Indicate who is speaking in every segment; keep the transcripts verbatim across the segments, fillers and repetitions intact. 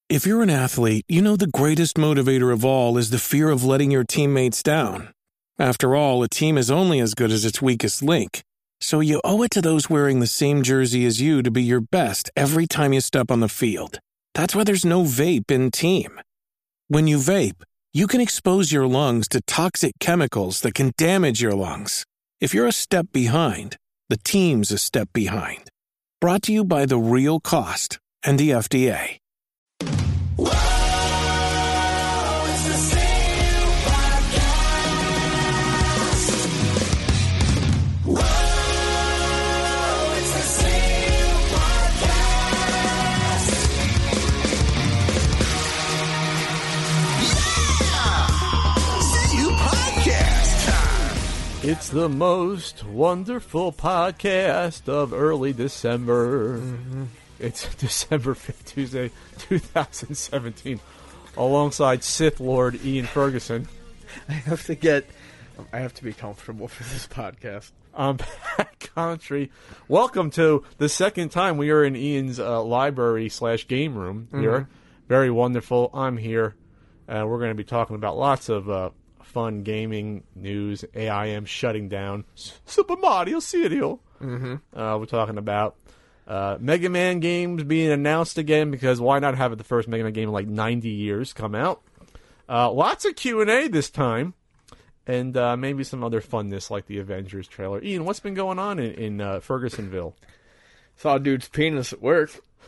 Speaker 1: If you're an athlete, you know the greatest motivator of all is the fear of letting your teammates down. After all, a team is only as good as its weakest link. So you owe it to those wearing the same jersey as you to be your best every time you step on the field. That's why there's no vape in team. When you vape, you can expose your lungs to toxic chemicals that can damage your lungs. If you're a step behind, the team's a step behind. Brought to you by The Real Cost and the F D A.
Speaker 2: Whoa, it's the Steel Podcast. Whoa, it's the Steel Podcast. Yeah! Steel Podcast time.
Speaker 3: It's the most wonderful podcast of early December. Mm-hmm. It's December fifth, Tuesday, two thousand seventeen, alongside Sith Lord Ian Ferguson.
Speaker 4: I have to get, I have to be comfortable for this podcast.
Speaker 3: I'm Pat Country. Welcome to the second time we are in Ian's uh, library slash game room here. Mm-hmm. Very wonderful. I'm here. Uh, we're going to be talking about lots of uh, fun gaming news. A I M shutting down Super Mario Serial. Mm-hmm. Uh, we're talking about Uh, Mega Man games being announced again, because why not have it the first Mega Man game in like ninety years come out? Uh, lots of Q and A this time, and uh, maybe some other funness like the Avengers trailer. Ian, what's been going on in, in uh, Fergusonville?
Speaker 4: Saw a dude's penis at work.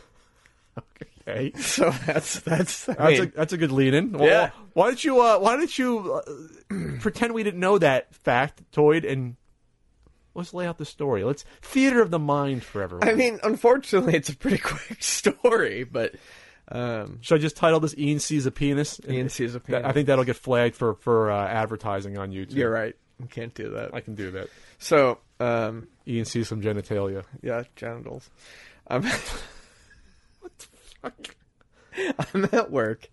Speaker 3: Okay,
Speaker 4: so that's that's
Speaker 3: that's,
Speaker 4: I mean,
Speaker 3: a, that's a good lead-in.
Speaker 4: Yeah.
Speaker 3: Well, why did you uh, Why did you uh, pretend we didn't know that factoid and let's lay out the story. Let's theater of the mind for everyone.
Speaker 4: I mean, unfortunately, it's a pretty quick story, but um,
Speaker 3: should I just title this "Ian Sees a Penis"?
Speaker 4: Ian Sees a Penis.
Speaker 3: I think that'll get flagged for for uh, advertising on YouTube.
Speaker 4: You're right. You can't do that.
Speaker 3: I can do that.
Speaker 4: So, um,
Speaker 3: Ian sees some genitalia.
Speaker 4: Yeah, genitals. I'm
Speaker 3: what the fuck?
Speaker 4: I'm at work,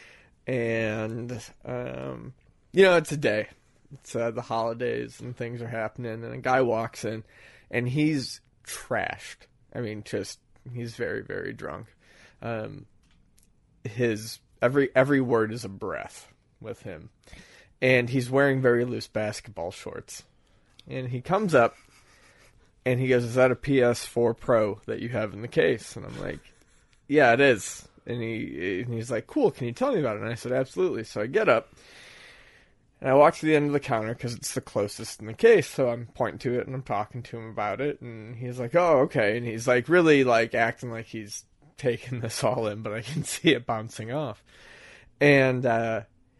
Speaker 4: and um, you know, it's a day. It's uh, the holidays and things are happening, and a guy walks in, and he's trashed. I mean, just he's very, very drunk. Um, his every every word is a breath with him, and he's wearing very loose basketball shorts. And he comes up, and he goes, "Is that a P S four Pro that you have in the case?" And I'm like, "Yeah, it is." And he and he's like, "Cool, can you tell me about it?" And I said, "Absolutely." So I get up. And I walk to the end of the counter because it's the closest in the case, so I'm pointing to it and I'm talking to him about it, and he's like, "Oh, okay," and he's like really like acting like he's taking this all in, but I can see it bouncing off. And uh,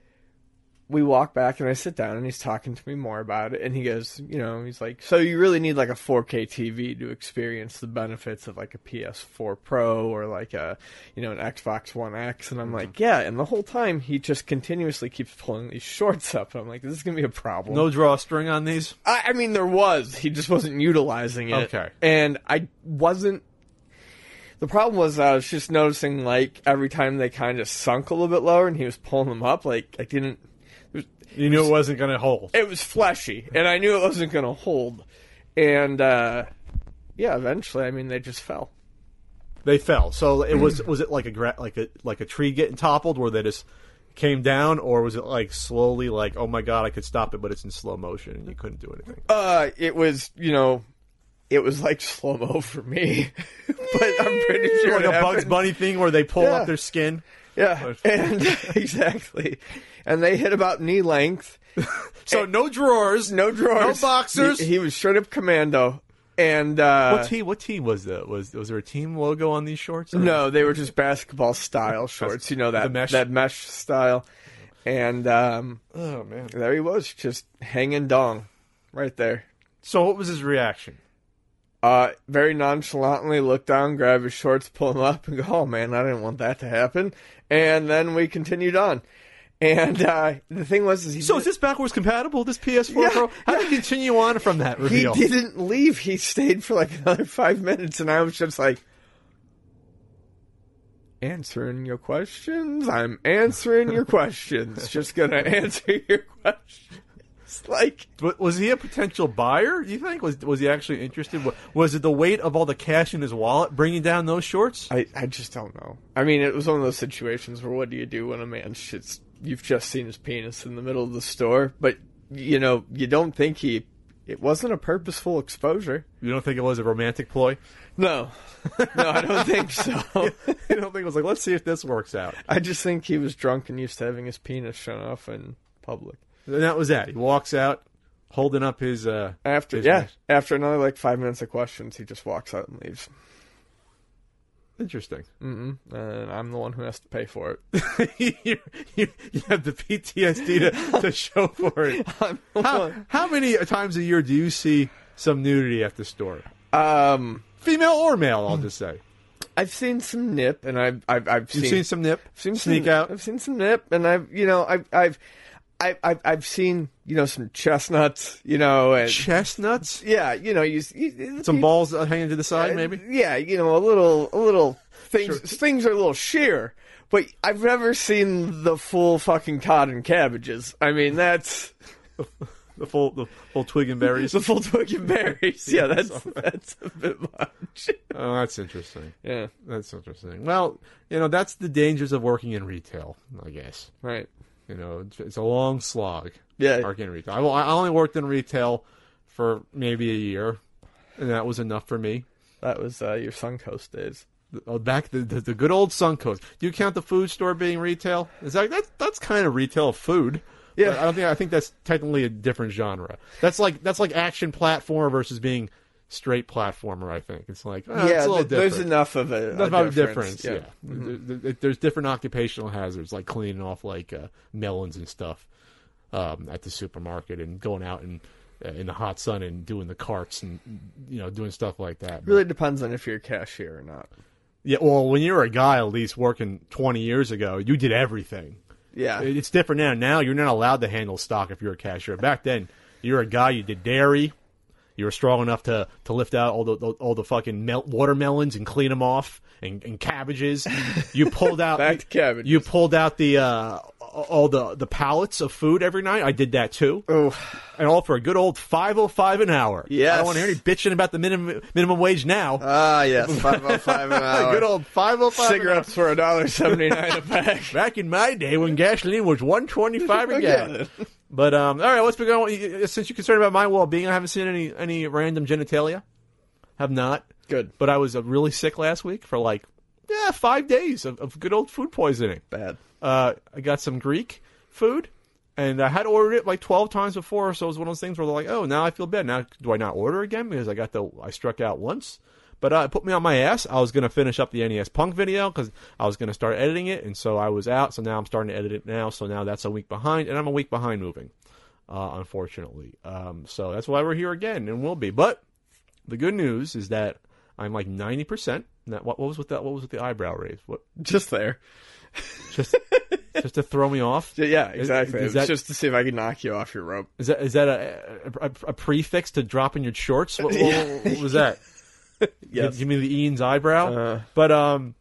Speaker 4: we walk back and I sit down and he's talking to me more about it, and he goes, you know, he's like, "So you really need like a four K T V to experience the benefits of like a P S four Pro or like a, you know, an Xbox One X?" And I'm mm-hmm. like, "Yeah." And the whole time he just continuously keeps pulling these shorts up, and I'm like, "This is gonna be a problem."
Speaker 3: No drawstring on these?
Speaker 4: I, I mean, there was. He just wasn't utilizing it.
Speaker 3: Okay.
Speaker 4: And I wasn't. The problem was I was just noticing like every time they kind of sunk a little bit lower, and he was pulling them up, like I didn't.
Speaker 3: You knew it wasn't going to hold.
Speaker 4: It was fleshy, and I knew it wasn't going to hold. And, uh, yeah, eventually, I mean, they just fell.
Speaker 3: They fell. So it was was it like a gra- like a like a tree getting toppled where they just came down, or was it like slowly like, "Oh my god, I could stop it, but it's in slow motion and you couldn't do anything"?
Speaker 4: Uh, it was, you know, it was like slow-mo for me. But I'm pretty sure
Speaker 3: like
Speaker 4: it
Speaker 3: a
Speaker 4: happened.
Speaker 3: Bugs Bunny thing where they pull
Speaker 4: Yeah.
Speaker 3: up their skin.
Speaker 4: Yeah, and exactly. And they hit about knee length.
Speaker 3: So
Speaker 4: and
Speaker 3: no drawers,
Speaker 4: no drawers,
Speaker 3: no boxers.
Speaker 4: He, he was straight up commando. And uh,
Speaker 3: what team? What team was that? Was was there a team logo on these shorts? Or?
Speaker 4: No, they were just basketball style shorts. You know that
Speaker 3: The mesh?
Speaker 4: that mesh style. And um,
Speaker 3: Oh man,
Speaker 4: there he was, just hanging dong, right there.
Speaker 3: So what was his reaction?
Speaker 4: Uh, very nonchalantly look down, grab his shorts, pull them up, and go, "Oh man, I didn't want that to happen." And then we continued on. And uh, the thing was, is he
Speaker 3: So
Speaker 4: did,
Speaker 3: is this backwards compatible? This P S four
Speaker 4: Yeah,
Speaker 3: Pro? How
Speaker 4: yeah.
Speaker 3: did he continue on from that
Speaker 4: he
Speaker 3: reveal?
Speaker 4: didn't leave. He stayed for like another five minutes, and I was just like, answering your questions. I'm answering your questions. Just gonna answer your questions. It's like,
Speaker 3: Wa- Was he a potential buyer? Do you think was was he actually interested? Wa- Was it the weight of all the cash in his wallet bringing down those shorts?
Speaker 4: I, I just don't know. I mean, it was one of those situations where what do you do when a man shits? You've just seen his penis in the middle of the store, but you know you don't think he. It wasn't a purposeful exposure.
Speaker 3: You don't think it was a romantic ploy?
Speaker 4: No, no, I don't think so.
Speaker 3: You don't think it was like, let's see if this works out?
Speaker 4: I just think he was drunk and used to having his penis shown off in public.
Speaker 3: And that was that. He walks out, holding up his. Uh,
Speaker 4: After
Speaker 3: his
Speaker 4: yeah,
Speaker 3: mask.
Speaker 4: after another like five minutes of questions, he just walks out and leaves.
Speaker 3: Interesting.
Speaker 4: Mm-mm. And I'm the one who has to pay for it.
Speaker 3: you, you, you have the P T S D to, to show for it.
Speaker 4: I'm the
Speaker 3: How,
Speaker 4: one.
Speaker 3: how many times a year do you see some nudity at the store?
Speaker 4: Um,
Speaker 3: Female or male, I'll just say.
Speaker 4: I've seen some nip, and I've I've I've
Speaker 3: You've
Speaker 4: seen,
Speaker 3: seen some nip
Speaker 4: I've seen
Speaker 3: sneak
Speaker 4: some,
Speaker 3: out?
Speaker 4: I've seen some nip, and I've you know I've I've I've I've, I've seen you know some chestnuts, you know, and
Speaker 3: Chestnuts?
Speaker 4: yeah, you know, you, you
Speaker 3: Some
Speaker 4: you-
Speaker 3: balls hanging to the side,
Speaker 4: uh,
Speaker 3: maybe?
Speaker 4: Yeah, you know, a little a little things
Speaker 3: Sure.
Speaker 4: things are a little sheer, but I've never seen the full fucking cod and cabbages. I mean, that's
Speaker 3: The full the full twig and berries?
Speaker 4: the full twig and berries. Yeah, that's that's a bit much.
Speaker 3: Oh, that's interesting.
Speaker 4: Yeah,
Speaker 3: That's interesting. Well, you know, that's the dangers of working in retail, I guess.
Speaker 4: right.
Speaker 3: You know, it's, it's a long slog.
Speaker 4: Yeah.
Speaker 3: Working in retail. I, I only worked in retail for maybe a year, and that was enough for me.
Speaker 4: That was uh, your Suncoast days.
Speaker 3: Oh, back the, the the good old Suncoast. Do you count the food store being retail? Is that that's that's kind of retail of food?
Speaker 4: Yeah.
Speaker 3: But I don't think I think that's technically a different genre. That's like that's like action platformer versus being straight platformer. I think it's like uh,
Speaker 4: yeah,
Speaker 3: it's a little
Speaker 4: th- there's
Speaker 3: different.
Speaker 4: enough of a,
Speaker 3: That's
Speaker 4: a
Speaker 3: about a
Speaker 4: difference.
Speaker 3: difference. Yeah, There- there- there's different occupational hazards like cleaning off like uh, melons and stuff um, at the supermarket and going out and uh, in the hot sun and doing the carts and you know doing stuff like that. But-
Speaker 4: Really depends on if you're a cashier or not.
Speaker 3: yeah, well, when you were a guy, at least working twenty years ago, you did everything.
Speaker 4: Yeah,
Speaker 3: It's different now. Now you're not allowed to handle stock if you're a cashier. Back then, you were a guy. You did dairy. You were strong enough to, to lift out all the all the fucking mel- watermelons and clean them off, and, and cabbages. You pulled out
Speaker 4: Back to cabbages.
Speaker 3: You pulled out the uh, all the the pallets of food every night. I did that too,
Speaker 4: oh,
Speaker 3: and all for a good old five oh five an hour.
Speaker 4: Yes.
Speaker 3: I don't want to hear any bitching about the minimum minimum wage now.
Speaker 4: ah, yes, five oh five an hour.
Speaker 3: good old five oh five.
Speaker 4: cigarettes for a dollar seventy nine a pack.
Speaker 3: Back in my day when gasoline was one twenty five a gallon. But um, all right, what's been going on? Since you're concerned about my well-being, I haven't seen any any random genitalia. Have not.
Speaker 4: Good,
Speaker 3: But I was uh, really sick last week for like yeah five days of, of good old food poisoning.
Speaker 4: bad.
Speaker 3: Uh, I got some Greek food, and I had ordered it like twelve times before, so it was one of those things where they're like, oh, now I feel bad. Now do I not order again because I got the I struck out once? But uh, it put me on my ass. I was going to finish up the N E S Punk video because I was going to start editing it, and so I was out. So now I'm starting to edit it now. So now that's a week behind, and I'm a week behind moving, uh, unfortunately. Um, so that's why we're here again, and will be. But the good news is that I'm like ninety percent. That what, what was with that? What was with the eyebrow raise? What
Speaker 4: Just there.
Speaker 3: just just to throw me off?
Speaker 4: Yeah, exactly.
Speaker 3: is
Speaker 4: It's
Speaker 3: that-
Speaker 4: just to see if I can knock you off your rope.
Speaker 3: Is that is that a a, a prefix to dropping your shorts? What, what, what was that?
Speaker 4: Yes.
Speaker 3: Give me the Ian's eyebrow.
Speaker 4: Uh.
Speaker 3: But um,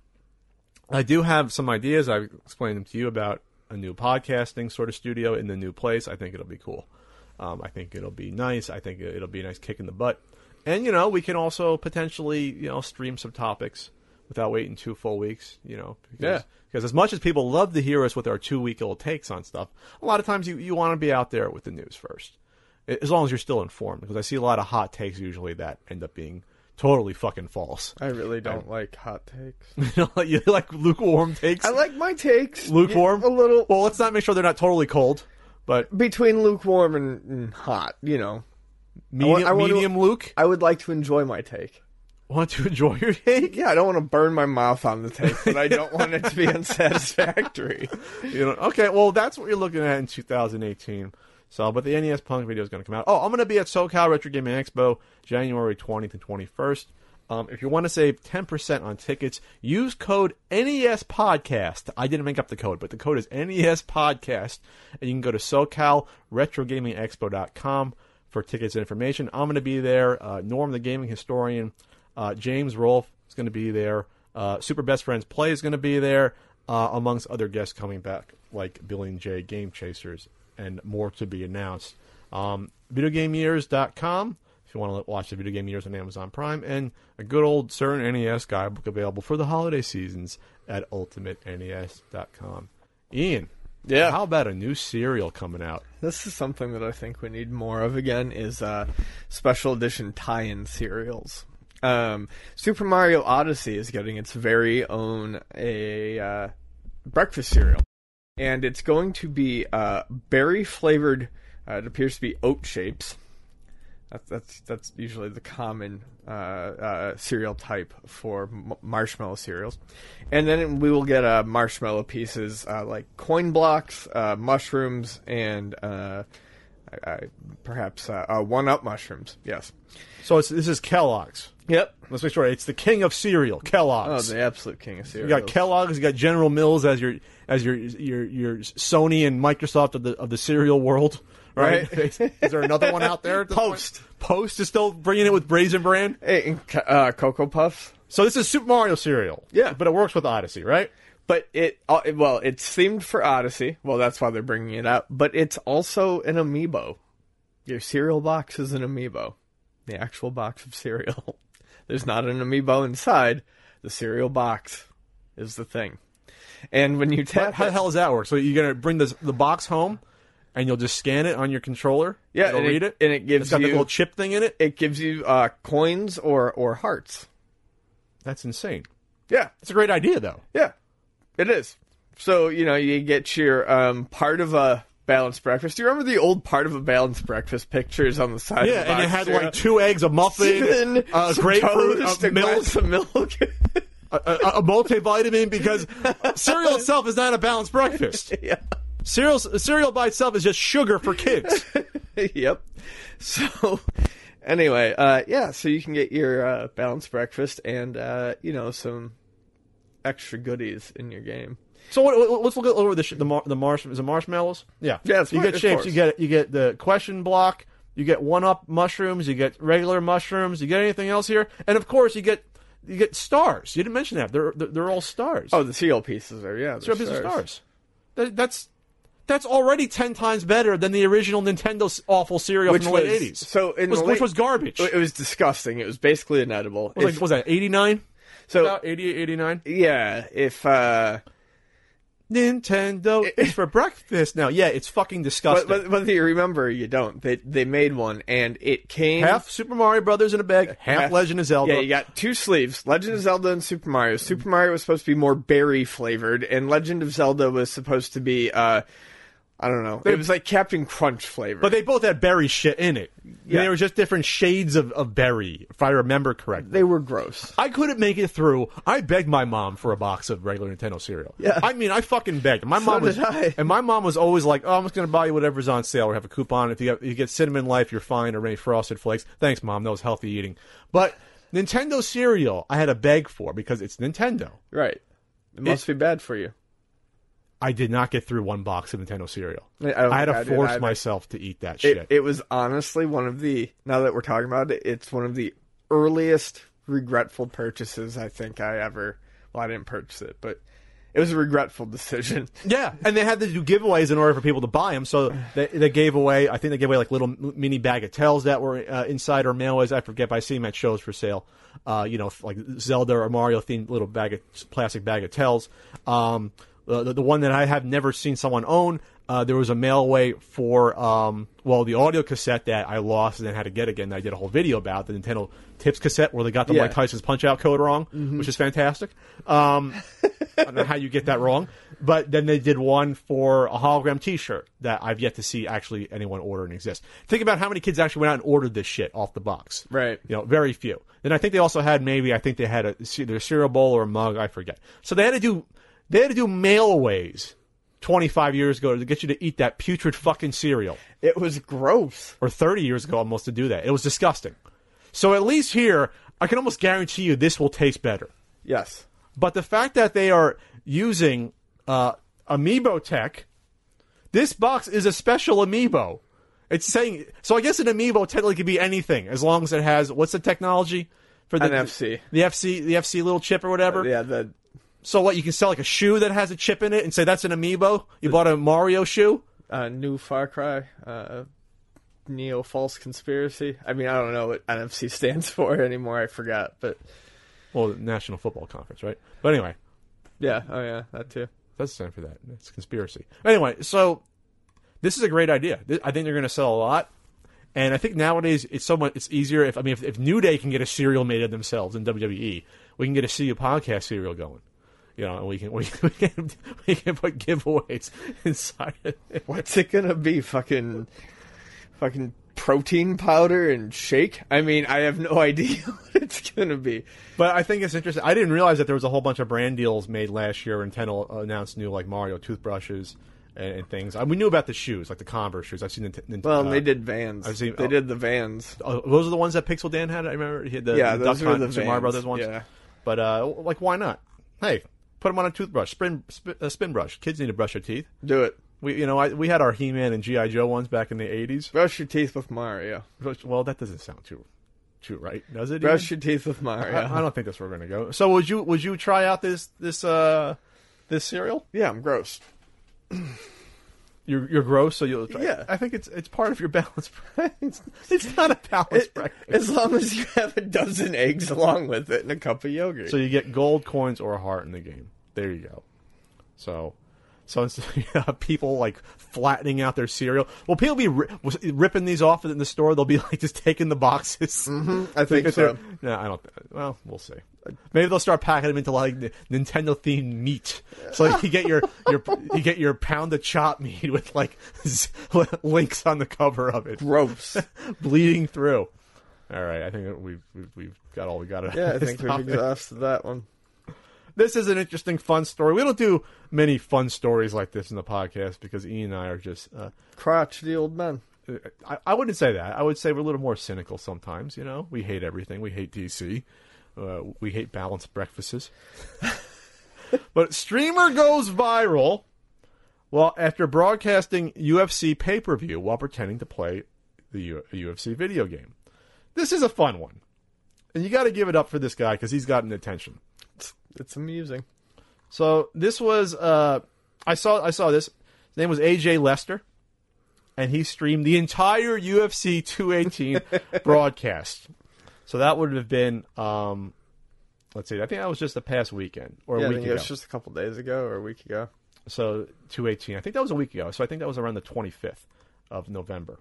Speaker 3: I do have some ideas. I explained them to you about a new podcasting sort of studio in the new place. I think it'll be cool. Um, I think it'll be nice. I think it'll be a nice kick in the butt. And you know, we can also potentially you know stream some topics without waiting two full weeks. You know, because,
Speaker 4: Yeah.
Speaker 3: because as much as people love to hear us with our two week old takes on stuff, a lot of times you you want to be out there with the news first, as long as you're still informed. Because I see a lot of hot takes usually that end up being totally fucking false.
Speaker 4: I really don't like hot takes.
Speaker 3: You know, you like lukewarm takes?
Speaker 4: I like my takes.
Speaker 3: lukewarm?
Speaker 4: Yeah, a little
Speaker 3: Well, let's not make sure they're not totally cold, but
Speaker 4: between lukewarm and, and hot, you know.
Speaker 3: medium,
Speaker 4: I want to-
Speaker 3: medium Luke.
Speaker 4: I would like to enjoy my take.
Speaker 3: Want to enjoy your take?
Speaker 4: Yeah, I don't want to burn my mouth on the take, but I don't want it to be unsatisfactory.
Speaker 3: You know, okay, well, that's what you're looking at in two thousand eighteen. So, but the N E S Punk video is going to come out. Oh, I'm going to be at SoCal Retro Gaming Expo January twentieth and twenty-first. Um, if you want to save ten percent on tickets, use code N E S Podcast. I didn't make up the code, but the code is N E S Podcast. And you can go to SoCal Retro Gaming Expo dot com for tickets and information. I'm going to be there. Uh, Norm, the gaming historian, uh, James Rolfe is going to be there. Uh, Super Best Friends Play is going to be there, uh, amongst other guests coming back, like Billy and Jay, Game Chasers, and more to be announced. Um, video game years dot com if you want to watch the Video Game Years on Amazon Prime, and a good old Certain N E S guidebook available for the holiday seasons at ultimate N E S dot com. Ian,
Speaker 4: Yeah.
Speaker 3: how about a new cereal coming out?
Speaker 4: This is something that I think we need more of again, is uh, special edition tie-in cereals. Um, Super Mario Odyssey is getting its very own a uh, breakfast cereal. And it's going to be uh, berry-flavored, uh, it appears to be oat shapes. That's that's, that's usually the common uh, uh, cereal type for m- marshmallow cereals. And then we will get uh, marshmallow pieces uh, like coin blocks, uh, mushrooms, and uh, I, I, perhaps uh, uh, one-up mushrooms. Yes.
Speaker 3: So it's, this is Kellogg's.
Speaker 4: Yep.
Speaker 3: Let's make sure it's the king of cereal,
Speaker 4: Oh,
Speaker 3: Kellogg's.
Speaker 4: the absolute king of cereals.
Speaker 3: You got Kellogg's, you got General Mills as your as your your your Sony and Microsoft of the of the cereal world, right?
Speaker 4: Right.
Speaker 3: Is there another one out there? at this
Speaker 4: Post.
Speaker 3: point? Post is still bringing it with Raisin Bran.
Speaker 4: Hey, and co- uh, Cocoa Puffs.
Speaker 3: So this is Super Mario cereal.
Speaker 4: Yeah.
Speaker 3: but it works with Odyssey, right?
Speaker 4: But it, uh, it- well, it's themed for Odyssey. Well, that's why they're bringing it out. But it's also an amiibo. Your cereal box is an amiibo. The actual box of cereal. There's not an amiibo inside. The cereal box is the thing. And when you tap,
Speaker 3: How the
Speaker 4: it-
Speaker 3: hell does that work? So you're gonna bring this, the box home, and you'll just scan it on your controller.
Speaker 4: Yeah,
Speaker 3: it'll
Speaker 4: and
Speaker 3: read
Speaker 4: it-
Speaker 3: it,
Speaker 4: and it gives
Speaker 3: it's got
Speaker 4: you-
Speaker 3: the little chip thing in it.
Speaker 4: it gives you uh, coins or or hearts.
Speaker 3: That's insane.
Speaker 4: Yeah,
Speaker 3: It's a great idea, though.
Speaker 4: yeah, it is. So you know you get your um, part of a balanced breakfast. Do you remember the old part of a balanced breakfast pictures on the side?
Speaker 3: Yeah,
Speaker 4: of the
Speaker 3: and it
Speaker 4: box
Speaker 3: had
Speaker 4: cereal?
Speaker 3: like two eggs, a muffin,
Speaker 4: Cinnamon,
Speaker 3: a
Speaker 4: some
Speaker 3: grapefruit,
Speaker 4: toast,
Speaker 3: a
Speaker 4: a
Speaker 3: milk,
Speaker 4: glass of milk.
Speaker 3: a, a, a multivitamin, because cereal itself is not a balanced breakfast.
Speaker 4: Yeah.
Speaker 3: Cereal, cereal by itself is just sugar for kids.
Speaker 4: Yep. So, anyway, uh, yeah, so you can get your uh, balanced breakfast and, uh, you know, some extra goodies in your game.
Speaker 3: So what, what, let's look over the sh- the, mar- the marsh is it marshmallows? Yeah,
Speaker 4: Yeah, it's
Speaker 3: you
Speaker 4: mar-
Speaker 3: get
Speaker 4: of
Speaker 3: shapes.
Speaker 4: course.
Speaker 3: You get you get the question block. You get one up mushrooms. You get regular mushrooms. You get anything else here? And of course, you get you get stars. You didn't mention that. They're they're, they're all stars.
Speaker 4: Oh, the cereal pieces are, yeah.
Speaker 3: Zero pieces of stars. That, that's that's already ten times better than the original Nintendo s- awful cereal
Speaker 4: Which
Speaker 3: from the late
Speaker 4: was-
Speaker 3: eighties.
Speaker 4: so in
Speaker 3: was,
Speaker 4: the
Speaker 3: which
Speaker 4: late-
Speaker 3: was garbage.
Speaker 4: It was disgusting. It was basically inedible.
Speaker 3: was,
Speaker 4: If-
Speaker 3: like, was that eighty-nine?
Speaker 4: so,
Speaker 3: About eighty-eight, eighty-nine?
Speaker 4: yeah, if, uh,
Speaker 3: Nintendo is for breakfast now. Yeah, it's fucking disgusting.
Speaker 4: but, but whether you remember or you don't, they, they made one and it came...
Speaker 3: half Super Mario Brothers in a bag, half,
Speaker 4: half-
Speaker 3: Legend of Zelda.
Speaker 4: Yeah, you got two sleeves. Legend of Zelda and Super Mario. Super Mario was supposed to be more berry flavored, and Legend of Zelda was supposed to be, uh, I don't know. It was like Captain Crunch flavored.
Speaker 3: But they both had berry shit in it.
Speaker 4: Yeah.
Speaker 3: They were just different shades of, of berry, if I remember correctly.
Speaker 4: they were gross.
Speaker 3: I couldn't make it through. I begged my mom for a box of regular Nintendo cereal.
Speaker 4: Yeah.
Speaker 3: I mean, I fucking begged. My
Speaker 4: So
Speaker 3: mom was,
Speaker 4: did I.
Speaker 3: and my mom was always like, "Oh, I'm just gonna buy you whatever's on sale or have a coupon. If you get, you get Cinnamon Life, you're fine, or any Frosted Flakes. Thanks, mom. That was healthy eating." But Nintendo cereal, I had to beg for because it's Nintendo.
Speaker 4: Right. It must be bad for you.
Speaker 3: I did not get through one box of Nintendo cereal.
Speaker 4: I don't
Speaker 3: I had
Speaker 4: think
Speaker 3: to
Speaker 4: I did
Speaker 3: force
Speaker 4: either.
Speaker 3: myself to eat that shit.
Speaker 4: It, it was honestly one of the, now that we're talking about it, it's one of the earliest regretful purchases I think I ever, well, I didn't purchase it, but it was a regretful decision.
Speaker 3: Yeah, and they had to do giveaways in order for people to buy them. So they, they gave away, I think they gave away like little mini bagatelles that were uh, inside or mailways. I forget, but I see them at shows for sale. Uh, you know, like Zelda or Mario themed little bag of plastic bagatelles. Um, the, the one that I have never seen someone own. Uh, there was a mailaway for, um, well, the audio cassette that I lost and then had to get again. I did a whole video about the Nintendo Tips cassette where they got the
Speaker 4: Yeah.
Speaker 3: Mike Tyson's Punch-Out code wrong, which is fantastic. Um, I don't know how you get that wrong. But then they did one for a hologram T-shirt that I've yet to see actually anyone order and exist. Think about how many kids actually went out and ordered this shit off the box.
Speaker 4: Right.
Speaker 3: You know, very few. Then I think they also had maybe, I think they had a, either a cereal bowl or a mug, I forget. So they had to do, they had to do mailaways twenty-five years ago to get you to eat that putrid fucking cereal.
Speaker 4: It was gross.
Speaker 3: Or thirty years ago almost to do that. It was disgusting. So at least here, I can almost guarantee you this will taste better.
Speaker 4: Yes.
Speaker 3: But the fact that they are using uh, amiibo tech, this box is a special amiibo. It's saying, so I guess an amiibo technically could be anything as long as it has, what's the technology for the
Speaker 4: N F C.
Speaker 3: the F C, the F C little chip or whatever.
Speaker 4: Yeah, the
Speaker 3: So what? You can sell like a shoe that has a chip in it and say that's an amiibo. You bought a Mario shoe.
Speaker 4: uh, new Far Cry. Uh, Neo False Conspiracy. I mean, I don't know what N F C stands for anymore. I forgot, but
Speaker 3: Well, the National Football Conference, right? But anyway,
Speaker 4: yeah, oh yeah, that too.
Speaker 3: that's the stand for that. It's conspiracy. Anyway, so this is a great idea. Th- I think they're going to sell a lot. And I think nowadays it's so much. It's easier if I mean if, if New Day can get a cereal made of themselves in W W E, we can get a C U podcast cereal going. You know, and we can we, we can we can put giveaways inside it.
Speaker 4: What's it gonna be? Fucking, fucking protein powder and shake? I mean, I have no idea what it's gonna be.
Speaker 3: But I think it's interesting. I didn't realize that there was a whole bunch of brand deals made last year. Nintendo announced new like Mario toothbrushes and, and things. I, we knew about the shoes, like the Converse shoes. I've seen the Nintendo.
Speaker 4: Well, and they did Vans.
Speaker 3: I've seen-
Speaker 4: they
Speaker 3: oh.
Speaker 4: did the Vans.
Speaker 3: Uh, those are the ones that Pixel Dan had. I remember he had the,
Speaker 4: Yeah,
Speaker 3: the
Speaker 4: those
Speaker 3: Duck
Speaker 4: were
Speaker 3: Hunt
Speaker 4: the
Speaker 3: and Super Mario
Speaker 4: Vans.
Speaker 3: Brothers ones.
Speaker 4: Yeah.
Speaker 3: But uh, like, why not? Hey, put them on a toothbrush, spin, spin, uh, spin brush. Kids need to brush their teeth.
Speaker 4: Do it.
Speaker 3: We, you know, I, we had our He-Man and G I. Joe ones back in the eighties.
Speaker 4: Brush your teeth with Mario.
Speaker 3: Well, that doesn't sound too, too right, does it?
Speaker 4: Brush
Speaker 3: even?
Speaker 4: your teeth with Mario.
Speaker 3: I, I don't think that's where we're gonna go. So, would you would you try out this this uh this cereal?
Speaker 4: Yeah, I'm gross.
Speaker 3: You're you're gross, so you'll try.
Speaker 4: Yeah.
Speaker 3: I think it's it's part of your balanced breakfast. It's not a balanced
Speaker 4: It-
Speaker 3: breakfast.
Speaker 4: as long as you have a dozen eggs along with it and a cup of yogurt.
Speaker 3: So you get gold coins or a heart in the game. There you go. So, so instead of people like flattening out their cereal, will people be ri- was- ripping these off in the store? They'll be like just taking the boxes.
Speaker 4: Mhm, I think
Speaker 3: Because
Speaker 4: so.
Speaker 3: they're- No, I don't. Well, we'll see. Maybe they'll start packing them into like Nintendo themed meat. So you get your your you get your pound of chop meat with like z- links on the cover of it,
Speaker 4: Gross.
Speaker 3: bleeding through. All right, I think we've we've, we've got all we got.
Speaker 4: Yeah, I think we've exhausted that one.
Speaker 3: This is an interesting, fun story. We don't do many fun stories like this in the podcast because Ian and I are just. Uh,
Speaker 4: Crotchety old men.
Speaker 3: I, I wouldn't say that. I would say we're a little more cynical sometimes. You know, we hate everything. We hate D C. Uh, we hate balanced breakfasts. But streamer goes viral. Well, after broadcasting U F C pay per view while pretending to play the U- U F C video game. This is a fun one, and you got to give it up for this guy because he's gotten attention.
Speaker 4: It's, it's amusing.
Speaker 3: So this was uh, I saw I saw this. His name was A J Lester, and he streamed the entire U F C two eighteen broadcast. So that would have been, um, let's see, I think that was just the past weekend or
Speaker 4: Yeah,
Speaker 3: a
Speaker 4: I
Speaker 3: week
Speaker 4: think
Speaker 3: ago.
Speaker 4: it was just a couple days ago or a week ago.
Speaker 3: So two eighteen, I think that was a week ago. So I think that was around the twenty-fifth of November.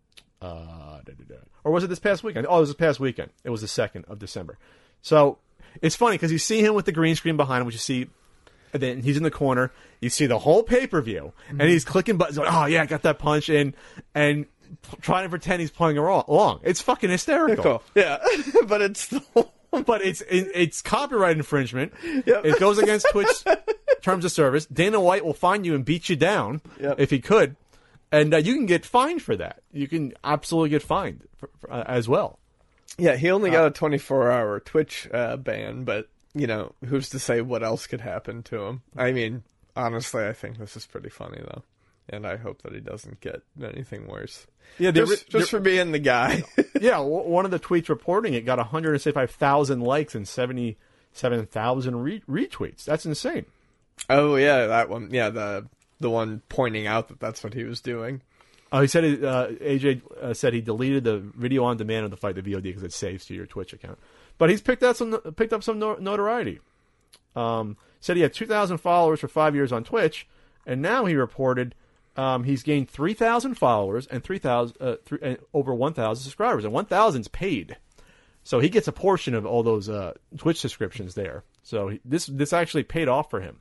Speaker 3: Uh, da, da, da. Or was it this past weekend? Oh, it was this past weekend. It was the second of December. So it's funny because you see him with the green screen behind him, which you see, and then he's in the corner. You see the whole pay per view, and he's clicking buttons. Like, oh yeah, I got that punch in, and p- trying to pretend he's playing along. It's fucking hysterical.
Speaker 4: Cool. Yeah, but it's still.
Speaker 3: But it's it, it's copyright infringement.
Speaker 4: Yep.
Speaker 3: It goes against Twitch terms of service. Dana White will find you and beat you down
Speaker 4: Yep.
Speaker 3: if he could, and uh, you can get fined for that. You can absolutely get fined for, for, uh, as well.
Speaker 4: Yeah, he only got a twenty-four hour Twitch uh, ban, but, you know, who's to say what else could happen to him? I mean, honestly, I think this is pretty funny, though. And I hope that he doesn't get anything worse.
Speaker 3: Yeah,
Speaker 4: Just, just for being the guy.
Speaker 3: yeah. w- One of the tweets reporting it got one hundred seventy-five thousand likes and seventy-seven thousand re- retweets. That's insane.
Speaker 4: Oh, yeah, that one. Yeah, the the one pointing out that that's what he was doing.
Speaker 3: Oh, he said it, uh, A J uh, said he deleted the video on demand of the fight, the V O D, because it saves to your Twitch account. But he's picked up some picked up some no- notoriety. Um, said he had two thousand followers for five years on Twitch, and now he reported um, he's gained three thousand followers and three thousand uh, three, and over one thousand subscribers, and one thousand's paid. So he gets a portion of all those uh, Twitch subscriptions there. So he, this this actually paid off for him.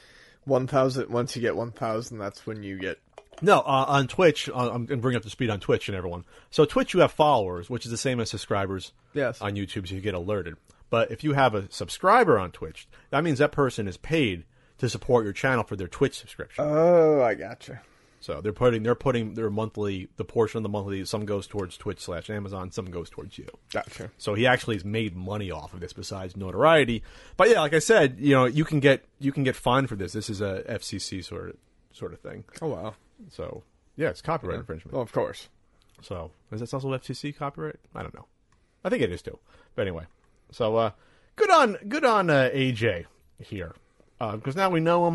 Speaker 4: one thousand, once you get one thousand, that's when you get.
Speaker 3: No, uh, on Twitch, uh, I'm going to bring up the speed on Twitch and everyone. So Twitch, you have followers, which is the same as subscribers
Speaker 4: Yes.
Speaker 3: on YouTube, so you get alerted. But if you have a subscriber on Twitch, that means that person is paid to support your channel for their Twitch subscription.
Speaker 4: Oh, I gotcha.
Speaker 3: So they're putting they're putting their monthly, the portion of the monthly, some goes towards Twitch slash Amazon, some goes towards you.
Speaker 4: Gotcha.
Speaker 3: So he actually has made money off of this besides notoriety. But yeah, like I said, you know, you can get you can get fined for this. This is a F C C sort of sort of thing.
Speaker 4: Oh, wow.
Speaker 3: So yeah, it's copyright infringement.
Speaker 4: Well, of course.
Speaker 3: So is that also F C C copyright? I don't know. I think it is too. But anyway, so uh, good on good on uh, A J here because now we know him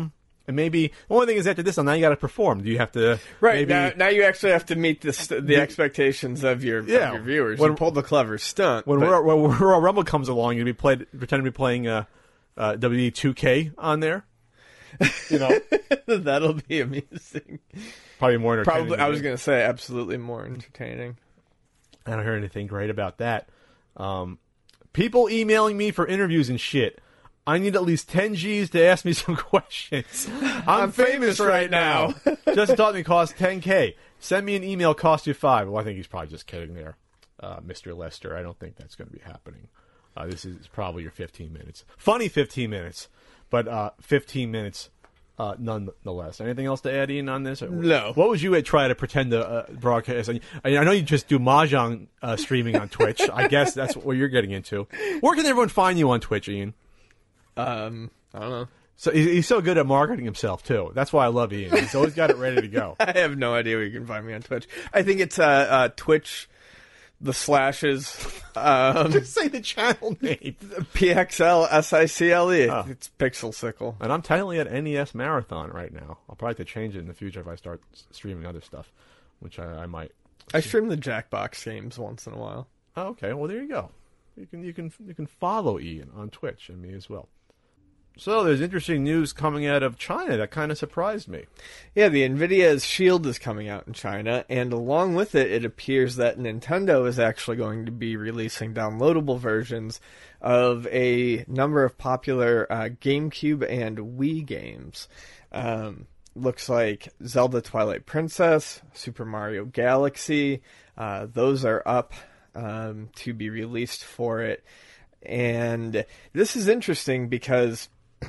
Speaker 3: And maybe the only thing is after this, now you got to perform. Do you have to
Speaker 4: Right
Speaker 3: maybe,
Speaker 4: now, now you actually have to meet the st- the expectations of your,
Speaker 3: Yeah.
Speaker 4: of your viewers.
Speaker 3: When-
Speaker 4: you pulled the clever stunt.
Speaker 3: when
Speaker 4: but-
Speaker 3: Royal, when Royal Rumble comes along, you'll be played pretend to be playing uh, uh, W W E two K on there. You know,
Speaker 4: that'll be amusing.
Speaker 3: probably more entertaining.
Speaker 4: Probably,
Speaker 3: than
Speaker 4: I was
Speaker 3: it.
Speaker 4: going to say absolutely more entertaining.
Speaker 3: I don't hear anything great about that. Um, people emailing me for interviews and shit. I need at least ten G's to ask me some questions. I'm,
Speaker 4: I'm
Speaker 3: famous,
Speaker 4: famous
Speaker 3: right
Speaker 4: right
Speaker 3: now. Just taught me cost ten K. Send me an email, cost you five. Well, I think he's probably just kidding there, uh, Mister Lester. I don't think that's going to be happening. Uh, this is probably your fifteen minutes. Funny fifteen minutes, but uh, fifteen minutes uh, nonetheless. Anything else to add in on this?
Speaker 4: No.
Speaker 3: What would you uh, try to pretend to uh, broadcast? I, I know you just do Mahjong uh, streaming on Twitch. I guess that's what you're getting into. Where can everyone find you on Twitch, Ian?
Speaker 4: Um, I don't know.
Speaker 3: So he's, he's so good at marketing himself too. That's why I love Ian. He's always got it ready to go.
Speaker 4: I have no idea where you can find me on Twitch. I think it's uh, uh Twitch, the slashes, um,
Speaker 3: Just say the channel name.
Speaker 4: P X L S I C L E.
Speaker 3: Oh.
Speaker 4: It's Pixel Sickle.
Speaker 3: And I'm technically at N E S Marathon right now. I'll probably have to change it in the future if I start s- streaming other stuff, which I, I might.
Speaker 4: I stream the Jackbox games once in a while.
Speaker 3: Oh, okay. Well, there you go. You can you can you can follow Ian on Twitch and me as well. So there's interesting news coming out of China that kind of surprised me.
Speaker 4: Yeah, the NVIDIA's Shield is coming out in China, and along with it, it appears that Nintendo is actually going to be releasing downloadable versions of a number of popular uh, GameCube and Wii games. Um, looks like Zelda Twilight Princess, Super Mario Galaxy, uh, those are up um, to be released for it. And this is interesting because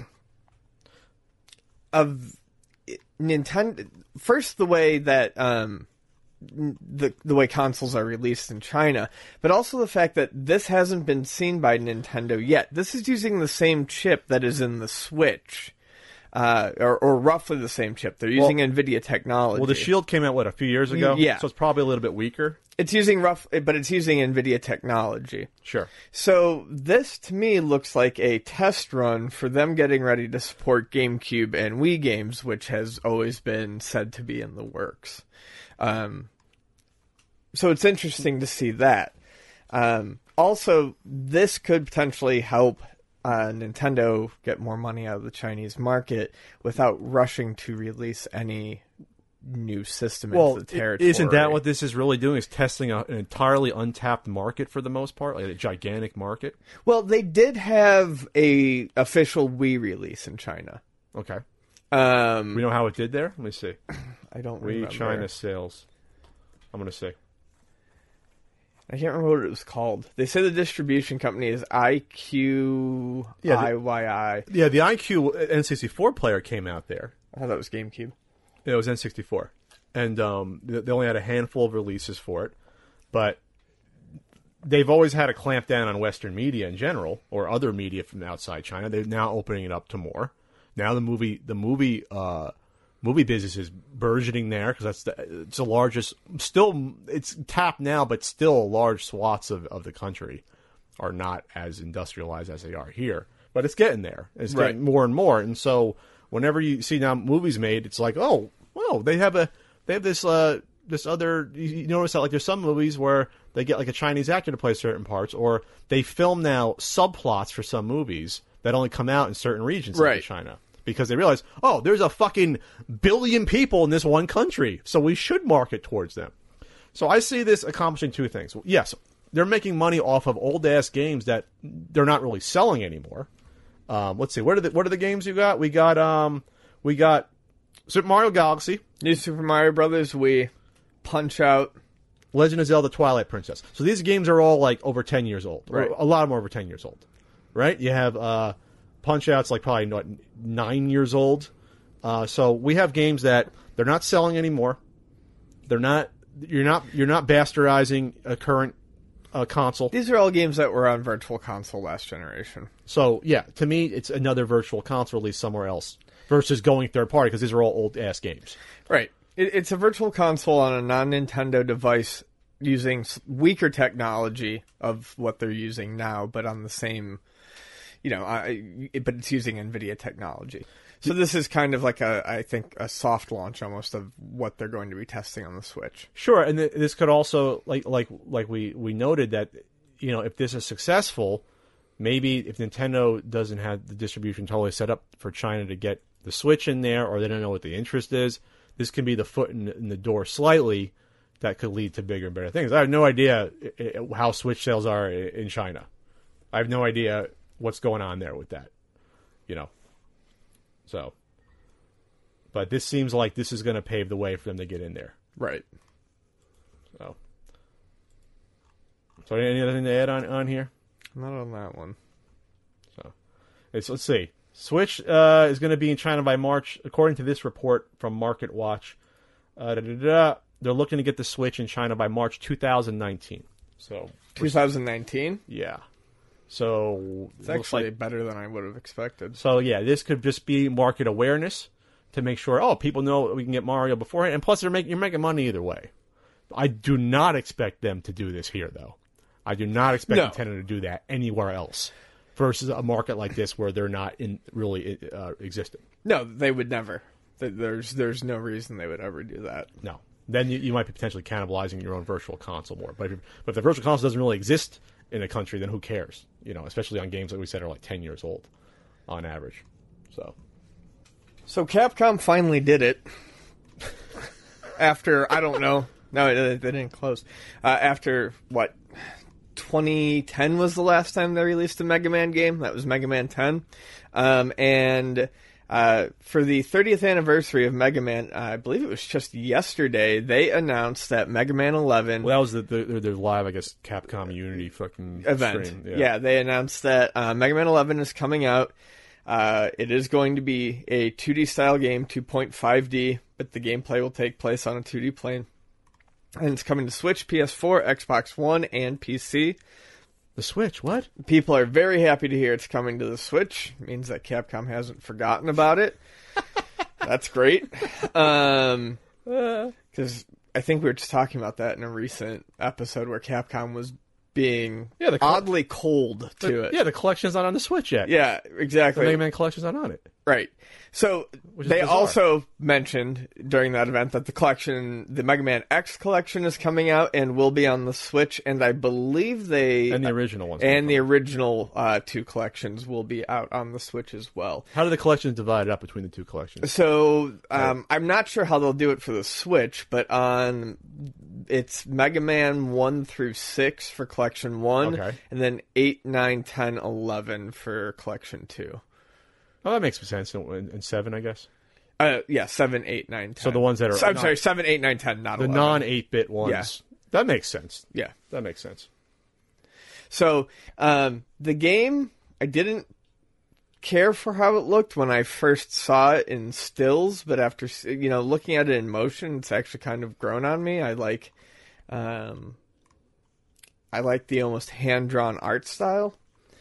Speaker 4: of Nintendo. First, the way that um, the the way consoles are released in China, but also the fact that this hasn't been seen by Nintendo yet. This is using the same chip that is in the Switch, uh, or, or roughly the same chip. They're using
Speaker 3: Well-
Speaker 4: NVIDIA technology.
Speaker 3: Well, the Shield came out what a few years ago.
Speaker 4: Yeah.
Speaker 3: So it's probably a little bit weaker.
Speaker 4: It's using rough, but it's using NVIDIA technology.
Speaker 3: Sure.
Speaker 4: So this, to me, looks like a test run for them getting ready to support GameCube and Wii games, which has always been said to be in the works. Um, so it's interesting to see that. Um, also, this could potentially help uh, Nintendo get more money out of the Chinese market without rushing to release any new system
Speaker 3: Well,
Speaker 4: into the territory.
Speaker 3: isn't that what this is really doing? Is testing a, an entirely untapped market for the most part, like a gigantic market?
Speaker 4: Well, they did have a official Wii release in China.
Speaker 3: Okay.
Speaker 4: Um,
Speaker 3: We know how it did there. Let me see.
Speaker 4: I don't
Speaker 3: Wii
Speaker 4: remember.
Speaker 3: China sales. I'm gonna see.
Speaker 4: I can't remember what it was called. They say the distribution company is I Q
Speaker 3: Yeah, the-
Speaker 4: I Y I.
Speaker 3: Yeah, the I Q N sixty-four player came out there.
Speaker 4: I thought that was GameCube.
Speaker 3: It was N sixty-four, and um, they they only had a handful of releases for it, but they've always had a clamp down on Western media in general, or other media from outside China. They're now opening it up to more. Now the movie, the movie, uh, movie business is burgeoning there because that's the, it's the largest. Still, it's tapped now, but still large swaths of, of the country are not as industrialized as they are here. But it's getting there. It's
Speaker 4: Right.
Speaker 3: getting more and more, and so. Whenever you see now movies made, it's like, oh, well, they have a they have this uh this other. You notice that like there's some movies where they get like a Chinese actor to play certain parts, or they film now subplots for some movies that only come out in certain regions
Speaker 4: Right.
Speaker 3: of China because they realize, oh, there's a fucking billion people in this one country, so we should market towards them. So I see this accomplishing two things. Yes, they're making money off of old ass games that they're not really selling anymore. Um, let's see. What are the what are the games you got? We got um, we got Super Mario Galaxy,
Speaker 4: New Super Mario Brothers Wii, Punch Out.
Speaker 3: Legend of Zelda: Twilight Princess. So these games are all like over ten years old. Or
Speaker 4: Right.
Speaker 3: a lot more over ten years old, right? You have uh, Punch Out's like probably what, nine years old. Uh, so we have games that they're not selling anymore. They're not. You're not. You're not bastardizing a current uh, console.
Speaker 4: These are all games that were on Virtual Console last generation.
Speaker 3: So yeah, to me, it's another virtual console released somewhere else versus going third party because these are all old ass games.
Speaker 4: Right. It, it's a Virtual Console on a non-Nintendo device using s- weaker technology of what they're using now, but on the same, you know, I, it, but it's using NVIDIA technology. So this is kind of like a, I think, a soft launch almost of what they're going to be testing on the Switch.
Speaker 3: Sure, and th- this could also, like like like we, we noted that, you know, if this is successful, maybe if Nintendo doesn't have the distribution totally set up for China to get the Switch in there, or they don't know what the interest is, this can be the foot in, in the door slightly that could lead to bigger and better things. I have no idea i- i- how Switch sales are i- in China. I have no idea what's going on there with that, you know. So, but this seems like this is going to pave the way for them to get in there.
Speaker 4: Right.
Speaker 3: So, so any other thing to add on, on here?
Speaker 4: Not on that one.
Speaker 3: So, it's, let's see. Switch uh, is going to be in China by March, according to this report from Market Watch. Uh, da, da, da, they're looking to get the Switch in China by March two thousand nineteen. So,
Speaker 4: twenty nineteen?
Speaker 3: yeah. So
Speaker 4: It's
Speaker 3: looks
Speaker 4: actually
Speaker 3: like-
Speaker 4: better than I would have expected.
Speaker 3: So yeah, this could just be market awareness to make sure, oh, people know we can get Mario beforehand, and plus they're making you're making money either way. I do not expect them to do this here, though. I do not expect
Speaker 4: No.
Speaker 3: Nintendo to do that anywhere else, versus a market like this where they're not in really uh, existing.
Speaker 4: No, they would never. Th- There's there's no reason they would ever do that.
Speaker 3: No, then you, you might be potentially cannibalizing your own virtual console more. But if, but if the virtual console doesn't really exist in a country, then who cares? You know, especially on games like we said are like ten years old on average. So.
Speaker 4: So Capcom finally did it. After, I don't know. No, they they didn't close. Uh, after, what, twenty ten was the last time they released a Mega Man game. That was Mega Man ten. Um, and uh, for the thirtieth anniversary of Mega Man, uh, I believe it was just yesterday, they announced that Mega Man eleven...
Speaker 3: Well, that was the, the, the live, I guess, Capcom Unity fucking
Speaker 4: event.
Speaker 3: stream.
Speaker 4: Yeah. they announced that uh, Mega Man eleven is coming out. Uh, it is going to be a two D style game, two point five D, but the gameplay will take place on a two D plane. And it's coming to Switch, P S four, Xbox One, and P C.
Speaker 3: The Switch, what?
Speaker 4: People are very happy to hear it's coming to the Switch. It means that Capcom hasn't forgotten about it. That's great. Um, because I think we were just talking about that in a recent episode where Capcom was being
Speaker 3: Yeah, the co-
Speaker 4: oddly cold to
Speaker 3: The-
Speaker 4: it.
Speaker 3: Yeah, the collection's not on the Switch yet.
Speaker 4: Yeah,
Speaker 3: The
Speaker 4: exactly.
Speaker 3: Mega Man collection's not on it.
Speaker 4: Right. So
Speaker 3: Which is
Speaker 4: they
Speaker 3: bizarre.
Speaker 4: also mentioned during that event that the collection, the Mega Man X collection, is coming out and will be on the Switch, and I believe they
Speaker 3: And the original ones.
Speaker 4: and the original uh, two collections will be out on the Switch as well.
Speaker 3: How do the collections divide up between the two collections?
Speaker 4: So um, I'm not sure how they'll do it for the Switch, but on it's Mega Man one through six for Collection one,
Speaker 3: Okay.
Speaker 4: and then eight, nine, ten, eleven for Collection two.
Speaker 3: Oh, that makes sense. And and seven, I guess.
Speaker 4: Uh, yeah, seven, eight, nine, ten.
Speaker 3: So the ones that are
Speaker 4: So, I'm
Speaker 3: not-
Speaker 4: sorry, seven, eight, nine, ten, not
Speaker 3: The
Speaker 4: eleven.
Speaker 3: non eight bit ones.
Speaker 4: Yeah.
Speaker 3: That makes sense.
Speaker 4: Yeah.
Speaker 3: That makes sense.
Speaker 4: So um, the game, I didn't care for how it looked when I first saw it in stills, but after you know looking at it in motion, it's actually kind of grown on me. I like, um, I like the almost hand drawn art style,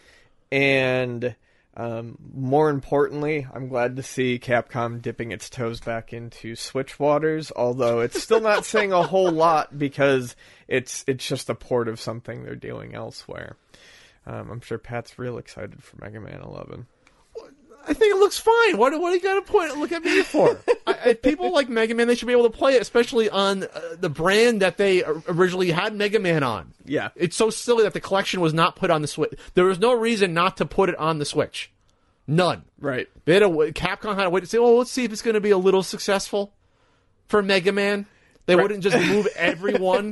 Speaker 4: and. Um, more importantly, I'm glad to see Capcom dipping its toes back into Switch waters, although it's still not saying a whole lot because it's it's just a port of something they're doing elsewhere. Um, I'm sure Pat's real excited for Mega Man eleven.
Speaker 3: I think it looks fine. What, what do you got to point? Look at me for? I, I, people like Mega Man. They should be able to play it, especially on uh, the brand that they originally had Mega Man on.
Speaker 4: Yeah.
Speaker 3: It's so silly that the collection was not put on the Switch. There was no reason not to put it on the Switch. None.
Speaker 4: Right.
Speaker 3: They had a, Capcom had to wait to say, "Oh, let's see if it's going to be a little successful for Mega Man." They
Speaker 4: Right.
Speaker 3: wouldn't just move everyone.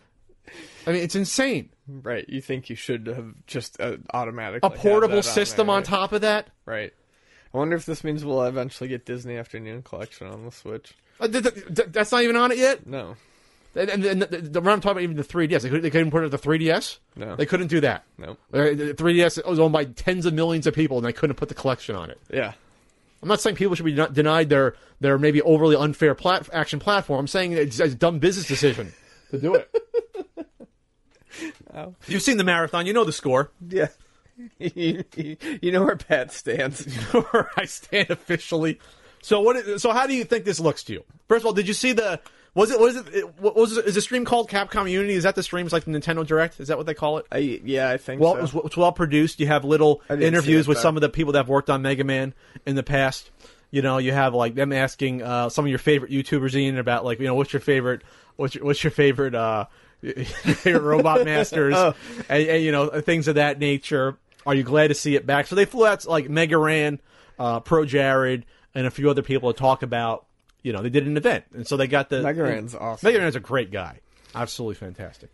Speaker 3: I mean, it's insane.
Speaker 4: Right. You think you should have just uh, automatically
Speaker 3: A
Speaker 4: had
Speaker 3: portable
Speaker 4: that on
Speaker 3: system
Speaker 4: there,
Speaker 3: on
Speaker 4: right?
Speaker 3: top of that.
Speaker 4: Right. I wonder if this means we'll eventually get Disney Afternoon Collection on the Switch.
Speaker 3: Uh, th- th- th- that's not even on it yet.
Speaker 4: No.
Speaker 3: And, and, and the, the, when I'm talking about even the three D S, they couldn't, they couldn't put it on the three D S.
Speaker 4: No.
Speaker 3: They couldn't do that.
Speaker 4: No.
Speaker 3: Uh, The three D S was owned by tens of millions of people, and they couldn't put the collection on it.
Speaker 4: Yeah.
Speaker 3: I'm not saying people should be not denied their, their maybe overly unfair plat- action platform. I'm saying it's a dumb business decision to do it.
Speaker 4: Oh.
Speaker 3: You've seen the marathon. You know the score.
Speaker 4: Yeah. you, you you know where Pat stands.
Speaker 3: Where I stand officially. So what? Is, so how do you think this looks to you? First of all, did you see the? Was it? Was it? What was it? Is the stream called Capcom Unity? Is that the streams like the Nintendo Direct? Is that what they call it?
Speaker 4: I, yeah, I think
Speaker 3: Well,
Speaker 4: so.
Speaker 3: it was, it's well produced. You have little
Speaker 4: I didn't see
Speaker 3: interviews
Speaker 4: it,
Speaker 3: with
Speaker 4: but-
Speaker 3: some of the people that have worked on Mega Man in the past, You know, you have like them asking uh, some of your favorite YouTubers, Ian, about like, you know, what's your favorite, what's your, what's your favorite, uh, your favorite Robot Masters,
Speaker 4: Oh.
Speaker 3: and, and you know, things of that nature. Are you glad to see it back? So they flew out like Mega Ran, uh, Pro Jared, and a few other people to talk about. You know, they did an event, and so they got the
Speaker 4: Mega Ran's awesome.
Speaker 3: Mega Ran's a great guy, absolutely fantastic.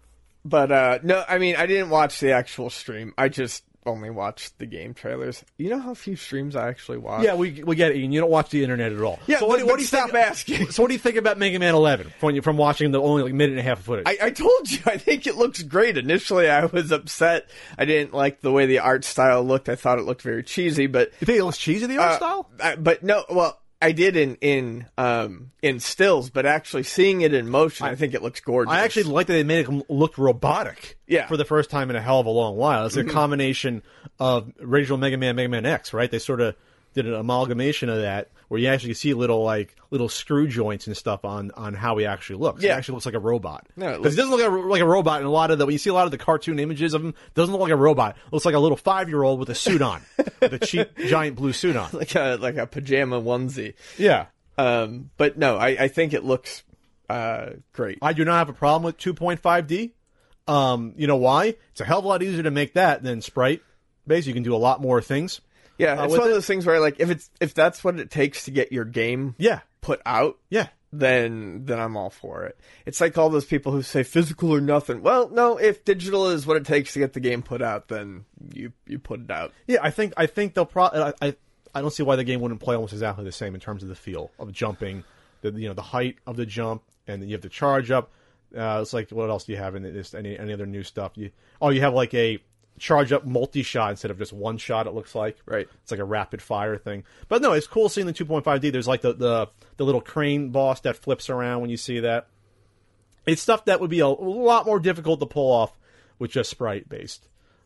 Speaker 4: But uh, no, I mean, I didn't watch the actual stream. I just only watched the game trailers. You know how few streams I actually watch?
Speaker 3: Yeah, we we get it, Ian. You don't watch the internet at all.
Speaker 4: Yeah,
Speaker 3: so what,
Speaker 4: but-
Speaker 3: do- what
Speaker 4: but
Speaker 3: do you
Speaker 4: stop
Speaker 3: think,
Speaker 4: asking.
Speaker 3: So what do you think about Mega Man eleven from from watching the only like minute and a half of footage?
Speaker 4: I, I told you, I think it looks great. Initially, I was upset. I didn't like the way the art style looked. I thought it looked very cheesy, but
Speaker 3: you think it looks cheesy, the art
Speaker 4: uh,
Speaker 3: style?
Speaker 4: I, but no, well, I did in in um in stills, but actually seeing it in motion, I, think it looks gorgeous.
Speaker 3: I actually like that they made it look robotic.
Speaker 4: Yeah.
Speaker 3: For the first time in a hell of a long while. It's a combination of original Mega Man, Mega Man X, right? They sort of did an amalgamation of that, where you actually see little like little screw joints and stuff on on how he actually looks.
Speaker 4: Yeah.
Speaker 3: It actually looks like a robot.
Speaker 4: No, it
Speaker 3: because he doesn't look like a, like a robot in a lot of the when you see a lot of the cartoon images of him. It doesn't look like a robot. It looks like a little five year old with a suit on, with a cheap giant blue suit on.
Speaker 4: like a like a pajama onesie.
Speaker 3: Yeah.
Speaker 4: Um, but no, I, I think it looks uh great.
Speaker 3: I do not have a problem with two point five D. Um, you know why? It's a hell of a lot easier to make that than sprite based. You can do a lot more things.
Speaker 4: Yeah,
Speaker 3: Uh,
Speaker 4: it's
Speaker 3: with
Speaker 4: one
Speaker 3: it-
Speaker 4: of those things where like if it's if that's what it takes to get your game
Speaker 3: Yeah.
Speaker 4: put out,
Speaker 3: Yeah.
Speaker 4: then then I'm all for it. It's like all those people who say physical or nothing. Well, no, if digital is what it takes to get the game put out, then you you put it out.
Speaker 3: Yeah, I think I think they'll probably. I, I I don't see why the game wouldn't play almost exactly the same in terms of the feel of jumping, the you know the height of the jump, and then you have to charge up. Uh, it's like what else do you have in this? Any any other new stuff? You oh you have like a charge up multi shot instead of just one shot. It looks like
Speaker 4: Right.
Speaker 3: It's like a rapid fire thing. But no, it's cool seeing the two point five D. There's like the, the the little crane boss that flips around when you see that. It's stuff that would be a lot more difficult to pull off with just sprite based,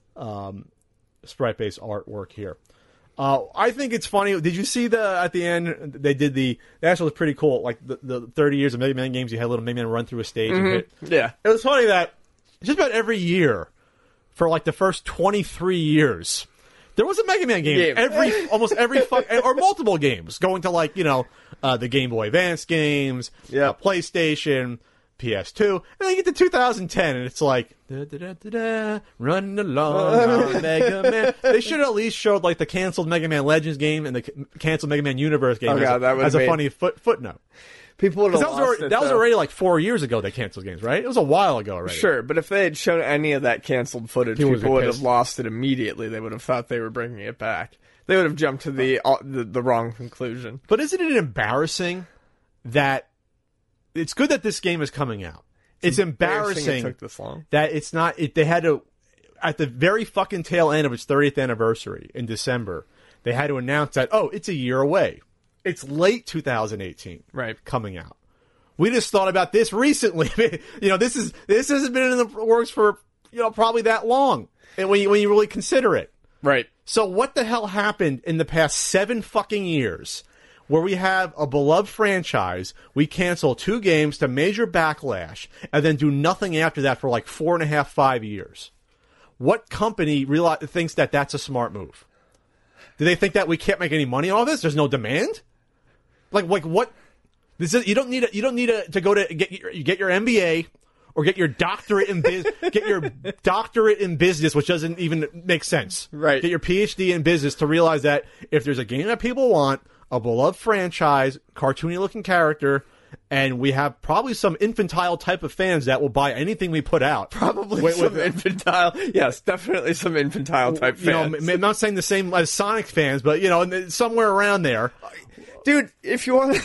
Speaker 3: um, sprite based artwork here. Uh, I think it's funny. Did you see the at the end they did the that actually was pretty cool. Like the, the thirty years of Mega Man games, you had a little Mega Man run through a stage and hit.
Speaker 4: Yeah.
Speaker 3: It was funny that just about every year for like the first twenty-three years, there was a Mega Man game.
Speaker 4: Game.
Speaker 3: Every almost every fuck, or multiple games going to like you know uh, the Game Boy Advance games,
Speaker 4: Yeah.
Speaker 3: uh, PlayStation, P S two, and then you get to two thousand ten, and it's like da, da, da, da, da, running along on Mega Man. They should have at least showed like the canceled Mega Man Legends game and the c- canceled Mega Man Universe game
Speaker 4: Oh,
Speaker 3: as,
Speaker 4: God,
Speaker 3: a,
Speaker 4: that would've
Speaker 3: as a
Speaker 4: made-
Speaker 3: funny foot, footnote.
Speaker 4: People would have
Speaker 3: That was,
Speaker 4: lost
Speaker 3: already,
Speaker 4: it,
Speaker 3: that was
Speaker 4: though.
Speaker 3: already like four years ago they canceled games, right? It was a while ago already.
Speaker 4: Sure, but if they had shown any of that canceled footage,
Speaker 3: People
Speaker 4: people,
Speaker 3: would
Speaker 4: would
Speaker 3: be
Speaker 4: have
Speaker 3: pissed.
Speaker 4: lost it immediately. They would have thought they were bringing it back. They would have jumped to the uh, the, the wrong conclusion.
Speaker 3: But isn't it embarrassing that it's good that this game is coming out? It's embarrassing
Speaker 4: it took this long.
Speaker 3: that it's not. It, they had to at the very fucking tail end of its thirtieth anniversary in December. They had to announce that oh, it's a year away. It's late two thousand eighteen,
Speaker 4: Right.
Speaker 3: coming out. We just thought about this recently. you know, this is this hasn't been in the works for you know probably that long. And when you, when you really consider it.
Speaker 4: Right.
Speaker 3: So what the hell happened in the past seven fucking years where we have a beloved franchise, we cancel two games to major backlash, and then do nothing after that for like four and a half, five years? What company reali thinks that that's a smart move? Do they think that we can't make any money on all this? There's no demand? Like, like what? This is, you don't need a, you don't need a, to go to get your, you get your M B A or get your doctorate in biz, get your doctorate in business, which doesn't even make sense.
Speaker 4: Right.
Speaker 3: Get your P H D in business to realize that if there's a game that people want, a beloved franchise, cartoony looking character, and we have probably some infantile type of fans that will buy anything we put out.
Speaker 4: Probably
Speaker 3: With-
Speaker 4: some
Speaker 3: with-
Speaker 4: infantile. Yes, definitely some infantile type
Speaker 3: you know,
Speaker 4: fans.
Speaker 3: m- I'm not saying the same as Sonic fans, but you know, somewhere around there.
Speaker 4: Dude, if you want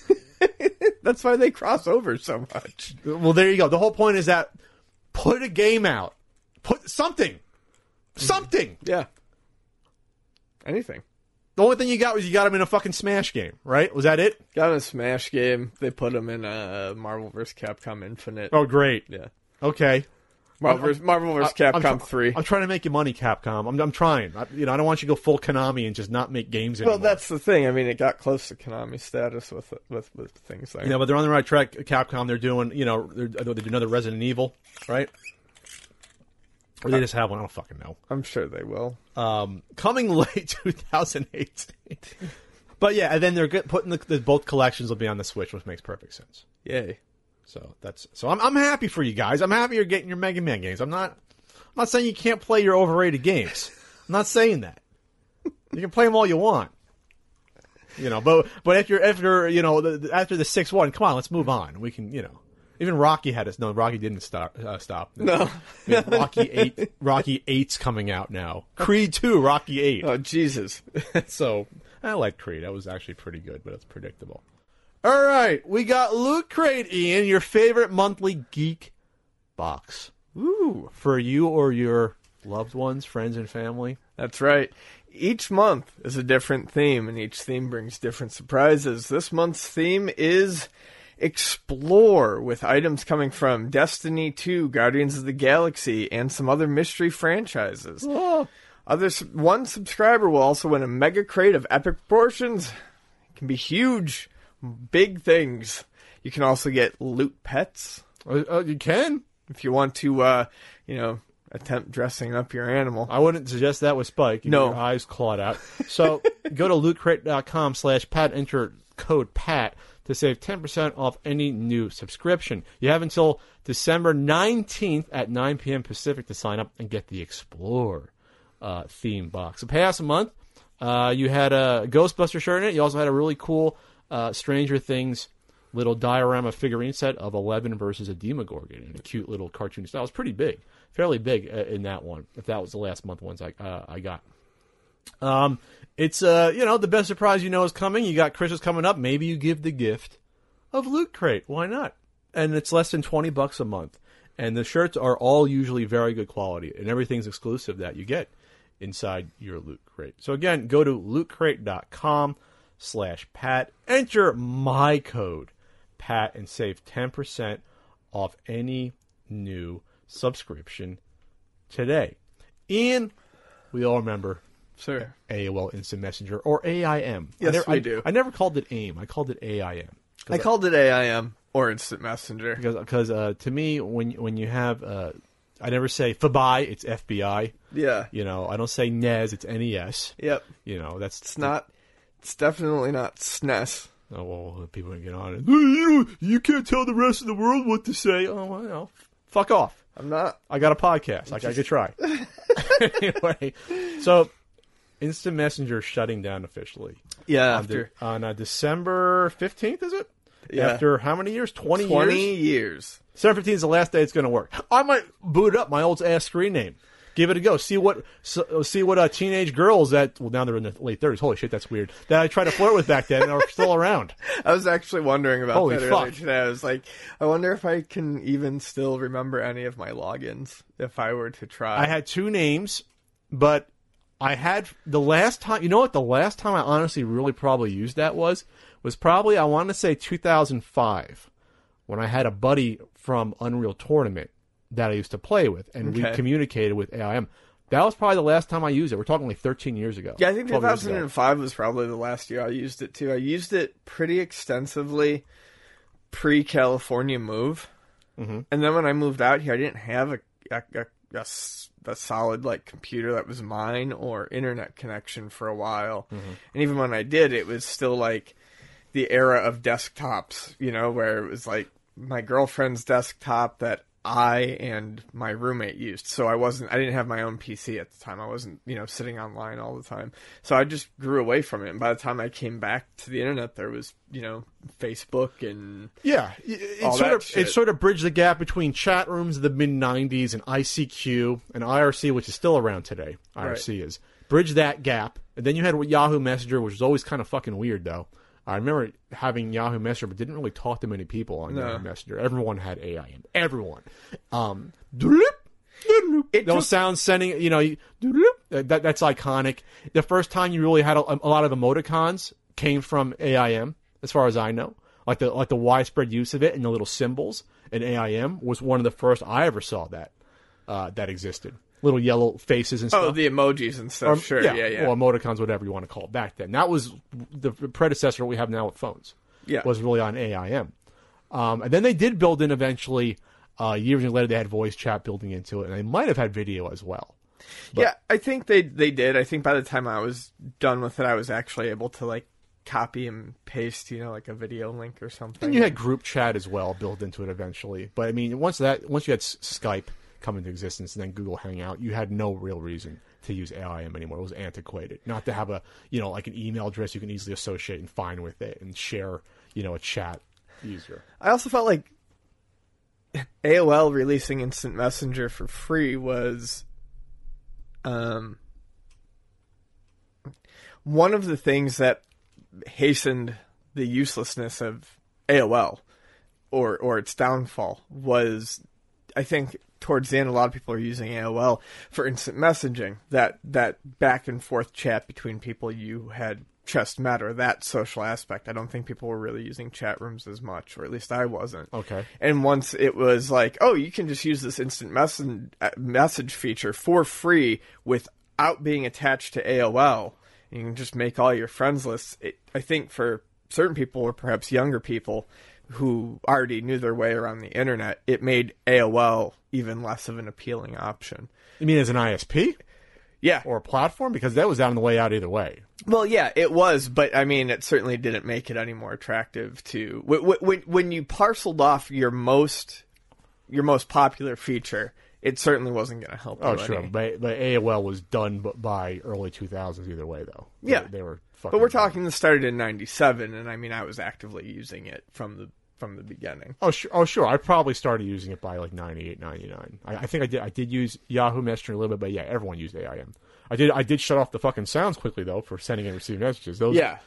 Speaker 4: that's why they cross over so much.
Speaker 3: Well, there you go. The whole point is that put a game out. Put something. Something.
Speaker 4: Yeah. Anything.
Speaker 3: The only thing you got was you got them in a fucking Smash game, right? Was that it?
Speaker 4: Got in a Smash game. They put them in a Marvel vs. Capcom Infinite.
Speaker 3: Oh, great.
Speaker 4: Yeah.
Speaker 3: Okay.
Speaker 4: Marvel vs. Marvel vs. Capcom
Speaker 3: I'm, tr-
Speaker 4: three.
Speaker 3: I'm trying to make you money, Capcom. I'm, I'm trying. I, you know, I don't want you to go full Konami and just not make games anymore.
Speaker 4: Well, that's the thing. I mean, it got close to Konami status with with, with things like
Speaker 3: You know, but they're on the right track. Capcom, they're doing, you know, they're, they're doing another Resident Evil, right? Or they just have one. I don't fucking know.
Speaker 4: I'm sure they will.
Speaker 3: Um, coming late two thousand eighteen. But yeah, and then they're good, putting the, the both collections will be on the Switch, which makes perfect sense.
Speaker 4: Yay.
Speaker 3: So that's so I'm I'm happy for you guys. I'm happy you're getting your Mega Man games. I'm not I'm not saying you can't play your overrated games. I'm not saying that. You can play them all you want. You know, but but if you're if you're you know the, the, after the six one, come on, let's move on. We can you know. Even Rocky had us. No, Rocky didn't stop. Uh, stop.
Speaker 4: No.
Speaker 3: I mean, Rocky eight. Rocky eight's coming out now. Creed two. Rocky eight.
Speaker 4: Oh, Jesus.
Speaker 3: So I like Creed. That was actually pretty good, but it's predictable. All right, we got Loot Crate, Ian, your favorite monthly geek box.
Speaker 4: Ooh.
Speaker 3: For you or your loved ones, friends, and family.
Speaker 4: That's right. Each month is a different theme, and each theme brings different surprises. This month's theme is Explore, with items coming from Destiny two, Guardians of the Galaxy, and some other mystery franchises.
Speaker 3: Oh.
Speaker 4: Other one subscriber will also win a mega crate of epic proportions. It can be huge, big things. You can also get loot pets
Speaker 3: Uh, uh, you can.
Speaker 4: if you want to, uh, you know, attempt dressing up your animal.
Speaker 3: I wouldn't suggest that with Spike. You
Speaker 4: No.
Speaker 3: get your eyes clawed out. So go to lootcrate.com slash Pat. Enter code Pat to save ten percent off any new subscription. You have until December nineteenth at nine p.m. Pacific to sign up and get the Explore uh, theme box. The past month, uh, you had a Ghostbuster shirt in it. You also had a really cool uh, Stranger Things little diorama figurine set of Eleven versus a Demogorgon in a cute little cartoon style. It was pretty big, fairly big uh, in that one, if that was the last month ones I, uh, I got. Um, it's, uh, you know, the best surprise you know is coming. You got Christmas coming up. Maybe you give the gift of Loot Crate. Why not? And it's less than twenty bucks a month. And the shirts are all usually very good quality. And everything's exclusive that you get inside your Loot Crate. So again, go to lootcrate.com slash Pat. Enter my code, Pat, and save ten percent off any new subscription today. Ian, we all remember
Speaker 4: Sir.
Speaker 3: A O L Instant Messenger, or A I M.
Speaker 4: Yes,
Speaker 3: I never,
Speaker 4: we
Speaker 3: I,
Speaker 4: do.
Speaker 3: I never called it AIM. I called it A I M.
Speaker 4: I called it A I M, or Instant Messenger.
Speaker 3: Because because uh, to me, when when you have, uh, I never say F B I, it's F B I.
Speaker 4: Yeah.
Speaker 3: You know, I don't say N E S, it's N E S.
Speaker 4: Yep.
Speaker 3: You know, that's
Speaker 4: It's not, it's definitely not S N E S.
Speaker 3: Oh, well, people are going to get on it. You, you can't tell the rest of the world what to say. Oh, well, you know, fuck off.
Speaker 4: I'm not.
Speaker 3: I got a podcast. I, I could try. Anyway, so Instant Messenger shutting down officially.
Speaker 4: Yeah,
Speaker 3: On,
Speaker 4: after
Speaker 3: de- on uh, December fifteenth, is it?
Speaker 4: Yeah.
Speaker 3: After how many years? twenty,
Speaker 4: twenty
Speaker 3: years?
Speaker 4: years.
Speaker 3: December fifteenth is the last day it's going to work. I might boot up my old ass screen name. Give it a go. See what so, see what uh, teenage girls that, well, now they're in their late thirties. Holy shit, that's weird. That I tried to flirt with back then are still around.
Speaker 4: I was actually wondering about
Speaker 3: Holy
Speaker 4: that
Speaker 3: fuck.
Speaker 4: earlier today. I was like, I wonder if I can even still remember any of my logins if I were to try.
Speaker 3: I had two names, but I had the last time, you know what, the last time I honestly really probably used that was, was probably, I want to say two thousand five, when I had a buddy from Unreal Tournament that I used to play with, and we
Speaker 4: Okay.
Speaker 3: communicated with A I M. That was probably the last time I used it. We're talking like thirteen years ago.
Speaker 4: Yeah, I think
Speaker 3: twelve years ago.
Speaker 4: two thousand five was probably the last year I used it too. I used it pretty extensively pre-California move.
Speaker 3: Mm-hmm.
Speaker 4: And then when I moved out here, I didn't have a, a, a, a s- a solid like computer that was mine or internet connection for a while.
Speaker 3: Mm-hmm.
Speaker 4: And even when I did, it was still like the era of desktops, you know, where it was like my girlfriend's desktop that I and my roommate used. So I wasn't, I didn't have my own P C at the time. I wasn't, you know, sitting online all the time. So I just grew away from it. And by the time I came back to the internet, there was, you know, Facebook and
Speaker 3: Yeah, it,
Speaker 4: all
Speaker 3: it sort
Speaker 4: that
Speaker 3: of
Speaker 4: shit.
Speaker 3: it sort of bridged the gap between chat rooms of the mid nineties and I C Q and I R C, which is still around today. I R C is bridge that gap, and then you had Yahoo Messenger, which was always kind of fucking weird though. I remember having Yahoo Messenger, but didn't really talk to many people on
Speaker 4: No.
Speaker 3: Yahoo Messenger. Everyone had A I M. Everyone. Um, doodle-loop, doodle-loop.
Speaker 4: It
Speaker 3: Those
Speaker 4: just-
Speaker 3: sounds sending, you know, you- doodle-loop. that that's iconic. The first time you really had a, a lot of emoticons came from A I M, as far as I know. Like the like the widespread use of it and the little symbols in A I M was one of the first I ever saw that uh, that existed. Little yellow faces and stuff.
Speaker 4: oh, the emojis and stuff.
Speaker 3: Or-
Speaker 4: sure, yeah, yeah.
Speaker 3: Or emoticons, whatever you want to call it back then. That was the predecessor we have now with phones.
Speaker 4: Yeah.
Speaker 3: Was really on A I M. Um, and then they did build in eventually, uh, years later, they had voice chat building into it, and they might have had video as well.
Speaker 4: yeah, I think they they did. I think by the time I was done with it, I was actually able to like copy and paste, you know, like a video link or something.
Speaker 3: And you had group chat as well built into it eventually. But I mean, once that once you had S- Skype come into existence and then Google Hangout, you had no real reason to use A I M anymore. It was antiquated. Not to have a, you know, like an email address you can easily associate and find with it and share, you know, a chat easier.
Speaker 4: I also felt like A O L releasing Instant Messenger for free was um, one of the things that hastened the uselessness of A O L or or its downfall. Was, I think, towards the end, a lot of people are using A O L for instant messaging, that that back and forth chat between people you had just met, or that social aspect. I don't think people were really using chat rooms as much, or at least I wasn't.
Speaker 3: Okay.
Speaker 4: And once it was like, oh, you can just use this instant message message feature for free without being attached to A O L, and you can just make all your friends lists. It, I think for certain people, or perhaps younger people who already knew their way around the internet, it made A O L even less of an appealing option.
Speaker 3: You mean as an I S P?
Speaker 4: Yeah.
Speaker 3: Or a platform? Because that was on the way out either way.
Speaker 4: Well, yeah, it was, but I mean, it certainly didn't make it any more attractive to when when, when you parceled off your most your most popular feature. It certainly wasn't going to help.
Speaker 3: Oh,
Speaker 4: you
Speaker 3: sure.
Speaker 4: any.
Speaker 3: But, but A O L was done b- by early two thousands either way, though. They-
Speaker 4: Yeah.
Speaker 3: They, were fucking
Speaker 4: But we're
Speaker 3: done.
Speaker 4: talking this started in ninety-seven, and I mean, I was actively using it from the from the beginning.
Speaker 3: Oh, sure. Oh, sure. I probably started using it by like ninety-eight, ninety-nine. I, I think I did. I did use Yahoo Messenger a little bit, but yeah, everyone used A I M. I did. I did shut off the fucking sounds quickly though for sending and receiving messages. Those,
Speaker 4: Yeah.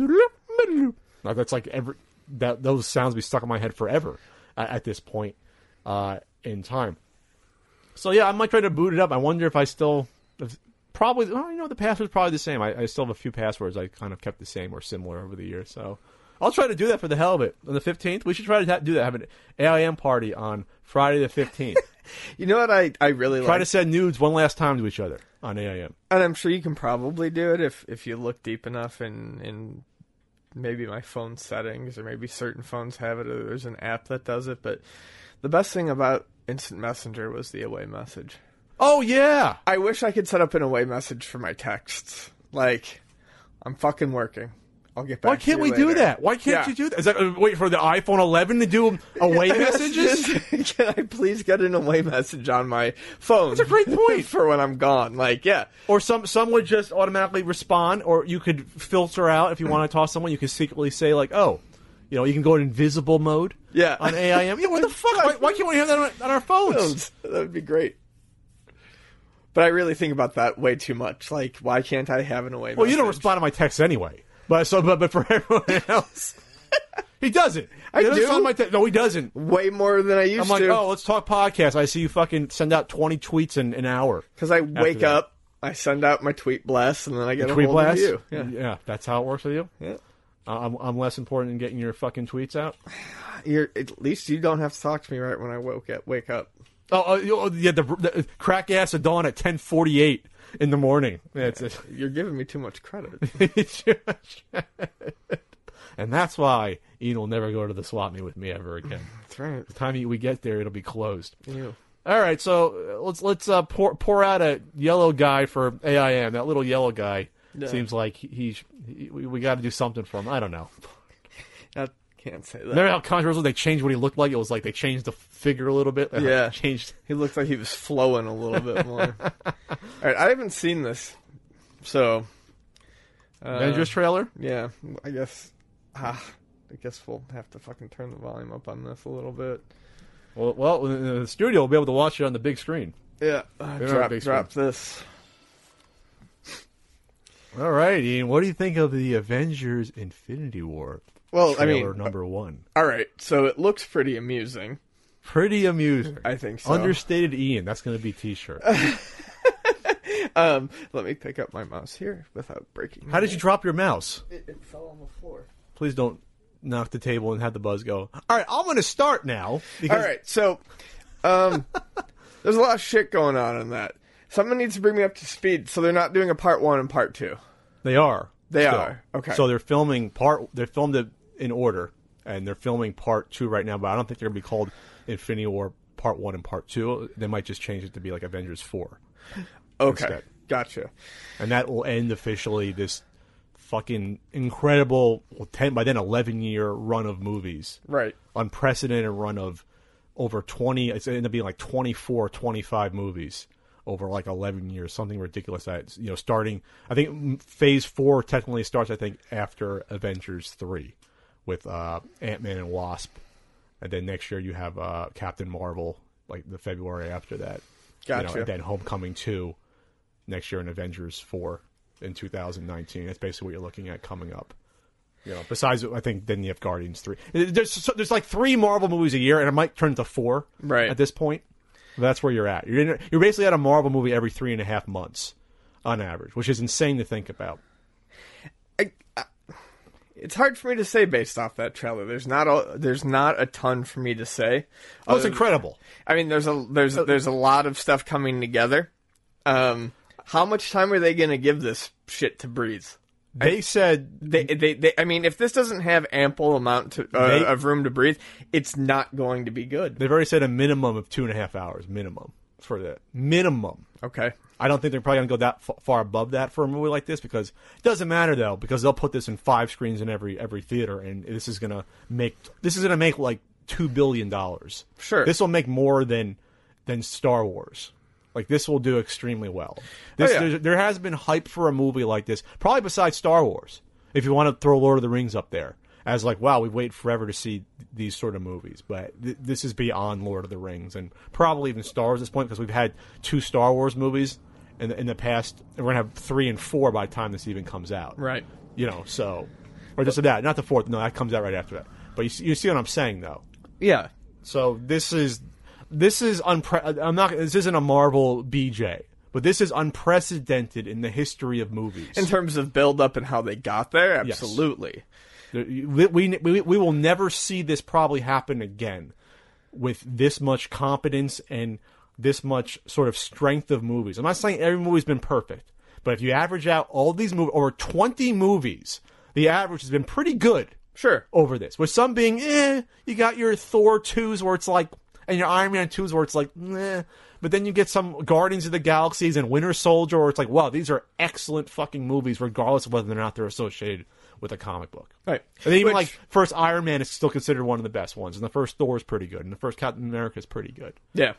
Speaker 3: Now, that's like every that those sounds be stuck in my head forever at, at this point uh, in time. So yeah, I might try to boot it up. I wonder if I still if, probably. Well, you know, the password's probably the same. I, I still have a few passwords I kind of kept the same or similar over the years. So I'll try to do that for the hell of it. On the fifteenth, we should try to ha- do that. Have an A I M party on Friday the fifteenth.
Speaker 4: You know what I, I really
Speaker 3: Try
Speaker 4: like?
Speaker 3: to send nudes one last time to each other on A I M.
Speaker 4: And I'm sure you can probably do it if, if you look deep enough in, in maybe my phone settings, or maybe certain phones have it, or there's an app that does it. But the best thing about Instant Messenger was the away message.
Speaker 3: Oh yeah.
Speaker 4: I wish I could set up an away message for my texts. Like, I'm fucking working. I'll get back
Speaker 3: Why
Speaker 4: to
Speaker 3: can't
Speaker 4: you
Speaker 3: we
Speaker 4: later.
Speaker 3: do that? Why can't
Speaker 4: Yeah.
Speaker 3: you do that? Is that uh, wait for the iPhone eleven to do away messages?
Speaker 4: Can I please get an away message on my phone?
Speaker 3: That's a great point.
Speaker 4: For when I'm gone. Like, yeah.
Speaker 3: Or some some would just automatically respond, or you could filter out if you want to toss someone. You could secretly say like, oh, you know, you can go in invisible mode.
Speaker 4: Yeah.
Speaker 3: On A I M. Yeah, what the fuck? Why, why can't we have that on, on our phones?
Speaker 4: That would be great. But I really think about that way too much. Like, why can't I have an away
Speaker 3: Well,
Speaker 4: message?
Speaker 3: you don't respond to my texts anyway. But so, but, but for everyone else, he doesn't.
Speaker 4: I
Speaker 3: He doesn't
Speaker 4: do.
Speaker 3: respond to my te- no, he doesn't.
Speaker 4: Way more than I used
Speaker 3: I'm like,
Speaker 4: to.
Speaker 3: oh, let's talk podcast. I see you fucking send out twenty tweets in an hour.
Speaker 4: Because I wake
Speaker 3: that.
Speaker 4: up, I send out my tweet blast, and then I get a
Speaker 3: Tweet
Speaker 4: hold
Speaker 3: blast.
Speaker 4: of you. Yeah.
Speaker 3: yeah, that's how it works with you.
Speaker 4: Yeah.
Speaker 3: Uh, I'm, I'm less important than getting your fucking tweets out.
Speaker 4: You're, at least you don't have to talk to me right when I woke up, wake up.
Speaker 3: Oh, oh, you- oh, yeah, the, the crack ass of dawn at ten forty-eight in the morning. That's it.
Speaker 4: You're giving me too much credit.
Speaker 3: And that's why Ian will never go to the swap meet with me ever again.
Speaker 4: That's right.
Speaker 3: The time we get there, it'll be closed.
Speaker 4: You.
Speaker 3: All right, so uh, let's let's uh, pour pour out a yellow guy for A I M. That little yellow guy
Speaker 4: Yeah.
Speaker 3: seems like he, he's he, we, we got to do something for him. I don't know.
Speaker 4: I can't say that.
Speaker 3: Remember how controversial they changed what he looked like? It was like they changed the figure a little bit.
Speaker 4: Yeah.
Speaker 3: changed.
Speaker 4: He looked like he was flowing a little bit more. All right, I haven't seen this, so uh,
Speaker 3: Avengers trailer.
Speaker 4: yeah, I guess. Ah, I guess we'll have to fucking turn the volume up on this a little bit.
Speaker 3: Well, well, in the studio, we'll be able to watch it on the big screen.
Speaker 4: Yeah, uh,
Speaker 3: They're on
Speaker 4: drop
Speaker 3: big
Speaker 4: drop this.
Speaker 3: All right, Ian. What do you think of the Avengers Infinity War
Speaker 4: Well, I
Speaker 3: trailer
Speaker 4: mean,
Speaker 3: number one?
Speaker 4: all right, so it looks pretty amusing.
Speaker 3: Pretty amusing.
Speaker 4: I think so.
Speaker 3: Understated Ian. That's going to be T-shirt.
Speaker 4: Um, let me pick up my mouse here without breaking.
Speaker 3: How did you drop your mouse?
Speaker 4: It, it fell on the floor.
Speaker 3: Please don't knock the table and have the buzz go. All right, I'm going to start now. Because
Speaker 4: All right, so um, there's a lot of shit going on in that. Someone needs to bring me up to speed. So they're not doing a part one and part two.
Speaker 3: They are.
Speaker 4: They
Speaker 3: still.
Speaker 4: are. Okay.
Speaker 3: So they're filming part. They're filmed it in order, and they're filming part two right now. But I don't think they're going to be called Infinity War Part One and Part Two. They might just change it to be like Avengers Four.
Speaker 4: Okay,
Speaker 3: instead.
Speaker 4: gotcha.
Speaker 3: And that will end officially this fucking incredible, well, ten by then eleven year run of movies,
Speaker 4: Right.
Speaker 3: unprecedented run of over twenty. It's ended up being like twenty-four, twenty-five movies over like eleven years, something ridiculous. That, you know, starting, I think Phase Four technically starts, I think, after Avengers three with uh, Ant-Man and Wasp, and then next year you have uh, Captain Marvel, like the February after that.
Speaker 4: Gotcha.
Speaker 3: You know, and then Homecoming two next year, and Avengers four in two thousand nineteen. That's basically what you're looking at coming up. You know, besides, I think then you have Guardians three. There's so, there's like three Marvel movies a year, and it might turn to four
Speaker 4: Right.
Speaker 3: at this point. That's where you're at. You're in, you're basically at a Marvel movie every three and a half months on average, which is insane to think about.
Speaker 4: I, I, it's hard for me to say based off that trailer. There's not a there's not a ton for me to say.
Speaker 3: Oh, it's
Speaker 4: Other-
Speaker 3: incredible.
Speaker 4: I mean, there's a there's there's a lot of stuff coming together. Um, how much time are they going to give this shit to breathe?
Speaker 3: They said
Speaker 4: They, they, they, I mean, if this doesn't have ample amount to, uh,
Speaker 3: They-
Speaker 4: of room to breathe, it's not going to be good.
Speaker 3: they've already said a minimum of two and a half hours minimum for that minimum.
Speaker 4: Okay.
Speaker 3: I don't think they're probably going to go that f- far above that for a movie like this, because it doesn't matter though, because they'll put this in five screens in every every theater, and this is going to make this is going to make like two billion dollars.
Speaker 4: Sure.
Speaker 3: This will make more than than Star Wars. Like, this will do extremely well. This,
Speaker 4: Oh, yeah.
Speaker 3: there's- there has been hype for a movie like this, probably besides Star Wars. If you want to throw Lord of the Rings up there as like, wow, we've waited forever to see these sort of movies, but th- this is beyond Lord of the Rings and probably even Star Wars at this point, because we've had two Star Wars movies in the, in the past, and we're gonna have three and four by the time this even comes out.
Speaker 4: Right.
Speaker 3: You know, so or just that, not the fourth. No, that comes out right after that. But you see, you see what I'm saying, though.
Speaker 4: Yeah.
Speaker 3: So this is this is unpre- I'm not. This isn't a Marvel B J, but this is unprecedented in the history of movies.
Speaker 4: In terms of build up and how they got there, absolutely.
Speaker 3: We, we we we will never see this probably happen again with this much competence and this much sort of strength of movies. I'm not saying every movie's been perfect, but if you average out all these movies, over twenty movies, the average has been pretty good.
Speaker 4: Sure.
Speaker 3: Over this, with some being, eh, you got your Thor twos where it's like, and your Iron Man twos where it's like, eh, but then you get some Guardians of the Galaxies and Winter Soldier where it's like, wow, these are excellent fucking movies, regardless of whether or not they're associated with a comic book.
Speaker 4: Right.
Speaker 3: And even
Speaker 4: Which-
Speaker 3: like first Iron Man is still considered one of the best ones, and the first Thor is pretty good, and the first Captain America is pretty good.
Speaker 4: Yeah.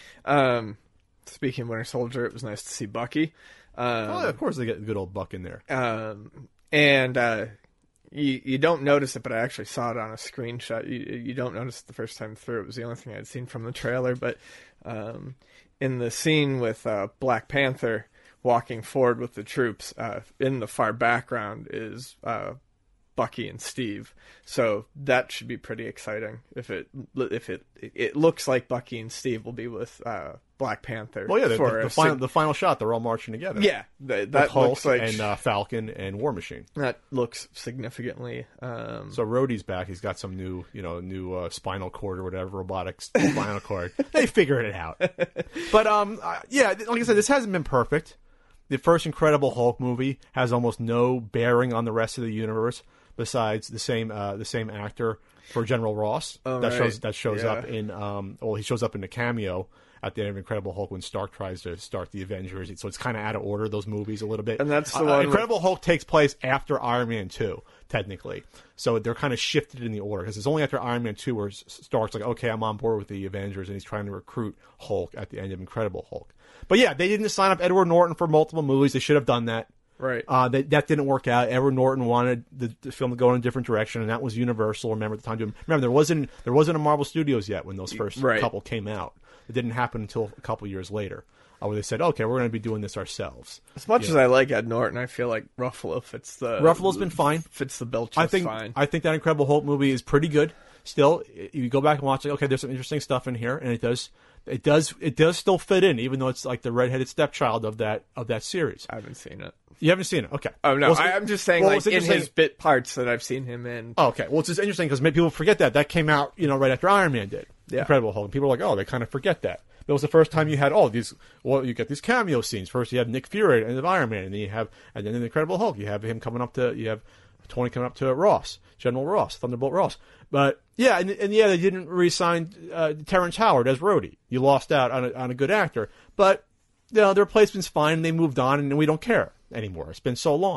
Speaker 4: Um, speaking of Winter Soldier, it was nice to see Bucky. Um,
Speaker 3: Oh, of course they get a good old Buck in there.
Speaker 4: Um, and uh, you you don't notice it, but I actually saw it on a screenshot. You you don't notice it the first time through. It was the only thing I'd seen from the trailer. But um, in the scene with uh, Black Panther walking forward with the troops, uh, in the far background is uh, Bucky and Steve. So that should be pretty exciting. If it if it it looks like Bucky and Steve will be with uh, Black Panther.
Speaker 3: Well, yeah, the,
Speaker 4: for
Speaker 3: the,
Speaker 4: a
Speaker 3: the final
Speaker 4: sig-
Speaker 3: the final shot, they're all marching together.
Speaker 4: yeah, th-
Speaker 3: With
Speaker 4: that
Speaker 3: Hulk
Speaker 4: looks like
Speaker 3: and uh, Falcon and War Machine.
Speaker 4: that looks significantly. Um,
Speaker 3: So Rhodey's back. He's got some new, you know, new uh, spinal cord or whatever, robotic spinal cord. They figured it out. But um, uh, yeah, like I said, this hasn't been perfect. The first Incredible Hulk movie has almost no bearing on the rest of the universe, besides the same uh, the same actor for General Ross
Speaker 4: Oh,
Speaker 3: that
Speaker 4: right.
Speaker 3: shows that shows
Speaker 4: Yeah.
Speaker 3: up in um, well, he shows up in the cameo at the end of Incredible Hulk when Stark tries to start the Avengers. So it's kind of out of order, those movies a little bit.
Speaker 4: And that's the
Speaker 3: Uh,
Speaker 4: one with-
Speaker 3: Incredible Hulk takes place after Iron Man two, technically. So they're kind of shifted in the order, because it's only after Iron Man two where S- Stark's like, okay, I'm on board with the Avengers, and he's trying to recruit Hulk at the end of Incredible Hulk. But yeah, they didn't sign up Edward Norton for multiple movies. They should have done that.
Speaker 4: right.
Speaker 3: Uh, that, that didn't work out. Edward Norton wanted the, the film to go in a different direction, and that was Universal. Remember at the time? to- Remember there wasn't there wasn't a Marvel Studios yet when those first
Speaker 4: Right.
Speaker 3: couple came out. It didn't happen until a couple years later, uh, where they said, "Okay, we're going to be doing this ourselves."
Speaker 4: As much as I like Ed Norton, I feel like Ruffalo fits the
Speaker 3: Ruffalo's been fine.
Speaker 4: Fits the bill just
Speaker 3: I think
Speaker 4: fine.
Speaker 3: I think that Incredible Hulk movie is pretty good. Still, you go back and watch it. Okay, there's some interesting stuff in here, and it does it does it does still fit in, even though it's like the redheaded stepchild of that of that series.
Speaker 4: I haven't seen it.
Speaker 3: You haven't seen it, okay?
Speaker 4: Oh no,
Speaker 3: Well, it's-
Speaker 4: I, I'm just saying,
Speaker 3: well,
Speaker 4: like
Speaker 3: it's
Speaker 4: in
Speaker 3: interesting-
Speaker 4: his bit parts that I've seen him in.
Speaker 3: Oh, okay. Well, it's just interesting because maybe people forget that that came out, you know, right after Iron Man did.
Speaker 4: Yeah.
Speaker 3: Incredible Hulk. And people are like, oh, they kind of forget that. That was the first time you had all these. Well, you get these cameo scenes. First, you have Nick Fury at the end of Iron Man, and then you have, and then in the Incredible Hulk, you have him coming up to, you have Tony coming up to Ross, General Ross, Thunderbolt Ross. But yeah, and, and yeah, they didn't re-sign uh, Terrence Howard as Rhodey. You lost out on a, on a good actor, but you know, their replacement's fine, and they moved on, and we don't care anymore. It's been so long.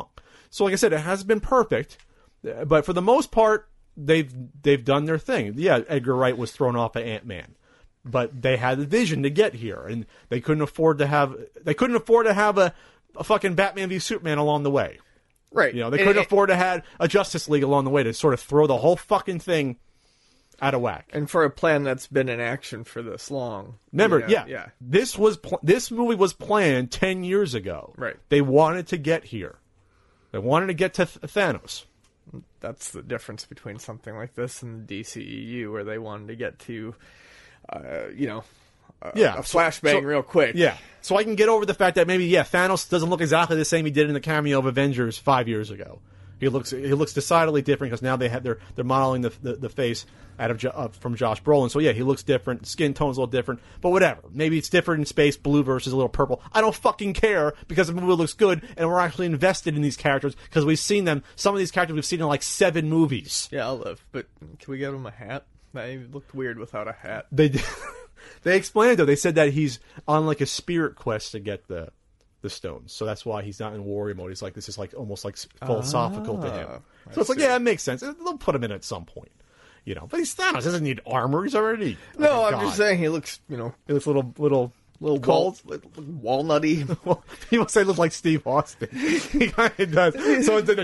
Speaker 3: So, like I said, it hasn't been perfect, but for the most part, they've they've done their thing. Yeah, Edgar Wright was thrown off of Ant-Man, but they had the vision to get here, and they couldn't afford to have they couldn't afford to have a, a fucking Batman v Superman along the way.
Speaker 4: Right.
Speaker 3: You know, they
Speaker 4: And-
Speaker 3: couldn't
Speaker 4: and-
Speaker 3: afford to have a Justice League along the way to sort of throw the whole fucking thing out of whack.
Speaker 4: And for a plan that's been in action for this long.
Speaker 3: Remember,
Speaker 4: you know,
Speaker 3: yeah,
Speaker 4: Yeah.
Speaker 3: this was pl- this movie was planned ten years ago.
Speaker 4: Right.
Speaker 3: They wanted to get here. They wanted to get to Th- Thanos.
Speaker 4: That's the difference between something like this and the D C E U, where they wanted to get to, uh, you know, a,
Speaker 3: Yeah,
Speaker 4: a
Speaker 3: so-
Speaker 4: flashbang
Speaker 3: so-
Speaker 4: real quick.
Speaker 3: Yeah. So I can get over the fact that maybe, yeah, Thanos doesn't look exactly the same he did in the cameo of Avengers five years ago. He looks he looks decidedly different because now they have they're they're modeling the the, the face out of Jo- uh, from Josh Brolin. So yeah, he looks different. Skin tone's a little different, but whatever. Maybe it's different in space, blue versus a little purple. I don't fucking care because the movie looks good and we're actually invested in these characters because we've seen them. Some of these characters we've seen in like seven movies.
Speaker 4: Yeah, I'll live. But can we get him a hat? They looked weird without a hat.
Speaker 3: They did- they explained it though. They said that he's on like a spirit quest to get the the stones, so that's why he's not in warrior mode. He's like this is like almost like philosophical to him.
Speaker 4: I
Speaker 3: So it's like
Speaker 4: see.
Speaker 3: yeah, it makes sense. They'll put him in at some point, you know. But he's Thanos. He doesn't need armor. He's already
Speaker 4: No,
Speaker 3: oh,
Speaker 4: I'm
Speaker 3: God.
Speaker 4: just saying he looks, you know,
Speaker 3: He looks a little little
Speaker 4: little
Speaker 3: cold.
Speaker 4: wal- walnutty.
Speaker 3: Well, people say he looks like Steve Austin. He kind of does. Someone did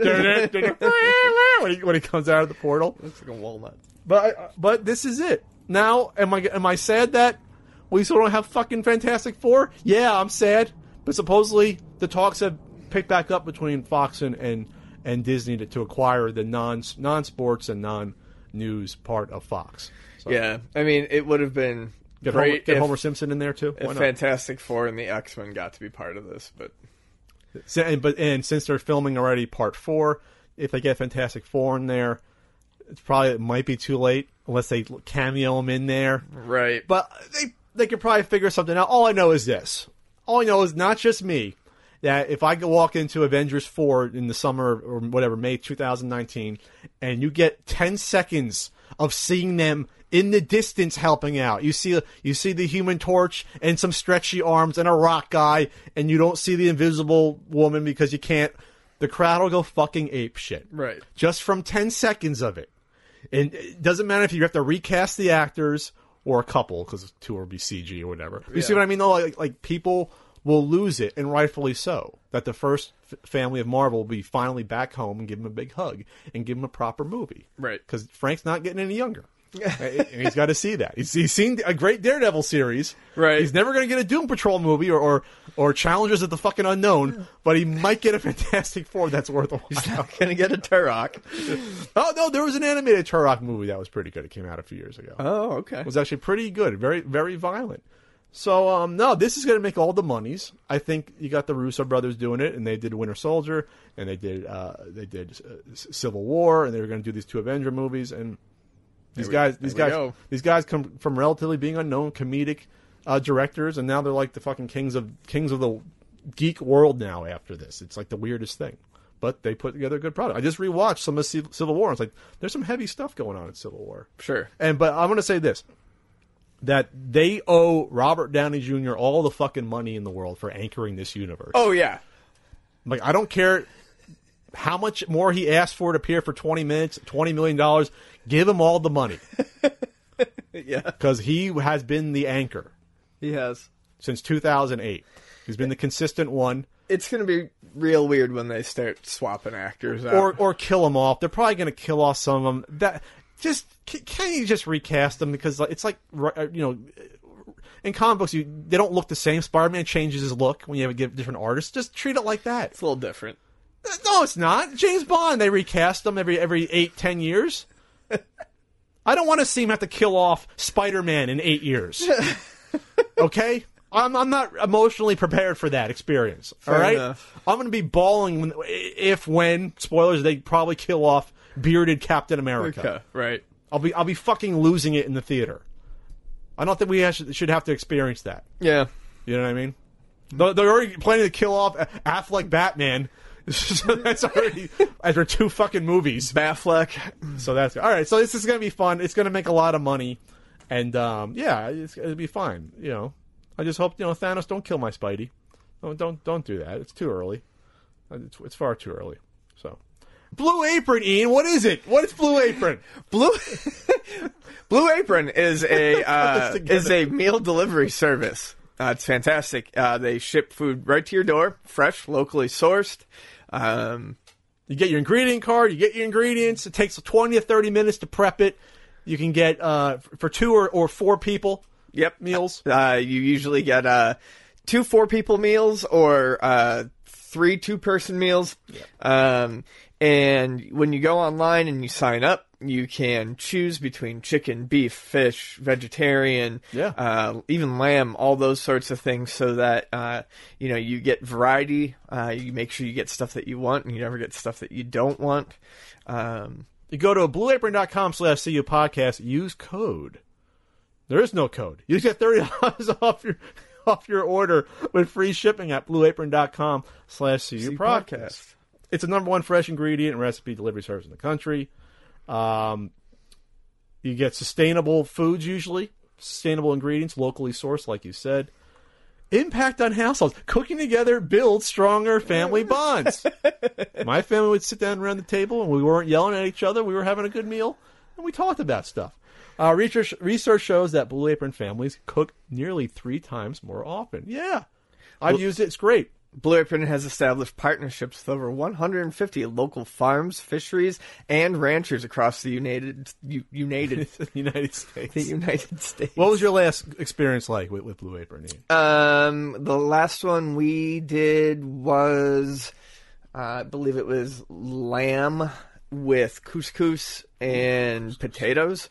Speaker 3: the when he when he comes out of the portal.
Speaker 4: Looks like a walnut.
Speaker 3: But I- but this is it. Now, am I am I sad that we still don't have fucking Fantastic Four? Yeah, I'm sad. But supposedly the talks have picked back up between Fox and and, and Disney to, to acquire the non non sports and non news part of Fox. So,
Speaker 4: Yeah, I mean, it would have been
Speaker 3: get, Homer,
Speaker 4: great
Speaker 3: get
Speaker 4: if,
Speaker 3: Homer Simpson in there too. Why
Speaker 4: if
Speaker 3: not?
Speaker 4: Fantastic Four and the X-Men got to be part of this, but
Speaker 3: So- and, but and since they're filming already part four, if they get Fantastic Four in there, it's probably it might be too late unless they cameo them in there.
Speaker 4: right.
Speaker 3: But they they could probably figure something out. All I know is this. All I know is not just me. That if I go walk into Avengers four in the summer or whatever, May twenty nineteen, and you get ten seconds of seeing them in the distance helping out. You see you see the Human Torch and some stretchy arms and a rock guy, and you don't see the Invisible Woman because you can't. The crowd will go fucking ape shit.
Speaker 4: Right.
Speaker 3: Just from ten seconds of it. And it doesn't matter if you have to recast the actors or a couple, because two will be C G or whatever. You see
Speaker 4: Yeah.
Speaker 3: what I mean, though? Like, like people will lose it, and rightfully so. That the first f- family of Marvel will be finally back home and give him a big hug and give him a proper movie.
Speaker 4: Right.
Speaker 3: Because Frank's not getting any younger. And he's got to see that. He's, he's seen a great Daredevil series.
Speaker 4: Right.
Speaker 3: He's never going to get a Doom Patrol movie or, or or Challengers of the fucking Unknown, but he might get a Fantastic Four that's worth a while.
Speaker 4: Gonna get a Turok.
Speaker 3: Oh no, there was an animated Turok movie that was pretty good. It came out a few years ago.
Speaker 4: Oh, okay.
Speaker 3: It was actually pretty good. Very very violent. So um no, this is going to make all the monies. I think you got the Russo brothers doing it, and they did Winter Soldier, and they did uh, they did uh, Civil War, and they were going to do these two Avenger movies, and these
Speaker 4: There we-
Speaker 3: guys these
Speaker 4: there we
Speaker 3: guys
Speaker 4: go.
Speaker 3: these guys come from relatively being unknown comedic uh, directors, and now they're like the fucking kings of kings of the geek world now. After this, it's like the weirdest thing. But they put together a good product. I just rewatched some of Civ- Civil War. It's like there's some heavy stuff going on in Civil War.
Speaker 4: Sure.
Speaker 3: And but I'm going to say this: that they owe Robert Downey Junior all the fucking money in the world for anchoring this universe.
Speaker 4: Oh yeah.
Speaker 3: Like I don't care how much more he asked for to appear for twenty minutes, twenty million dollars. Give him all the money
Speaker 4: Yeah.
Speaker 3: because he has been the anchor
Speaker 4: He has.
Speaker 3: since two thousand eight. He's been the consistent one.
Speaker 4: It's gonna be real weird when they start swapping actors out.
Speaker 3: or or kill them off. They're probably going to kill off some of them. That just can, can you just recast them because like, it's like you know, in comic books you they don't look the same. Spider-Man changes his look when you have a different artist. Just treat it like that.
Speaker 4: it's a little different.
Speaker 3: No, it's not. James Bond they recast them every every eight ten years. I don't want to see him have to kill off Spider-Man in eight years. Okay. I'm I'm not emotionally prepared for that experience.
Speaker 4: Fair
Speaker 3: all right,
Speaker 4: enough.
Speaker 3: I'm going to be bawling when, if when spoilers they probably kill off bearded Captain America.
Speaker 4: Okay. Right.
Speaker 3: I'll be I'll be fucking losing it in the theater. I don't think we should, should have to experience that.
Speaker 4: Yeah.
Speaker 3: You know what I mean? They're they're already planning to kill off Affleck Batman. So that's already after two fucking movies.
Speaker 4: Batfleck.
Speaker 3: So that's all right. So this is going to be fun. It's going to make a lot of money, and um, yeah, it's, it'll be fine. You know. I just hope you know Thanos don't kill my Spidey. Don't don't don't do that. It's too early. It's, it's far too early. So, Blue Apron, Ian. What is it? What is Blue Apron?
Speaker 4: Blue Blue Apron is a uh,
Speaker 3: together.
Speaker 4: is a meal delivery service. Uh, it's fantastic. Uh, they ship food right to your door, fresh, locally sourced. Um,
Speaker 3: You get your ingredient card. You get your ingredients. It takes twenty to thirty minutes to prep it. You can get uh, for two or, or four people.
Speaker 4: Yep,
Speaker 3: Meals.
Speaker 4: Uh, you usually get uh, two four people meals or uh, three two person meals. Um, and when you go online and you sign up, you can choose between chicken, beef, fish, vegetarian,
Speaker 3: Yeah.
Speaker 4: uh, even lamb, all those sorts of things, so that uh, you know you get variety. Uh, you make sure you get stuff that you want, and you never get stuff that you don't want. Um,
Speaker 3: You go to blueapron.com slash CU podcast. Use code. There is no code. You get thirty dollars off your off your order with free shipping at blueapron.com slash CU
Speaker 4: CU
Speaker 3: podcast.
Speaker 4: podcast.
Speaker 3: It's the number one fresh ingredient and recipe delivery service in the country. Um, you get sustainable foods usually, sustainable ingredients, locally sourced, like you said. Impact on households. Cooking together builds stronger family bonds. My family would sit down around the table and we weren't yelling at each other. We were having a good meal and we talked about stuff. Uh, research, research shows that Blue Apron families cook nearly three times more often. Yeah. I've
Speaker 4: Well-
Speaker 3: used it. It's great.
Speaker 4: Blue Apron has established partnerships with over one hundred fifty local farms, fisheries, and ranchers across the United U, United
Speaker 3: United States.
Speaker 4: the United States.
Speaker 3: What was your last experience like with, with Blue Apron, Ian?
Speaker 4: Um, the last one we did was, uh, I believe it was lamb with couscous and potatoes,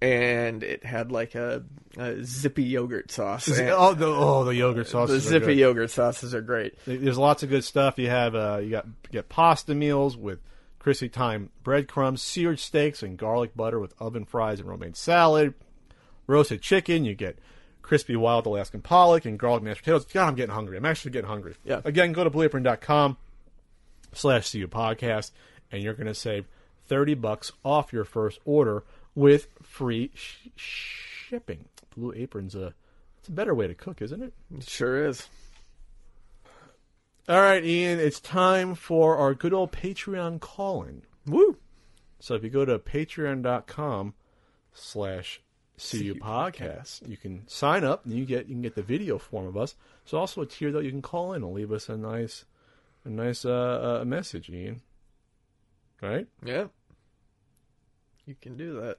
Speaker 4: and it had like a, a zippy yogurt sauce. And
Speaker 3: Oh, the oh the yogurt
Speaker 4: the
Speaker 3: sauces. are
Speaker 4: zippy
Speaker 3: good.
Speaker 4: yogurt sauces are great.
Speaker 3: There's lots of good stuff. You have uh, you got you get pasta meals with crispy thyme breadcrumbs, seared steaks, and garlic butter with oven fries and romaine salad. Roasted chicken. You get crispy wild Alaskan pollock and garlic mashed potatoes. God, I'm getting hungry. I'm actually getting hungry.
Speaker 4: Yeah.
Speaker 3: Again, go to blueapron.com slash CU podcast, and you're going to save thirty bucks off your first order with free sh- shipping. Blue Apron's a it's a better way to cook, isn't it?
Speaker 4: It sure is.
Speaker 3: All right, Ian, it's time for our good old Patreon call-in.
Speaker 4: Woo!
Speaker 3: So if you go to patreon.com slash CU podcast, you can sign up and you get you can get the video form of us. There's also a tier that you can call in and leave us a nice a nice uh, uh, message, Ian. Right?
Speaker 4: Yeah. You can do that.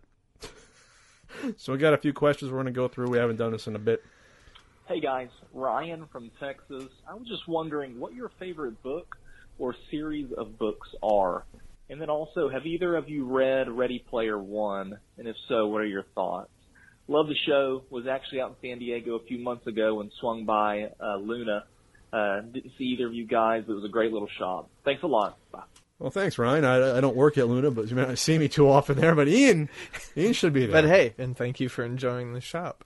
Speaker 3: So we got a few questions we're going to go through. We haven't done this in a bit.
Speaker 5: Hey guys, Ryan from Texas. I was just wondering what your favorite book or series of books are. And then also, have either of you read Ready Player One? And if so, what are your thoughts? Love the show. Was actually out in San Diego a few months ago and swung by uh, Luna. Uh, didn't see either of you guys, but it was a great little shop. Thanks a lot. Bye.
Speaker 3: Well, thanks, Ryan. I, I don't work at Luna, but you may not see me too often there. But Ian, Ian should be there.
Speaker 4: But hey, and thank you for enjoying the shop.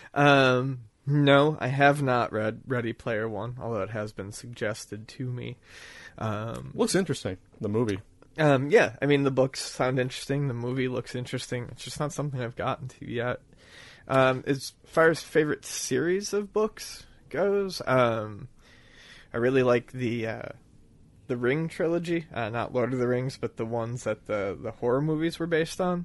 Speaker 4: Um, no, I have not read Ready Player One, although it has been suggested to me. Um,
Speaker 3: Looks interesting, the movie.
Speaker 4: um, yeah, I mean, the books sound interesting. The movie looks interesting. It's just not something I've gotten to yet. Um, as far as favorite series of books goes, um, I really like the uh, the Ring trilogy. Uh, not Lord of the Rings, but the ones that the, the horror movies were based on.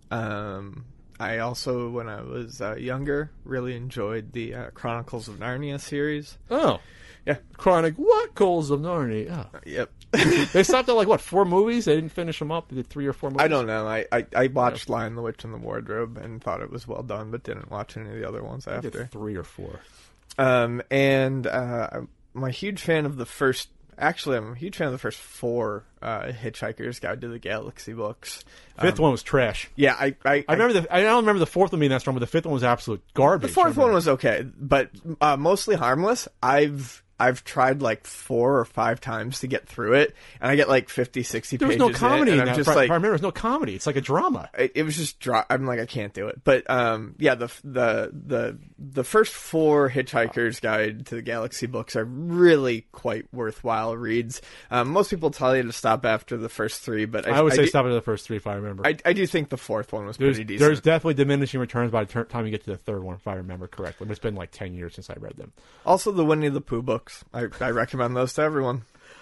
Speaker 4: Um, I also, when I was uh, younger, really enjoyed the uh, Chronicles of Narnia series.
Speaker 3: Oh.
Speaker 4: Yeah.
Speaker 3: Chronic What Goals of Narnia. Oh.
Speaker 4: Yep.
Speaker 3: They stopped at like, what, four movies? They didn't finish them up? They did three or four movies?
Speaker 4: I don't know. I, I, I watched Lion, the Witch, and the Wardrobe and thought it was well done, but didn't watch any of the other ones
Speaker 3: They
Speaker 4: after.
Speaker 3: did three or four.
Speaker 4: Um, and uh, I'm a huge fan of the first. Actually, I'm a huge fan of the first four uh, Hitchhiker's Guide to the Galaxy books.
Speaker 3: Fifth
Speaker 4: Um,
Speaker 3: one was trash.
Speaker 4: Yeah, I I,
Speaker 3: I remember the. I don't remember the fourth one being that strong, but the fifth one was absolute garbage.
Speaker 4: the fourth
Speaker 3: I remember.
Speaker 4: one was okay, but uh, mostly harmless. I've I've tried like four or five times to get through it, and I get like fifty, sixty
Speaker 3: There was
Speaker 4: pages
Speaker 3: no comedy
Speaker 4: in,
Speaker 3: in
Speaker 4: and I'm
Speaker 3: that.
Speaker 4: just
Speaker 3: If I-
Speaker 4: like,
Speaker 3: if I remember, there was no comedy. It's like a drama.
Speaker 4: it, it was just dry. I'm like, I can't do it. But um, yeah, the the the the first four Hitchhiker's Guide to the Galaxy books are really quite worthwhile reads. Um, most people tell you to stop after the first three, but I,
Speaker 3: I would say
Speaker 4: do,
Speaker 3: stop at the first three if I remember.
Speaker 4: I, I do think the fourth one was
Speaker 3: there's,
Speaker 4: pretty decent.
Speaker 3: there's definitely diminishing returns by the ter- time you get to the third one, if I remember correctly. But it's been like ten years since I read them.
Speaker 4: Also, the Winnie the Pooh books. I, I recommend those to everyone.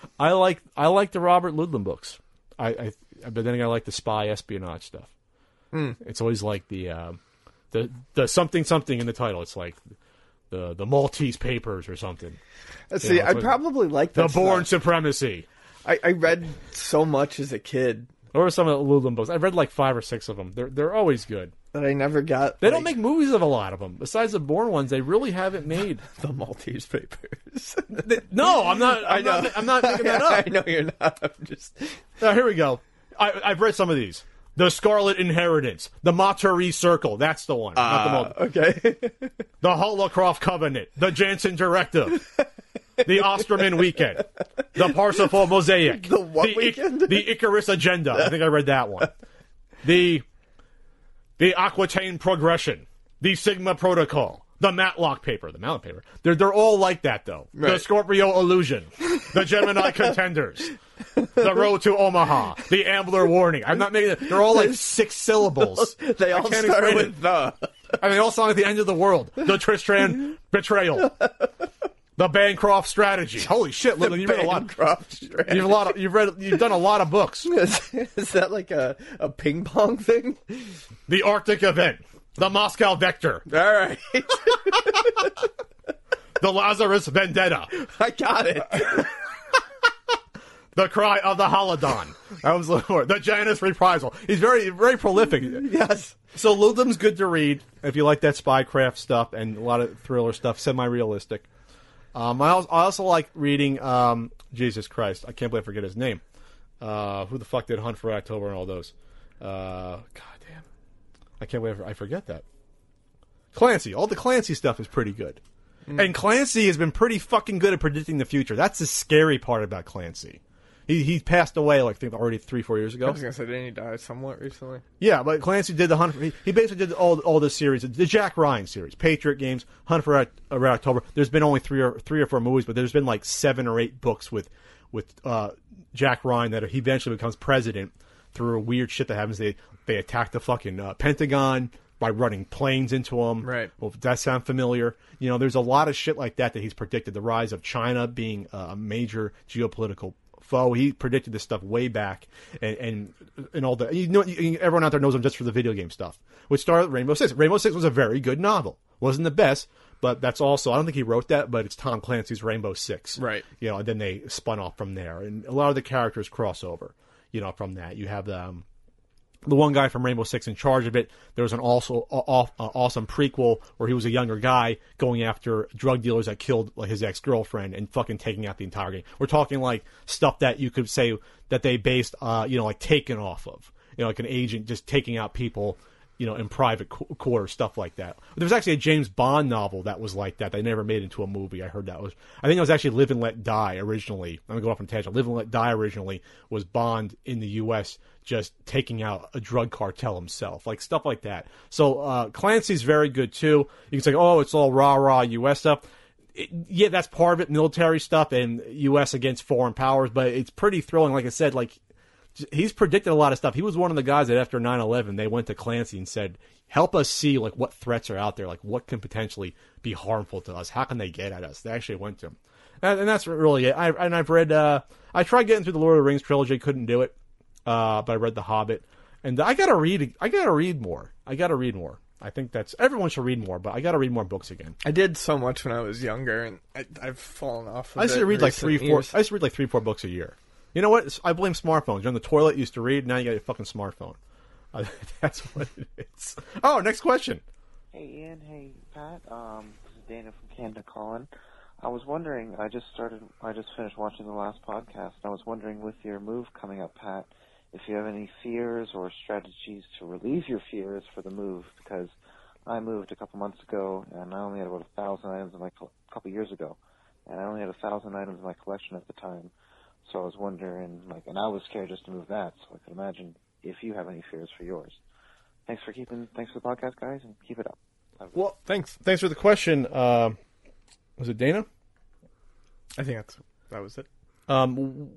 Speaker 3: I like I like the Robert Ludlum books. I, I but then I like the spy espionage stuff.
Speaker 4: Mm.
Speaker 3: It's always like the uh, the the something something in the title. It's like the the Maltese Papers or something.
Speaker 4: Let's
Speaker 3: You
Speaker 4: see,
Speaker 3: know,
Speaker 4: I
Speaker 3: it's like
Speaker 4: probably like
Speaker 3: the
Speaker 4: that
Speaker 3: Born
Speaker 4: stuff.
Speaker 3: Supremacy.
Speaker 4: I, I read so much as a kid
Speaker 3: What were some of the Ludlum books? I've read like five or six of them. They're they're always good.
Speaker 4: that I never got.
Speaker 3: They
Speaker 4: like,
Speaker 3: don't make movies of a lot of them. Besides the Bourne ones, they really haven't made.
Speaker 4: the Maltese Papers.
Speaker 3: They- no, I'm not. I'm
Speaker 4: I know.
Speaker 3: Not, I'm not making that up.
Speaker 4: I know you're not. I'm just.
Speaker 3: Now, here we go. I, I've read some of these. The Scarlet Inheritance, the Maturi Circle. That's the one. not the Mal-
Speaker 4: Uh, okay.
Speaker 3: The Holocroft Covenant, the Janssen Directive, the Osterman Weekend, the Parsifal Mosaic,
Speaker 4: The what
Speaker 3: Ic-
Speaker 4: weekend?
Speaker 3: the Icarus Agenda. I think I read that one. The the Aquitaine Progression, the Sigma Protocol, the Matlock Paper, the Matlock Paper. They're they're all like that though. The
Speaker 4: Right.
Speaker 3: Scorpio Illusion, the Gemini Contenders, the Road to Omaha, the Ambler Warning. I'm not making it. They're all like six syllables.
Speaker 4: They
Speaker 3: I
Speaker 4: all
Speaker 3: can't
Speaker 4: start
Speaker 3: explain
Speaker 4: with
Speaker 3: it.
Speaker 4: the.
Speaker 3: I mean, they all sound like the end of the world. The Tristram Betrayal. The Bancroft Strategy. Holy shit, Lily, you've read a lot.
Speaker 4: Bancroft strategy.
Speaker 3: You've a lot of, you've read you've done a lot of books.
Speaker 4: Is, is that like a, a ping pong thing?
Speaker 3: The Arctic Event. The Moscow Vector.
Speaker 4: All right.
Speaker 3: The Lazarus Vendetta.
Speaker 4: I got it.
Speaker 3: The Cry of the Holodon. That was the word. The Janus Reprisal. He's very very prolific.
Speaker 4: Yes.
Speaker 3: So Ludlam's good to read if you like that spycraft stuff and a lot of thriller stuff, semi-realistic. Um, I, also, I also like reading, um, Jesus Christ, I can't believe I forget his name. Uh, who the fuck did Hunt for October and all those? Uh, God damn. I can't believe I forget that. Clancy. All the Clancy stuff is pretty good. And Clancy has been pretty fucking good at predicting the future. That's the scary part about Clancy. He he passed away, like, I think already three, four years ago.
Speaker 4: I was going to say, didn't he die somewhat recently?
Speaker 3: Yeah, but Clancy did the Hunt. For, he, he basically did all all this series, the Jack Ryan series, Patriot Games, Hunt for Oct- around October. There's been only three or three or four movies, but there's been like seven or eight books with with uh, Jack Ryan that he eventually becomes president through weird shit that happens. They they attack the fucking uh, Pentagon by running planes into them.
Speaker 4: Right.
Speaker 3: Well, does that sound familiar? You know, there's a lot of shit like that that he's predicted. The rise of China being uh, a major geopolitical foe. He predicted this stuff way back, and and, and all the you know you, everyone out there knows him just for the video game stuff, which started with Rainbow Six. Rainbow Six was a very good novel. Wasn't the best, but that's also I don't think he wrote that, but it's Tom Clancy's Rainbow Six.
Speaker 4: Right.
Speaker 3: You know, and then they spun off from there, and a lot of the characters cross over. You know, from that you have the. Um, The one guy from Rainbow Six in charge of it. There was an also uh, uh, awesome prequel where he was a younger guy going after drug dealers that killed like, his ex-girlfriend and fucking taking out the entire game. We're talking like stuff that you could say that they based, uh, you know, like Taken off of. You know, like an agent just taking out people, you know, in private qu- quarters, stuff like that. There was actually a James Bond novel that was like that. They never made into a movie. I heard that was. I think it was actually Live and Let Die originally. I'm gonna go off on a tangent. Live and Let Die originally was Bond in the U S just taking out a drug cartel himself, like stuff like that. So uh, Clancy's very good too. You can say, oh, it's all rah rah U S stuff. It, yeah, that's part of it, military stuff and U S against foreign powers. But it's pretty thrilling. Like I said, like. He's predicted a lot of stuff. He was one of the guys that after nine eleven, they went to Clancy and said, help us see like what threats are out there, like what can potentially be harmful to us. How can they get at us? They actually went to him. And, and that's really it. I, and I've read, uh, I tried getting through the Lord of the Rings trilogy, couldn't do it. Uh, but I read The Hobbit. And I gotta read, I gotta read more. I gotta read more. I think that's, everyone should read more, but I gotta read more books again.
Speaker 4: I did so much when I was younger, and I, I've fallen off of
Speaker 3: I used
Speaker 4: it
Speaker 3: to read
Speaker 4: in
Speaker 3: like
Speaker 4: recent
Speaker 3: three, four,
Speaker 4: years.
Speaker 3: I used to read like three, four books a year. You know what? I blame smartphones. You're on the toilet, you used to read, now you got your fucking smartphone. Uh, that's what it is. Oh, next question.
Speaker 6: Hey Ian, hey Pat. Um, this is Dana from Canada calling. I was wondering, I just started, I just finished watching the last podcast, and I was wondering with your move coming up, Pat, if you have any fears or strategies to relieve your fears for the move, because I moved a couple months ago, and I only had about a thousand items in my, a couple years ago, and I only had a thousand items in my collection at the time. So I was wondering, like, and I was scared just to move that, so I could imagine if you have any fears for yours. Thanks for keeping, thanks for the podcast, guys, and keep it up.
Speaker 3: Well, thanks. Thanks for the question. Uh, was it Dana?
Speaker 4: I think that's that was it.
Speaker 3: Um,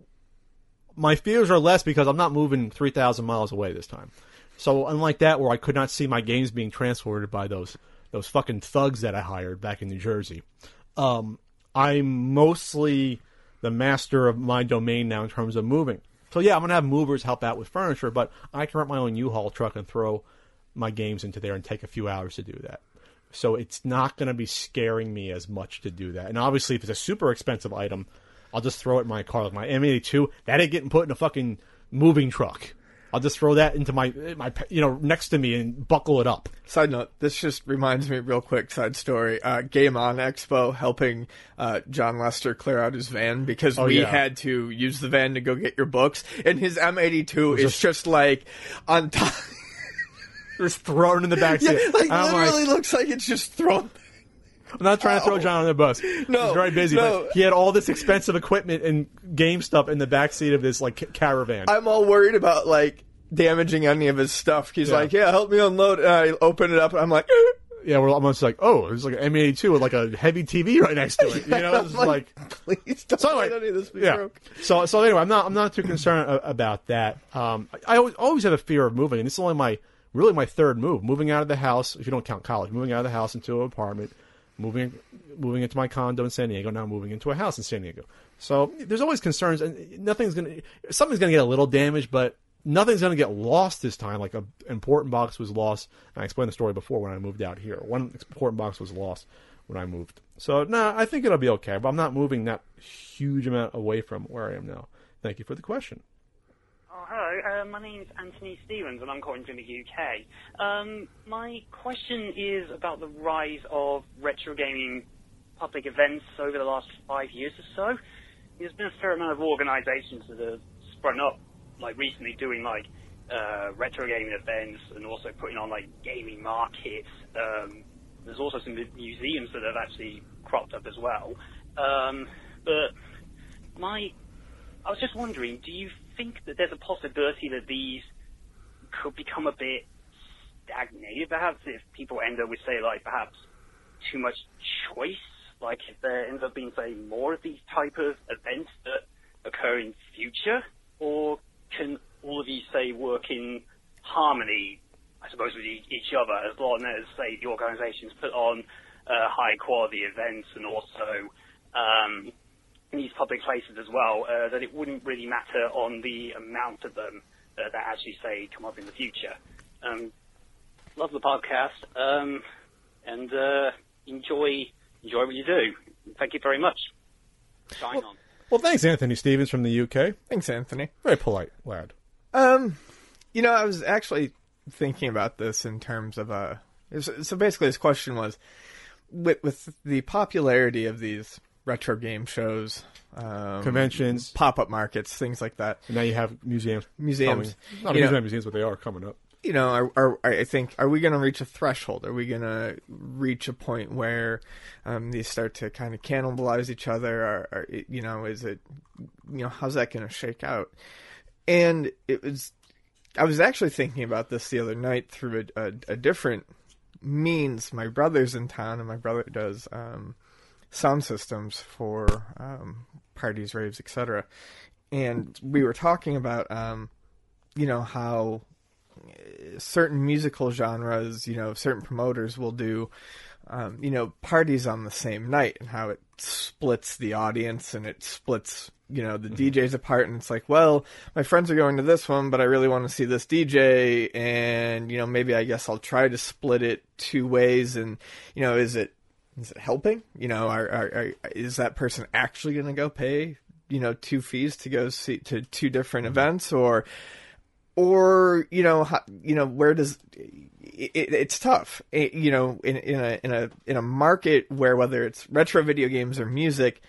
Speaker 3: my fears are less because I'm not moving three thousand miles away this time. So unlike that, where I could not see my games being transported by those those fucking thugs that I hired back in New Jersey, um, I'm mostly the master of my domain now in terms of moving. So yeah, I'm gonna have movers help out with furniture, but I can rent my own U-Haul truck and throw my games into there and take a few hours to do that. So it's not gonna be scaring me as much to do that. And obviously, if it's a super expensive item, I'll just throw it in my car. Like my M eighty-two, that ain't getting put in a fucking moving truck. I'll just throw that into my, my, you know, next to me and buckle it up.
Speaker 4: Side note, this just reminds me, real quick, side story, uh, Game On Expo helping uh, John Lester clear out his van because
Speaker 3: Oh,
Speaker 4: we
Speaker 3: yeah.
Speaker 4: had to use the van to go get your books, and his M eighty-two is
Speaker 3: just-
Speaker 4: just like on top.
Speaker 3: Just thrown in the back
Speaker 4: Yeah,
Speaker 3: seat.
Speaker 4: like
Speaker 3: I'm
Speaker 4: literally looks like it's just thrown.
Speaker 3: I'm not trying to throw John on the bus.
Speaker 4: No,
Speaker 3: He's very busy,
Speaker 4: no.
Speaker 3: but he had all this expensive equipment and game stuff in the back seat of this like ca- caravan.
Speaker 4: I'm all worried about like damaging any of his stuff. He's
Speaker 3: Yeah.
Speaker 4: like, "Yeah, help me unload." And I open it up, and I'm like,
Speaker 3: yeah, we're almost like, oh, it's like an M eighty-two with like a heavy T V right next to it. You know, it's
Speaker 4: I'm
Speaker 3: like,
Speaker 4: "Please don't
Speaker 3: so
Speaker 4: let
Speaker 3: anyway,
Speaker 4: any of this be
Speaker 3: yeah.
Speaker 4: broke."
Speaker 3: So so anyway, I'm not I'm not too concerned a- about that. Um, I, I always, always have a fear of moving, and this is only my really my third move, moving out of the house. If you don't count college, moving out of the house into an apartment, moving moving into my condo in San Diego, now moving into a house in San Diego. So there's always concerns, and nothing's gonna something's gonna get a little damaged, but nothing's gonna get lost this time. Like an important box was lost, and I explained the story before when I moved out here. One important box was lost when I moved. So no, nah, I think it'll be okay. But I'm not moving that huge amount away from where I am now. Thank you for the question.
Speaker 7: Oh, hello. Uh, my name's Anthony Stevens, and I'm calling from the U K. Um, my question is about the rise of retro gaming public events over the last five years or so. There's been a fair amount of organisations that have sprung up, like recently doing like uh, retro gaming events and also putting on like gaming markets. Um, there's also some museums that have actually cropped up as well. Um, but my I was just wondering, do you think that there's a possibility that these could become a bit stagnated, perhaps, if people end up with, say, like, perhaps too much choice? Like, if there ends up being, say, more of these type of events that occur in future? Or can all of you, say, work in harmony, I suppose, with e- each other, as long as, say, the organisations put on uh, high-quality events and also um, in these public places as well, uh, that it wouldn't really matter on the amount of them uh, that actually, say, come up in the future. Um, love the podcast, um, and uh, enjoy enjoy what you do. Thank you very much. Sign on.
Speaker 3: Well, thanks, Anthony Stevens from the U K.
Speaker 4: Thanks, Anthony.
Speaker 3: Very polite lad.
Speaker 4: Um, you know, I was actually thinking about this in terms of uh, so basically, his question was with with the popularity of these retro game shows, um,
Speaker 3: Conventions.
Speaker 4: pop-up markets, things like that.
Speaker 3: And now you have museums.
Speaker 4: Museums.
Speaker 3: Coming. Not
Speaker 4: You know-
Speaker 3: museum museums, but they are coming up.
Speaker 4: You know, are, are I think, are we going to reach a threshold? Are we going to reach a point where um, these start to kind of cannibalize each other? Or, or you know, is it, you know, how's that going to shake out? And it was, I was actually thinking about this the other night through a, a, a different means. My brother's in town, and my brother does um, sound systems for um, parties, raves, et cetera. And we were talking about, um, you know, how certain musical genres, you know, certain promoters will do, um, you know, parties on the same night, and how it splits the audience and it splits, you know, the D Js apart. And it's like, well, my friends are going to this one, but I really want to see this D J, and, you know, maybe I guess I'll try to split it two ways. And, you know, is it is it helping? You know, are, are, are is that person actually going to go pay, you know, two fees to go see to two different events, or Or you know, how, you know, where does it, it, it's tough, it, you know, in in a in a in a market where whether it's retro video games or music,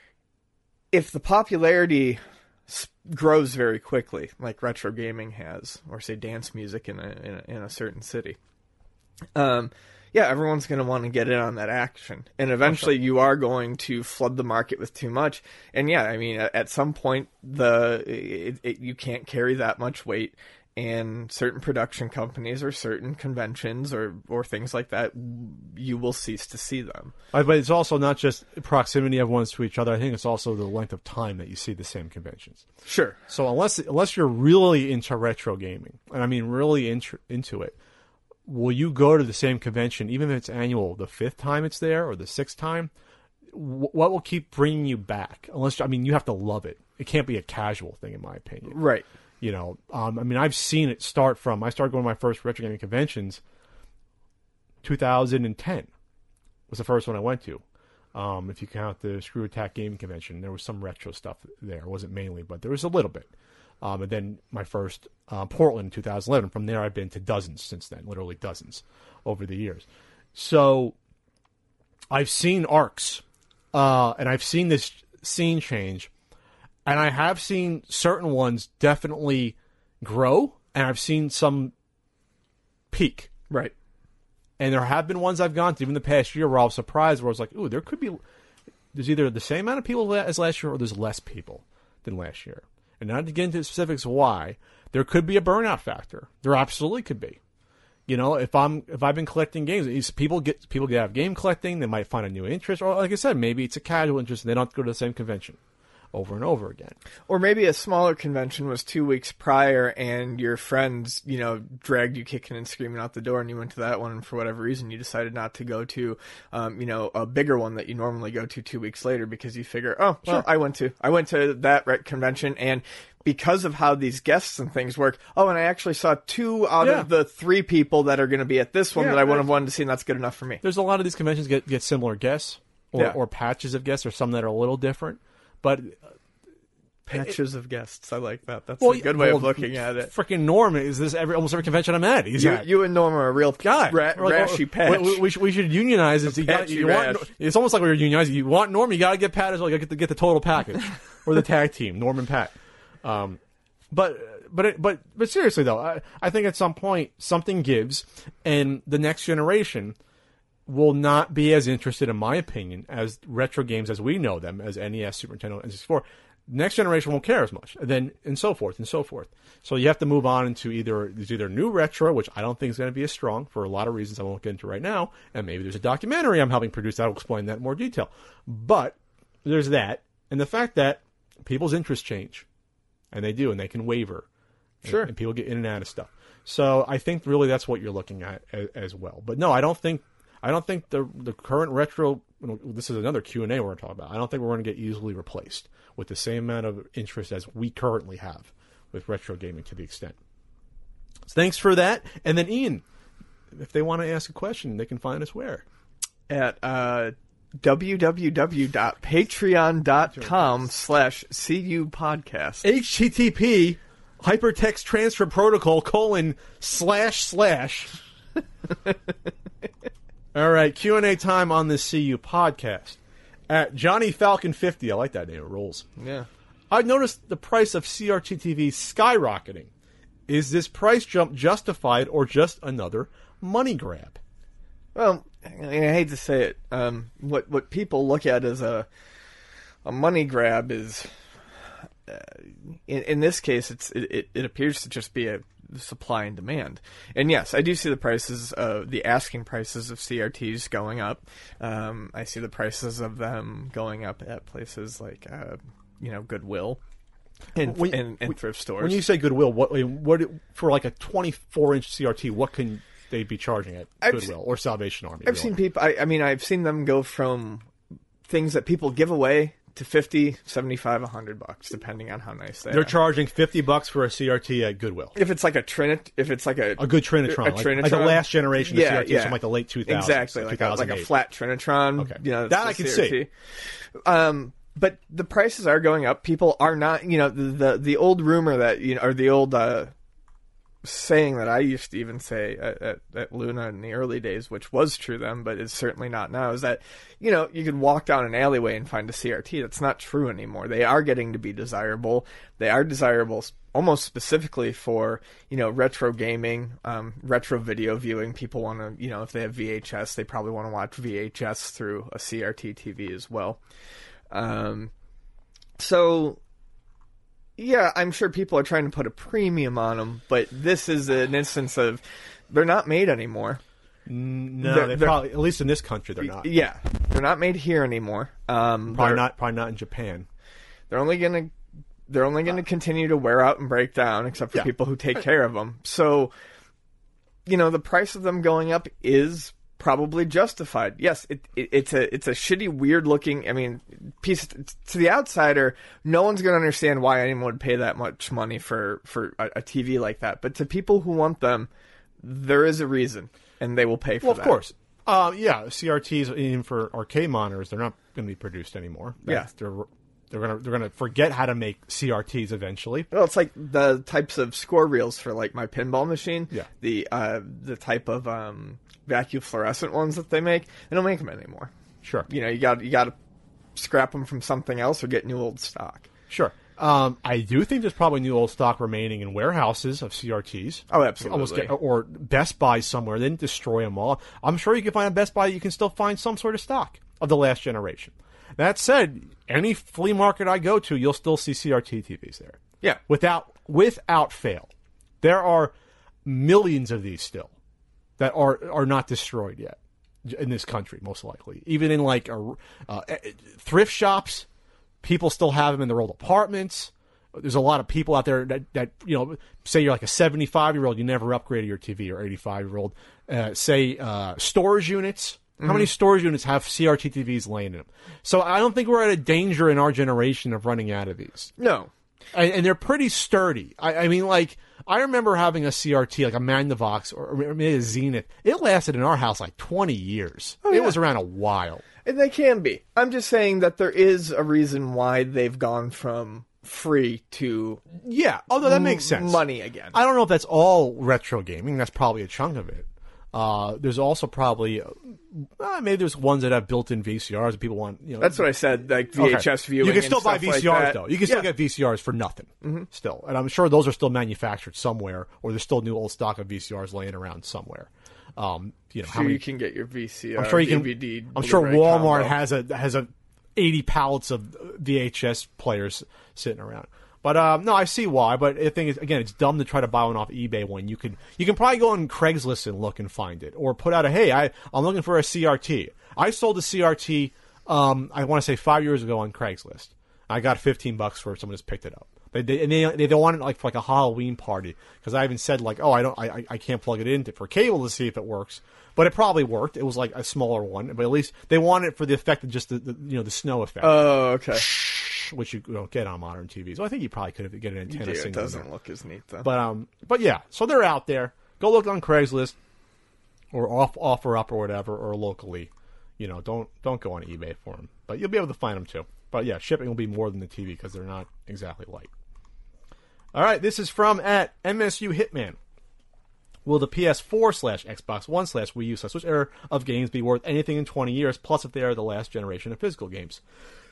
Speaker 4: if the popularity s- grows very quickly, like retro gaming has, or say dance music in a in a, in a certain city, um, yeah, everyone's going to want to get in on that action, and eventually you are going to flood the market with too much. And yeah, I mean, at, at some point, the it, it, you can't carry that much weight, and certain production companies or certain conventions or or things like that, you will cease to see them.
Speaker 3: Uh, But it's also not just proximity of ones to each other. I think it's also the length of time that you see the same conventions.
Speaker 4: Sure.
Speaker 3: So unless unless you're really into retro gaming, and I mean really into, into it, will you go to the same convention, even if it's annual, the fifth time it's there or the sixth time? w- what will keep bringing you back? Unless I mean, you have to love it. It can't be a casual thing, in my opinion.
Speaker 4: Right.
Speaker 3: You know, um, I mean, I've seen it start from. I started going to my first retro gaming conventions. two thousand ten was the first one I went to. Um, if you count the Screw Attack Gaming Convention, there was some retro stuff there. It wasn't mainly, but there was a little bit. Um, and then my first uh, Portland in two thousand eleven. From there, I've been to dozens since then, literally dozens over the years. So I've seen arcs, uh, and I've seen this scene change, and I have seen certain ones definitely grow, and I've seen some peak.
Speaker 4: Right.
Speaker 3: And there have been ones I've gone to, even the past year, where I was surprised, where I was like, ooh, there could be, there's either the same amount of people as last year, or there's less people than last year. And not to get into the specifics why, there could be a burnout factor. There absolutely could be. You know, if I'm if I've been collecting games, these people get people get out of game collecting, they might find a new interest, or like I said, maybe it's a casual interest and they don't have to go to the same convention over and over again.
Speaker 4: Or maybe a smaller convention was two weeks prior and your friends, you know, dragged you kicking and screaming out the door and you went to that one and for whatever reason you decided not to go to, um, you know, a bigger one that you normally go to two weeks later because you figure, oh, well,
Speaker 3: Sure.
Speaker 4: I went to, I went to that rec convention and because of how these guests and things work, oh, and I actually saw two out
Speaker 3: Yeah.
Speaker 4: of the three people that are going to be at this one
Speaker 3: Yeah,
Speaker 4: that I would have
Speaker 3: that's-
Speaker 4: wanted to see, and that's good enough for me.
Speaker 3: There's a lot of these conventions get, get similar guests or,
Speaker 4: Yeah.
Speaker 3: or patches of guests, or some that are a little different. But
Speaker 4: Patches of guests. I like that. That's
Speaker 3: well,
Speaker 4: a good way of
Speaker 3: well,
Speaker 4: looking at it.
Speaker 3: Freaking Norm is this every almost every convention I'm at. He's
Speaker 4: You,
Speaker 3: at.
Speaker 4: you and Norm are a real
Speaker 3: guy.
Speaker 4: ra-
Speaker 3: We're like,
Speaker 4: rashy
Speaker 3: oh,
Speaker 4: patch.
Speaker 3: We, we, should, we should unionize it. You got-
Speaker 4: patchy
Speaker 3: you want,
Speaker 4: rash.
Speaker 3: it's almost like we're unionizing. You want Norm, you got to get Pat as well. You got to get the total package, or the tag team, Norm and Pat. Um, but but it, but but seriously though, I, I think at some point something gives, and the next generation will not be as interested, in my opinion, as retro games as we know them, as N E S, Super Nintendo, N sixty-four. Next generation won't care as much, and then and so forth and so forth. So you have to move on into either there's either new retro, which I don't think is going to be as strong for a lot of reasons I won't get into right now, and maybe there's a documentary I'm helping produce that will explain that in more detail. But there's that, and the fact that people's interests change, and they do, and they can waver.
Speaker 4: Sure.
Speaker 3: And, and people get in and out of stuff. So I think really that's what you're looking at as, as well. But no, I don't think I don't think the the current retro. This is another Q and A we're going to talk about. I don't think we're going to get easily replaced with the same amount of interest as we currently have with retro gaming to the extent. So thanks for that. And then Ian, if they want to ask a question, they can find us where?
Speaker 4: At uh, www.patreon.com slash CU podcast.
Speaker 3: H T T P hypertext transfer protocol colon slash slash. All right, Q and A time on this C U podcast. At Johnny Falcon fifty, I like that name, it rolls.
Speaker 4: Yeah.
Speaker 3: I noticed the price of C R T T V skyrocketing. Is this price jump justified or just another money grab?
Speaker 4: Well, I hate to say it. Um, what what people look at as a a money grab is, uh, in, in this case, it's it, it, it appears to just be a supply and demand. And yes, I do see the prices, uh, the asking prices of C R Ts going up. Um, I see the prices of them going up at places like, uh, you know, Goodwill and,
Speaker 3: When-
Speaker 4: and, and thrift stores.
Speaker 3: When you say Goodwill, what what for like a twenty-four inch C R T, what can they be charging at
Speaker 4: I've
Speaker 3: Goodwill or Salvation Army?
Speaker 4: I've
Speaker 3: really?
Speaker 4: seen people, I, I mean, I've seen them go from things that people give away to fifty, seventy-five, a hundred bucks, depending on how nice they
Speaker 3: They're
Speaker 4: are.
Speaker 3: charging fifty bucks for a C R T at Goodwill.
Speaker 4: If it's like a Trinit, if it's like a
Speaker 3: A good Trinitron,
Speaker 4: a
Speaker 3: like,
Speaker 4: Trinitron,
Speaker 3: like the last generation of
Speaker 4: yeah,
Speaker 3: C R Ts
Speaker 4: yeah.
Speaker 3: from like the late two thousands.
Speaker 4: exactly, like a, like a flat Trinitron.
Speaker 3: Okay.
Speaker 4: You know,
Speaker 3: That
Speaker 4: that's
Speaker 3: I
Speaker 4: the
Speaker 3: can
Speaker 4: C R T. Um, but the prices are going up. People are not, you know, the the, the old rumor that you know, or the old uh, saying that I used to even say at, at, at Luna in the early days, which was true then, but it's certainly not now, is that, you know, you could walk down an alleyway and find a C R T. That's not true anymore. They are getting to be desirable. They are desirable almost specifically for, you know, retro gaming, um, retro video viewing. People want to, you know, if they have V H S, they probably want to watch V H S through a C R T T V as well. Um, so... Yeah, I'm sure people are trying to put a premium on them, but this is an instance of they're not made anymore.
Speaker 3: No,
Speaker 4: They're-
Speaker 3: they
Speaker 4: they're-
Speaker 3: probably, at least in this country, they're not.
Speaker 4: Yeah, they're not made here anymore. Um,
Speaker 3: Probably
Speaker 4: they're,
Speaker 3: not. Probably not in Japan.
Speaker 4: They're only gonna they're only gonna continue to wear out and break down, except for
Speaker 3: Yeah.
Speaker 4: people who take care of them. So, you know, the price of them going up is probably justified. Yes, it, it it's a it's a shitty, weird looking. I mean, piece to the outsider, no one's going to understand why anyone would pay that much money for for a, a T V like that. But to people who want them, there is a reason, and they will pay for
Speaker 3: Well,
Speaker 4: that.
Speaker 3: of course. Uh, yeah, C R Ts even for arcade monitors, they're not going to be produced anymore. That's,
Speaker 4: Yeah.
Speaker 3: they're they're going to they're going to forget how to make C R Ts eventually.
Speaker 4: Well, it's like the types of score reels for like my pinball machine.
Speaker 3: Yeah.
Speaker 4: The uh, the type of um, vacuum fluorescent ones that they make, they don't make them anymore.
Speaker 3: Sure.
Speaker 4: You know, you got you got to scrap them from something else or get new old stock.
Speaker 3: Sure. Um, I do think there's probably new old stock remaining in warehouses of C R Ts.
Speaker 4: Oh, absolutely.
Speaker 3: Almost get, or Best Buy somewhere. They didn't destroy them all. I'm sure you can find a Best Buy. You can still find some sort of stock of the last generation. That said, any flea market I go to, you'll still see C R T T Vs there.
Speaker 4: Yeah.
Speaker 3: Without without fail. There are millions of these still that are are not destroyed yet in this country, most likely. Even in like a, uh, thrift shops, people still have them in their old apartments. There's a lot of people out there that, that you know, say you're like a seventy-five-year-old, you never upgraded your T V, or eighty-five-year-old. Uh, say uh, storage units. How many storage units have C R T T Vs laying in them? So I don't think we're at a danger in our generation of running out of these.
Speaker 4: No.
Speaker 3: And, and they're pretty sturdy. I, I mean, like, I remember having a C R T, like a Magnavox or, or maybe a Zenith. It lasted in our house like twenty years.
Speaker 4: Oh,
Speaker 3: it
Speaker 4: yeah.
Speaker 3: was around a while.
Speaker 4: And they can be. I'm just saying that there is a reason why they've gone from free to
Speaker 3: Yeah, although that makes sense.
Speaker 4: money again.
Speaker 3: I don't know if that's all retro gaming. That's probably a chunk of it. Uh, there's also probably, uh, maybe there's ones that have built-in V C Rs that people want, you know.
Speaker 4: That's what I said, like V H S
Speaker 3: Okay.
Speaker 4: viewing.
Speaker 3: You can
Speaker 4: and
Speaker 3: still buy
Speaker 4: stuff
Speaker 3: V C Rs,
Speaker 4: like that.
Speaker 3: though. You can still
Speaker 4: Yeah.
Speaker 3: get V C Rs for nothing, mm-hmm. still. And I'm sure those are still manufactured somewhere, or there's still new old stock of V C Rs laying around somewhere. Um, you know, how
Speaker 4: Sure,
Speaker 3: many,
Speaker 4: you can get your V C R,
Speaker 3: I'm sure you can.
Speaker 4: D V D.
Speaker 3: I'm sure
Speaker 4: Blu-ray
Speaker 3: Walmart
Speaker 4: combo.
Speaker 3: has a has a eighty pallets of V H S players sitting around. But um, no, I see why. But the thing is, again, it's dumb to try to buy one off eBay when you can you can probably go on Craigslist and look and find it, or put out a hey, I I'm looking for a C R T. I sold a C R T. Um, I want to say five years ago on Craigslist. I got fifteen bucks for someone just picked it up. They they and they, they don't want it like for like a Halloween party, because I even said like, oh, I don't I I can't plug it in to, for cable to see if it works. But it probably worked. It was like a smaller one, but at least they want it for the effect of just the, the you know the snow effect,
Speaker 4: Oh, okay.
Speaker 3: which you don't get on modern T Vs. So I think you probably could have get an antenna.
Speaker 4: Yeah, it
Speaker 3: signal
Speaker 4: doesn't
Speaker 3: there.
Speaker 4: look as neat though.
Speaker 3: But um, but yeah, so they're out there. Go look on Craigslist, or off offer up or whatever, or locally. You know, don't don't go on eBay for them. But you'll be able to find them too. But yeah, shipping will be more than the T V because they're not exactly light. All right, this is from at M S U Hitman. Will the P S four slash Xbox One slash Wii U slash Switch era of games be worth anything in twenty years, plus if they are the last generation of physical games?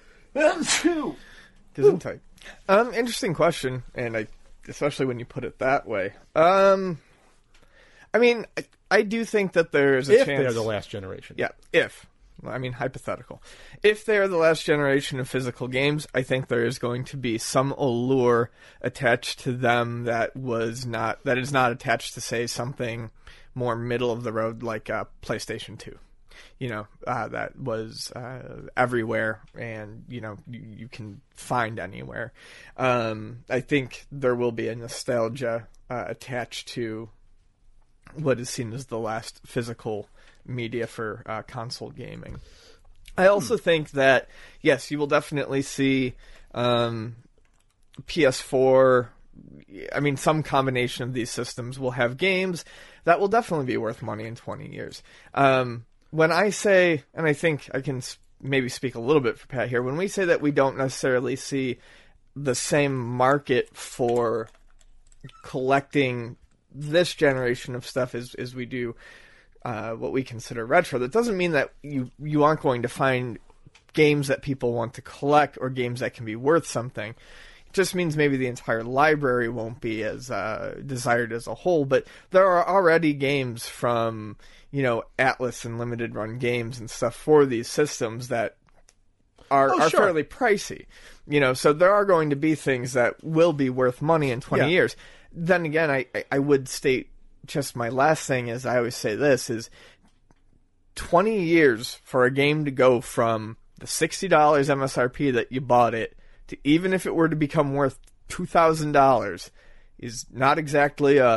Speaker 4: Gesundheit. Um, interesting question, and I, especially when you put it that way. Um, I mean, I, I do think that there's a
Speaker 3: If
Speaker 4: chance.
Speaker 3: they are the last generation.
Speaker 4: Yeah, if. Well, I mean, hypothetical. If they are the last generation of physical games, I think there is going to be some allure attached to them that was not that is not attached to, say, something more middle of the road like uh, PlayStation two. You know, uh, that was uh, everywhere, and you know you, you can find anywhere. Um, I think there will be a nostalgia uh, attached to what is seen as the last physical media for uh, console gaming. I also
Speaker 3: Hmm.
Speaker 4: think that, yes, you will definitely see um, P S four, I mean, some combination of these systems will have games that will definitely be worth money in twenty years. Um, when I say, and I think I can s- maybe speak a little bit for Pat here, when we say that we don't necessarily see the same market for collecting this generation of stuff as, as we do uh, what we consider retro, that doesn't mean that you, you aren't going to find games that people want to collect or games that can be worth something. It just means maybe the entire library won't be as uh, desired as a whole, but there are already games from, you know, Atlas and limited run games and stuff for these systems that are,
Speaker 3: Oh,
Speaker 4: are
Speaker 3: sure.
Speaker 4: fairly pricey. You know, so there are going to be things that will be worth money in twenty
Speaker 3: Yeah.
Speaker 4: years. Then again, I, I, I would state just my last thing is I always say this is twenty years for a game to go from the sixty dollars M S R P that you bought it to even if it were to become worth two thousand dollars is not exactly a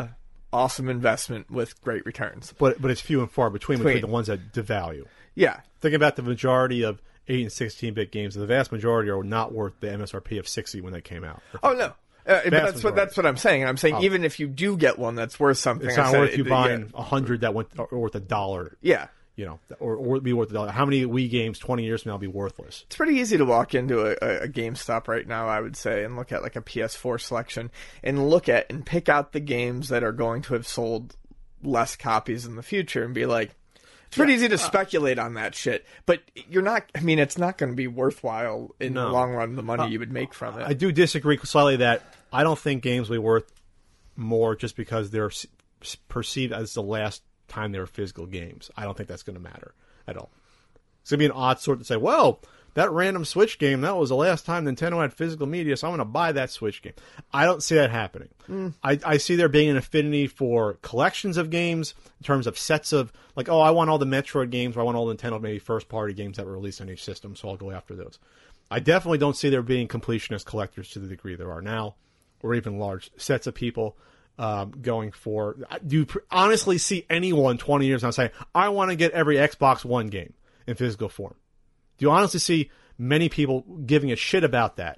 Speaker 4: awesome investment with great returns.
Speaker 3: But but it's few and far between between
Speaker 4: Between.
Speaker 3: the ones that devalue.
Speaker 4: Yeah.
Speaker 3: Think about the majority of eight and sixteen bit games. The vast majority are not worth the M S R P of sixty when they came out.
Speaker 4: Oh no. Uh, but that's what
Speaker 3: majority.
Speaker 4: that's what I'm saying. I'm saying
Speaker 3: Oh.
Speaker 4: even if you do get one that's worth something,
Speaker 3: It's
Speaker 4: I
Speaker 3: not
Speaker 4: said
Speaker 3: worth
Speaker 4: it-
Speaker 3: you
Speaker 4: yeah.
Speaker 3: buying a hundred that went or worth a dollar.
Speaker 4: Yeah.
Speaker 3: You know, or or be worth a dollar. How many Wii games twenty years from now will be worthless?
Speaker 4: It's pretty easy to walk into a, a, a GameStop right now, I would say, and look at like a P S four selection and look at and pick out the games that are going to have sold less copies in the future and be like, it's pretty easy to speculate on that shit. But you're not, I mean, it's not going to be worthwhile in
Speaker 3: No.
Speaker 4: the long run, the money you would make from it.
Speaker 3: I do disagree slightly that I don't think games will be worth more just because they're s- s- perceived as the last time they were physical games. I don't think that's going to matter at all. It's going to be an odd sort to say, well, that random Switch game, that was the last time Nintendo had physical media, so I'm going to buy that Switch game. I don't see that happening.
Speaker 4: Mm.
Speaker 3: I, I see there being an affinity for collections of games in terms of sets of, like, oh, I want all the Metroid games, or I want all the Nintendo maybe first-party games that were released on each system, so I'll go after those. I definitely don't see there being completionist collectors to the degree there are now, or even large sets of people um, going for. Do you pr- honestly see anyone twenty years now saying, I want to get every Xbox One game in physical form? Do you honestly see many people giving a shit about that?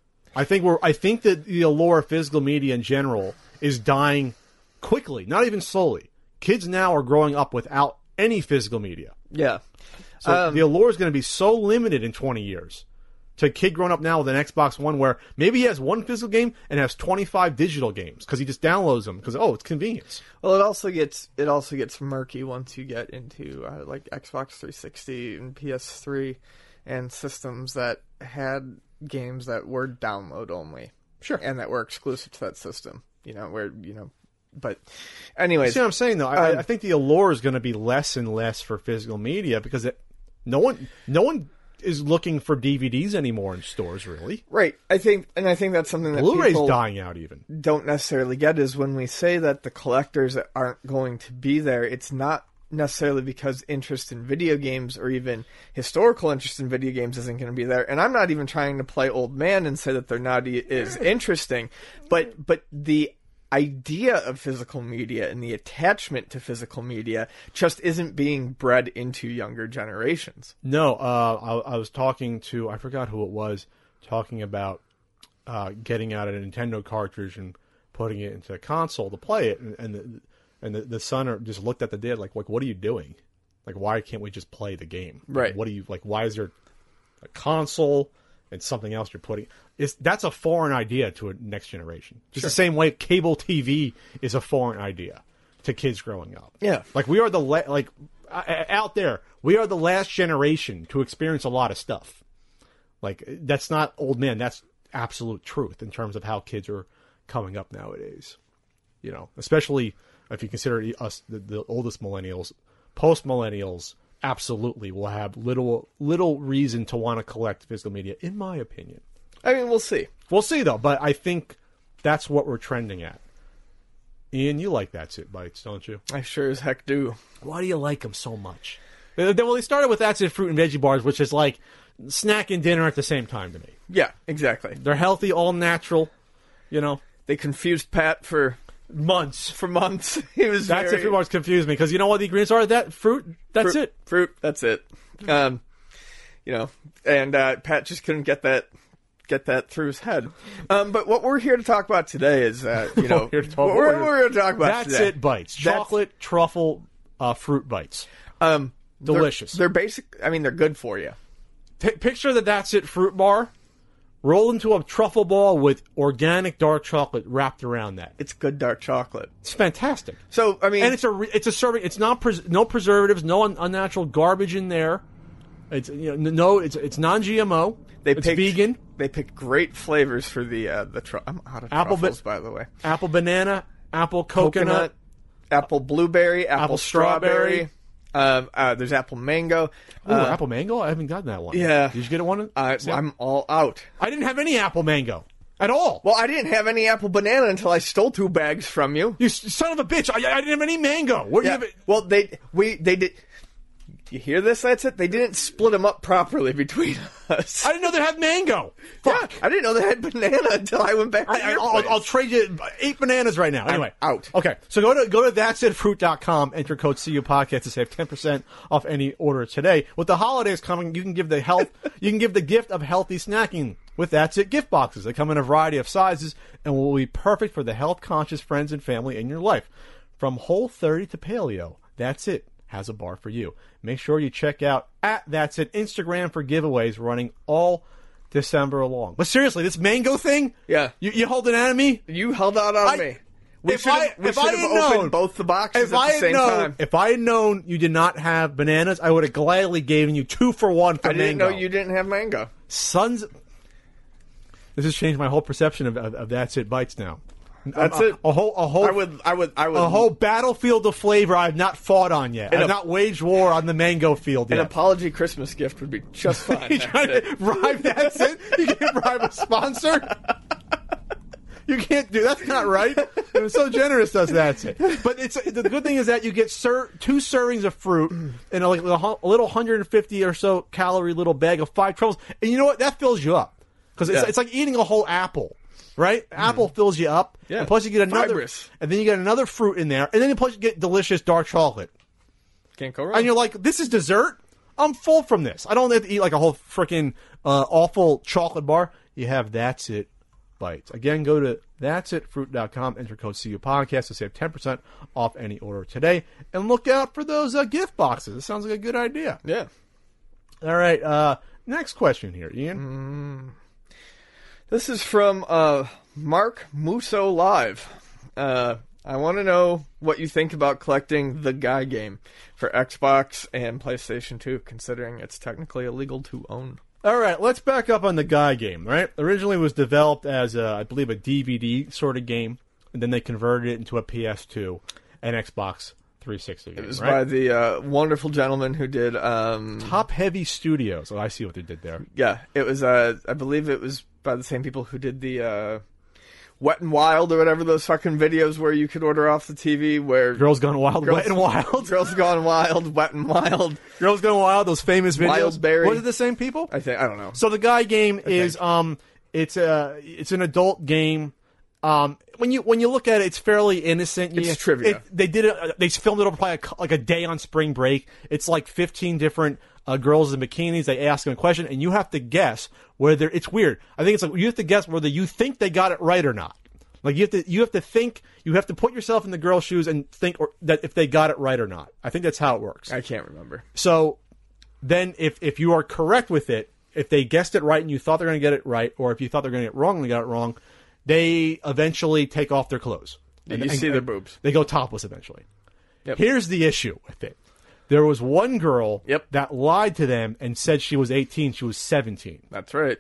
Speaker 3: I think we're. I think that the allure of physical media in general is dying quickly, not even slowly. Kids now are growing up without any physical media.
Speaker 4: yeah.
Speaker 3: So
Speaker 4: Um,
Speaker 3: the allure is going to be so limited in twenty years. To a kid growing up now with an Xbox One where maybe he has one physical game and has twenty-five digital games because he just downloads them because, oh, it's convenience.
Speaker 4: Well, it also gets it also gets murky once you get into uh, like Xbox three sixty and P S three and systems that had games that were download only,
Speaker 3: Sure.
Speaker 4: and that were exclusive to that system. You know, where you know, but anyways,
Speaker 3: See what I'm saying, though? I,
Speaker 4: Um,
Speaker 3: I think the allure is going to be less and less for physical media because it, no one no one is looking for D V Ds anymore in stores, really.
Speaker 4: right? I think, and I think that's something that
Speaker 3: Blu-ray's
Speaker 4: people
Speaker 3: dying out even.
Speaker 4: don't necessarily get is when we say that the collectors aren't going to be there, it's not necessarily because interest in video games or even historical interest in video games isn't going to be there. And I'm not even trying to play old man and say that they're not e- is interesting, but but the idea of physical media and the attachment to physical media just isn't being bred into younger generations.
Speaker 3: No, uh, I, I was talking to, I forgot who it was, talking about uh, getting out a Nintendo cartridge and putting it into a console to play it. And, and, the, and the, the son just looked at the dad like, like, what are you doing? Like, why can't we just play the game? Like,
Speaker 4: Right.
Speaker 3: what do you, like, why is there a console and something else you're putting? It's, that's a foreign idea to a next generation. Just the same way cable T V is a foreign idea to kids growing up.
Speaker 4: Yeah.
Speaker 3: Like, we are the, la- like, uh, out there, we are the last generation to experience a lot of stuff. Like, that's not old man. That's absolute truth in terms of how kids are coming up nowadays. You know, especially if you consider us the, the oldest millennials, post millennials absolutely will have little little reason to want to collect physical media, in my opinion.
Speaker 4: I mean, we'll see.
Speaker 3: We'll see though, but I think that's what we're trending at. Ian, you like That's It Bites, don't you?
Speaker 4: I sure as heck do.
Speaker 3: Why do you like them so much? Uh, Well, they started with That's It Fruit and Veggie Bars, which is like snack and dinner at the same time to me.
Speaker 4: Yeah, exactly.
Speaker 3: They're healthy, all natural, you know.
Speaker 4: They confused Pat for
Speaker 3: Months.
Speaker 4: for months. He was
Speaker 3: That's
Speaker 4: very,
Speaker 3: It Fruit Bars confused me because you know what the ingredients are? That fruit, that's
Speaker 4: fruit,
Speaker 3: it.
Speaker 4: Fruit, that's it. Um, you know, and uh, Pat just couldn't get that get that through his head. Um, but what we're here to talk about today is, uh, you know,
Speaker 3: We're here to talk-
Speaker 4: what we're,
Speaker 3: we're-
Speaker 4: we're here to talk about
Speaker 3: That's
Speaker 4: today.
Speaker 3: It Bites.
Speaker 4: That's-
Speaker 3: Chocolate, truffle, uh, fruit bites.
Speaker 4: Um, they're-
Speaker 3: Delicious.
Speaker 4: They're, basic. I mean, they're good for you.
Speaker 3: P- picture the That's It fruit bar rolled into a truffle ball with organic dark chocolate wrapped around that.
Speaker 4: It's good dark chocolate.
Speaker 3: It's fantastic.
Speaker 4: So I mean,
Speaker 3: And it's a re- it's a serving. It's not pres- no preservatives, no un- unnatural garbage in there. It's you know no it's it's non G M O.
Speaker 4: they
Speaker 3: it's
Speaker 4: picked,
Speaker 3: vegan.
Speaker 4: They picked great flavors for the uh, the. Tru- I'm out of
Speaker 3: Apple
Speaker 4: truffles,
Speaker 3: ba-
Speaker 4: by the way.
Speaker 3: Apple banana, apple coconut,
Speaker 4: apple blueberry, apple,
Speaker 3: Apple
Speaker 4: strawberry.
Speaker 3: strawberry.
Speaker 4: Um, uh, there's apple mango.
Speaker 3: Ooh,
Speaker 4: Uh,
Speaker 3: apple mango. I haven't gotten that one.
Speaker 4: yeah.
Speaker 3: Did you get one?
Speaker 4: uh,
Speaker 3: See,
Speaker 4: I'm all out.
Speaker 3: I didn't have any apple mango at all.
Speaker 4: Well, I didn't have any apple banana until I stole two bags from you.
Speaker 3: You s- son of a bitch! I, I didn't have any mango. What
Speaker 4: Yeah.
Speaker 3: do you have?
Speaker 4: Well, they we they did. You hear this? That's it. They didn't split them up properly between us.
Speaker 3: I didn't know they had mango.
Speaker 4: Yeah,
Speaker 3: Fuck.
Speaker 4: I didn't know they had banana until I went back to
Speaker 3: I,
Speaker 4: your
Speaker 3: I'll,
Speaker 4: place.
Speaker 3: I'll trade you eight bananas right now. Anyway,
Speaker 4: out.
Speaker 3: Okay, so go to go to that's it fruit dot com. Enter code C U podcast to save ten percent off any order today. With the holidays coming, you can give the health. you can give the gift of healthy snacking with That's It gift boxes. They come in a variety of sizes and will be perfect for the health conscious friends and family in your life. From Whole thirty to Paleo, That's It has a bar for you. Make sure you check out at That's It Instagram for giveaways running all December long. But seriously, this mango thing?
Speaker 4: Yeah.
Speaker 3: You, you holding out at me?
Speaker 4: You held out on
Speaker 3: I-
Speaker 4: me. We
Speaker 3: if
Speaker 4: should
Speaker 3: I-
Speaker 4: have, we
Speaker 3: if
Speaker 4: should
Speaker 3: I
Speaker 4: have
Speaker 3: had
Speaker 4: opened
Speaker 3: known-
Speaker 4: both the boxes
Speaker 3: If
Speaker 4: at
Speaker 3: I
Speaker 4: the
Speaker 3: had
Speaker 4: same
Speaker 3: known,
Speaker 4: time.
Speaker 3: if I had known you did not have bananas, I would have gladly given you two for one for
Speaker 4: I didn't
Speaker 3: mango.
Speaker 4: know you didn't have mango.
Speaker 3: Sons. This has changed my whole perception of, of, of That's It bites now.
Speaker 4: That's
Speaker 3: a,
Speaker 4: it.
Speaker 3: A whole, a whole,
Speaker 4: I would, I would, I would.
Speaker 3: a whole battlefield of flavor I've not fought on yet.
Speaker 4: And
Speaker 3: I've
Speaker 4: a-
Speaker 3: not waged war on the mango field
Speaker 4: An
Speaker 3: yet.
Speaker 4: apology Christmas gift would be just fine.
Speaker 3: You
Speaker 4: That's
Speaker 3: trying
Speaker 4: it.
Speaker 3: to bribe That's It? You can't bribe a sponsor? You can't do that's not right. It was so generous does That's It. But it's the good thing is that you get ser- two servings of fruit in a, like, a hu- a little one hundred fifty or so calorie little bag of five truffles. And you know what? That fills you up. Because it's,
Speaker 4: Yeah.
Speaker 3: it's like eating a whole apple. Right? Apple fills you up.
Speaker 4: Yeah.
Speaker 3: And plus you get another
Speaker 4: Fibrous.
Speaker 3: and then you get another fruit in there. And then plus you get delicious dark chocolate.
Speaker 4: Can't go wrong.
Speaker 3: And you're like, this is dessert? I'm full from this. I don't have to eat like a whole freaking uh, awful chocolate bar. You have That's It bites. Again, go to that's it fruit dot com, enter code C U podcast to save ten percent off any order today. And look out for those uh, gift boxes. It sounds like a good idea.
Speaker 4: yeah.
Speaker 3: All right. Uh, next question here, Ian.
Speaker 4: This is from uh, Mark Musso Live. Uh, I want to know what you think about collecting the Guy game for Xbox and PlayStation two, considering it's technically illegal to own.
Speaker 3: All right, let's back up on the Guy game, right? Originally it was developed as, a, I believe, a D V D sort of game, and then they converted it into a P S two and Xbox three sixty game,
Speaker 4: It was
Speaker 3: right?
Speaker 4: by the uh, wonderful gentleman who did. Um,
Speaker 3: Top Heavy Studios. Oh, I see what they did there.
Speaker 4: yeah, it was. Uh, I believe it was by the same people who did the uh, Wet and Wild or whatever those fucking videos where you could order off the T V where
Speaker 3: Girls Gone Wild,
Speaker 4: Girls-
Speaker 3: Wet and Wild.
Speaker 4: Girls Gone Wild, Wet and Wild.
Speaker 3: Girls Gone Wild, those famous videos.
Speaker 4: Wildberry.
Speaker 3: Was it the same people?
Speaker 4: I think I don't know.
Speaker 3: So the Guy game is um, it's a it's an adult game. Um, when you when you look at it, it's fairly innocent.
Speaker 4: It's
Speaker 3: You-
Speaker 4: trivia.
Speaker 3: it- they did it. They filmed it over probably a cou- like a day on spring break. It's like fifteen different uh, girls in bikinis. They ask them a question, and you have to guess whether it's weird. I think it's like you have to guess whether you think they got it right or not. Like you have to you have to think you have to put yourself in the girl's shoes and think or, that if they got it right or not. I think that's how it works.
Speaker 4: I can't remember.
Speaker 3: So then if if you are correct with it, if they guessed it right and you thought they're going to get it right, or if you thought they're going to get it wrong and they got it wrong, they eventually take off their clothes.
Speaker 4: And you see their boobs.
Speaker 3: They go topless eventually.
Speaker 4: Yep.
Speaker 3: Here's the issue with it. There was one girl
Speaker 4: Yep.
Speaker 3: that lied to them and said she was eighteen. She was seventeen.
Speaker 4: That's right.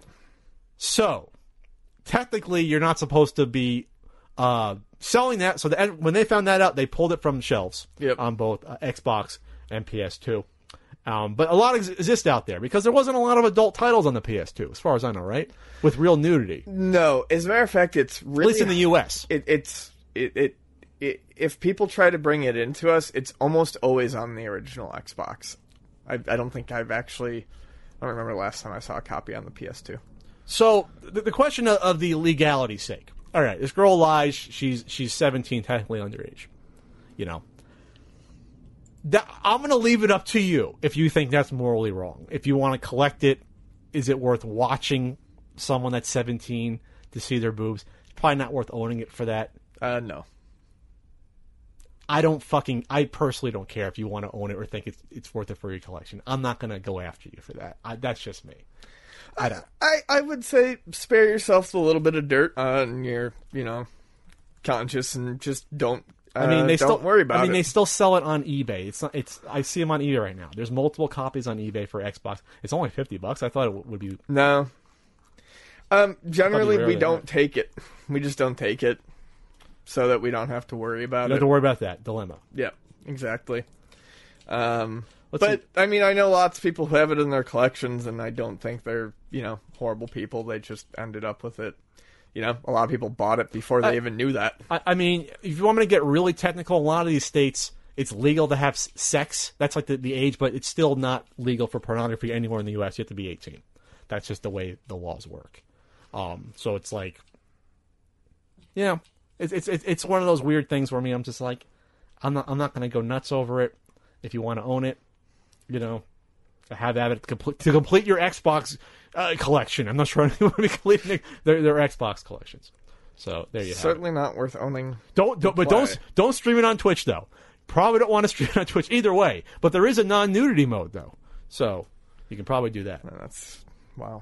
Speaker 3: So technically, you're not supposed to be uh, selling that. So the, when they found that out, they pulled it from the shelves
Speaker 4: Yep.
Speaker 3: on both uh, Xbox and P S two. Um, but a lot ex- exist out there because there wasn't a lot of adult titles on the P S two, as far as I know, right? With real nudity,
Speaker 4: No, as a matter of fact, it's really
Speaker 3: at least in the U S.
Speaker 4: It, it's it, it it if people try to bring it into us, it's almost always on the original Xbox. I I don't think I've actually. I don't remember the last time I saw a copy on the P S two.
Speaker 3: So the, the question of, of the legality's sake. All right, this girl lies. She's she's seventeen, technically underage. You know. That, I'm going to leave it up to you if you think that's morally wrong. If you want to collect it, is it worth watching someone that's seventeen to see their boobs? It's probably not worth owning it for that.
Speaker 4: Uh, no.
Speaker 3: I don't fucking. I personally don't care if you want to own it or think it's it's worth it for your collection. I'm not going to go after you for that. I, that's just me. I don't.
Speaker 4: I, I would say spare yourself a little bit of dirt on your, you know, conscience and just don't. Uh,
Speaker 3: I mean, they
Speaker 4: don't
Speaker 3: still
Speaker 4: worry about
Speaker 3: I mean,
Speaker 4: it.
Speaker 3: they still sell it on eBay. It's not. It's. I see them on eBay right now. There's multiple copies on eBay for Xbox. It's only fifty bucks. I thought it w- would be.
Speaker 4: No. Um, generally,
Speaker 3: rarely
Speaker 4: we don't
Speaker 3: have.
Speaker 4: take it. We just don't take it, so that we don't have to worry
Speaker 3: You
Speaker 4: about
Speaker 3: don't
Speaker 4: it.
Speaker 3: have to worry about that dilemma.
Speaker 4: Yeah, exactly. Um,
Speaker 3: Let's
Speaker 4: but
Speaker 3: see.
Speaker 4: I mean, I know lots of people who have it in their collections, and I don't think they're you know horrible people. They just ended up with it. You know, a lot of people bought it before they
Speaker 3: I-
Speaker 4: even knew that.
Speaker 3: I, I mean, if you want me to get really technical, a lot of these states it's legal to have s- sex. That's like the, the age, but it's still not legal for pornography anywhere in the U S. You have to be eighteen. That's just the way the laws work. Um, so it's like, yeah, it's it's it's it's one of those weird things where me, I'm just like, I'm not I'm not going to go nuts over it. If you want to own it, you know, to have that to complete to complete your Xbox uh, collection. I'm not sure anyone would be completing their their Xbox collections. So there you have it.
Speaker 4: Certainly not worth owning.
Speaker 3: Don't, don't but
Speaker 4: play.
Speaker 3: don't don't stream it on Twitch though. Probably don't want to stream it on Twitch either way. But there is a non-nudity mode though, so you can probably do that.
Speaker 4: Uh, That's wow.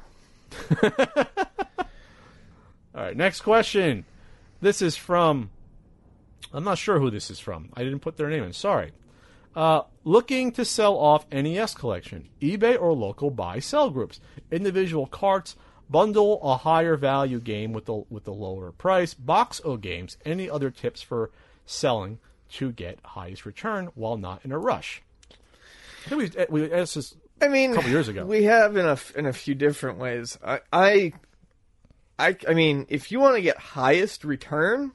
Speaker 3: All right, next question. This is from. I'm not sure who this is from. I didn't put their name in. Sorry. Uh, looking to sell off N E S collection, eBay or local buy-sell groups, individual carts, bundle a higher value game with the with the lower price, box O games. Any other tips for selling to get highest return while not in a rush? I think we we asked this
Speaker 4: I mean,
Speaker 3: a couple years ago.
Speaker 4: We have in a in a few different ways. I I I, I mean, if you want to get highest return,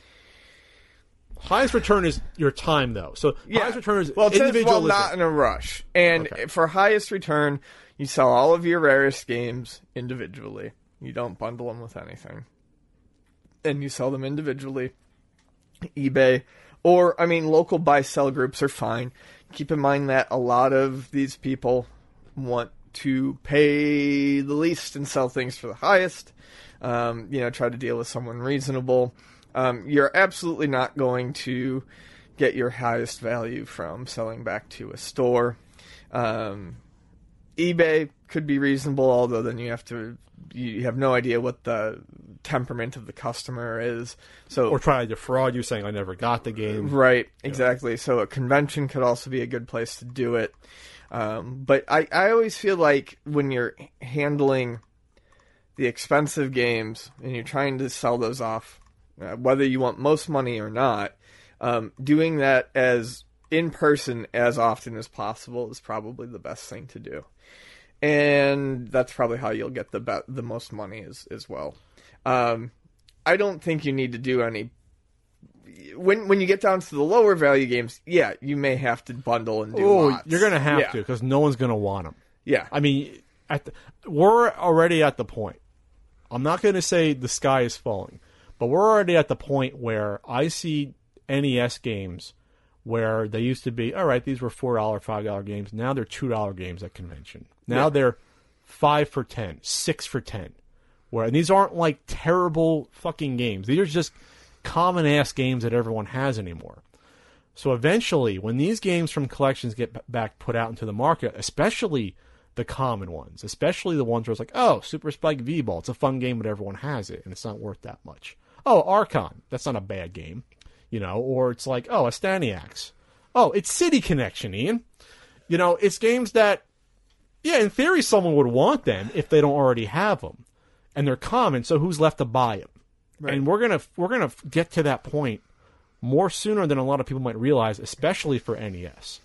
Speaker 3: Highest return is your time, though. So
Speaker 4: yeah.
Speaker 3: highest return is
Speaker 4: well, it says, well,
Speaker 3: individualistic.
Speaker 4: not in a rush. And
Speaker 3: Okay.
Speaker 4: for highest return, you sell all of your rarest games individually. You don't bundle them with anything, and you sell them individually. eBay, or I mean, local buy-sell groups are fine. Keep in mind that a lot of these people want to pay the least and sell things for the highest. Um, you know, try to deal with someone reasonable. Um, you're absolutely not going to get your highest value from selling back to a store. Um, eBay could be reasonable, although then you have to you have no idea what the temperament of the customer is. So
Speaker 3: Or try to defraud you, saying I never got the game.
Speaker 4: right, exactly. So a convention could also be a good place to do it. Um, but I, I always feel like when you're handling the expensive games and you're trying to sell those off, uh, whether you want most money or not, um, doing that as in person as often as possible is probably the best thing to do. And that's probably how you'll get the be- the most money as as well. Um, I don't think you need to do any. When when you get down to the lower value games, yeah, you may have to bundle and do
Speaker 3: Oh,
Speaker 4: lots.
Speaker 3: you're gonna have
Speaker 4: yeah.
Speaker 3: to, because no one's gonna want them.
Speaker 4: Yeah,
Speaker 3: I mean, at the, we're already at the point. I'm not going to say the sky is falling, but we're already at the point where I see N E S games where they used to be, all right, these were four dollars, five dollars games. Now they're two dollars games at convention. Now
Speaker 4: Yeah.
Speaker 3: they're five for ten, six for ten. Where, and these aren't like terrible fucking games. These are just common-ass games that everyone has anymore. So eventually, when these games from collections get b- back put out into the market, especially the common ones, especially the ones where it's like, oh, Super Spike V-Ball, it's a fun game, but everyone has it, and it's not worth that much. Oh, Archon, that's not a bad game, you know, or it's like, oh, Astaniacs. Oh, it's City Connection, Ian. You know, it's games that, yeah, in theory, someone would want them if they don't already have them, and they're common, so who's left to buy them? Right. And we're gonna we're gonna get to that point more sooner than a lot of people might realize, especially for N E S.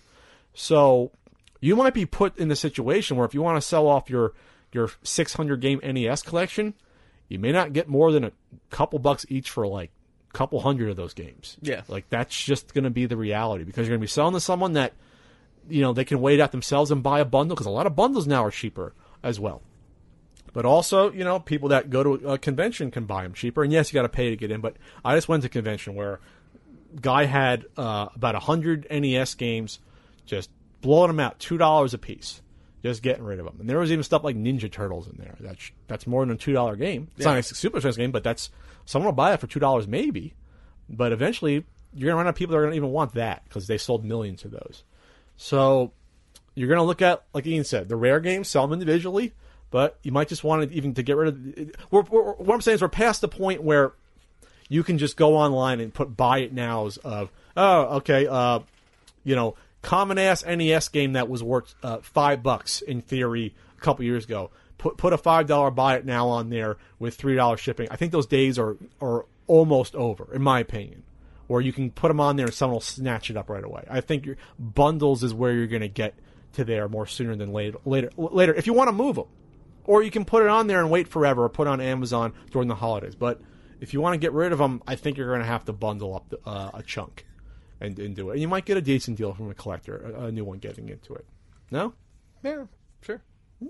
Speaker 3: So you might be put in the situation where if you want to sell off your your six hundred game N E S collection, you may not get more than a couple bucks each for like a couple hundred of those games.
Speaker 4: Yeah.
Speaker 3: Like that's just going to be the reality, because you're going to be selling to someone that, you know, they can wait out themselves and buy a bundle, because a lot of bundles now are cheaper as well. But also, you know, people that go to a convention can buy them cheaper. And yes, you got to pay to get in. But I just went to a convention where guy had uh, about one hundred N E S games, just blowing them out, two dollars a piece, just getting rid of them. And there was even stuff like Ninja Turtles in there. That's that's more than a two dollars game. It's
Speaker 4: Yeah.
Speaker 3: not a super expensive game, but that's someone will buy that for two dollars maybe. But eventually, you're going to run out of people that are going to even want that, because they sold millions of those. So you're going to look at, like Ian said, the rare games, sell them individually. But you might just want to even to get rid of. We're, we're, what I'm saying is we're past the point where you can just go online and put buy it nows of, oh, okay, uh, you know, common ass N E S game that was worth uh, five bucks in theory a couple years ago. Put put a five dollar buy it now on there with three dollars shipping. I think those days are are almost over, in my opinion. Where you can put them on there and someone will snatch it up right away. I think your bundles is where you're going to get to there more sooner than later. Later, later if you want to move them. Or you can put it on there and wait forever, or put it on Amazon during the holidays. But if you want to get rid of them, I think you're going to have to bundle up the, uh, a chunk. and, and do it. And you might get a decent deal from a collector, a, a new one getting into it. No?
Speaker 4: Yeah, sure.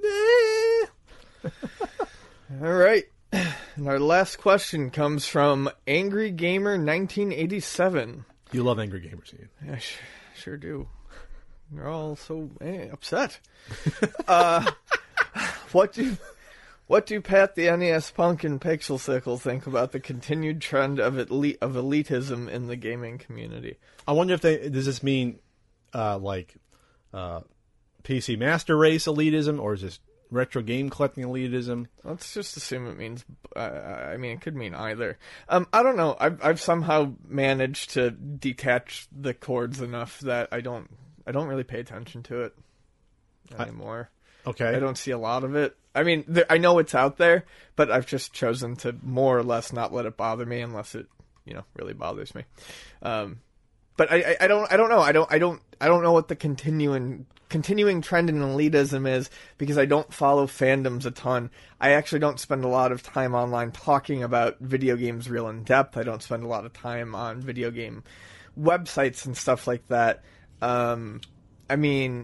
Speaker 3: Nah.
Speaker 4: All right. And our last question comes from Angry Gamer nineteen eighty-seven.
Speaker 3: You love angry gamers, Ian.
Speaker 4: I sh- sure do. They're all so eh, upset. uh, what do what do Pat the N E S Punk and Pixel Sickle think about the continued trend of elite of elitism in the gaming community?
Speaker 3: I wonder if they does this mean uh, like uh, P C Master Race elitism, or is this retro game collecting elitism?
Speaker 4: Let's just assume it means. Uh, I mean, it could mean either. Um, I don't know. I've I've somehow managed to detach the chords enough that I don't I don't really pay attention to it anymore.
Speaker 3: I, okay,
Speaker 4: I don't see a lot of it. I mean, there, I know it's out there, but I've just chosen to more or less not let it bother me unless it, you know, really bothers me. Um, but I, I, I don't I don't know. I don't I don't I don't know what the continuing continuing trend in elitism is, because I don't follow fandoms a ton. I actually don't spend a lot of time online talking about video games real in depth. I don't spend a lot of time on video game websites and stuff like that. Um, I mean,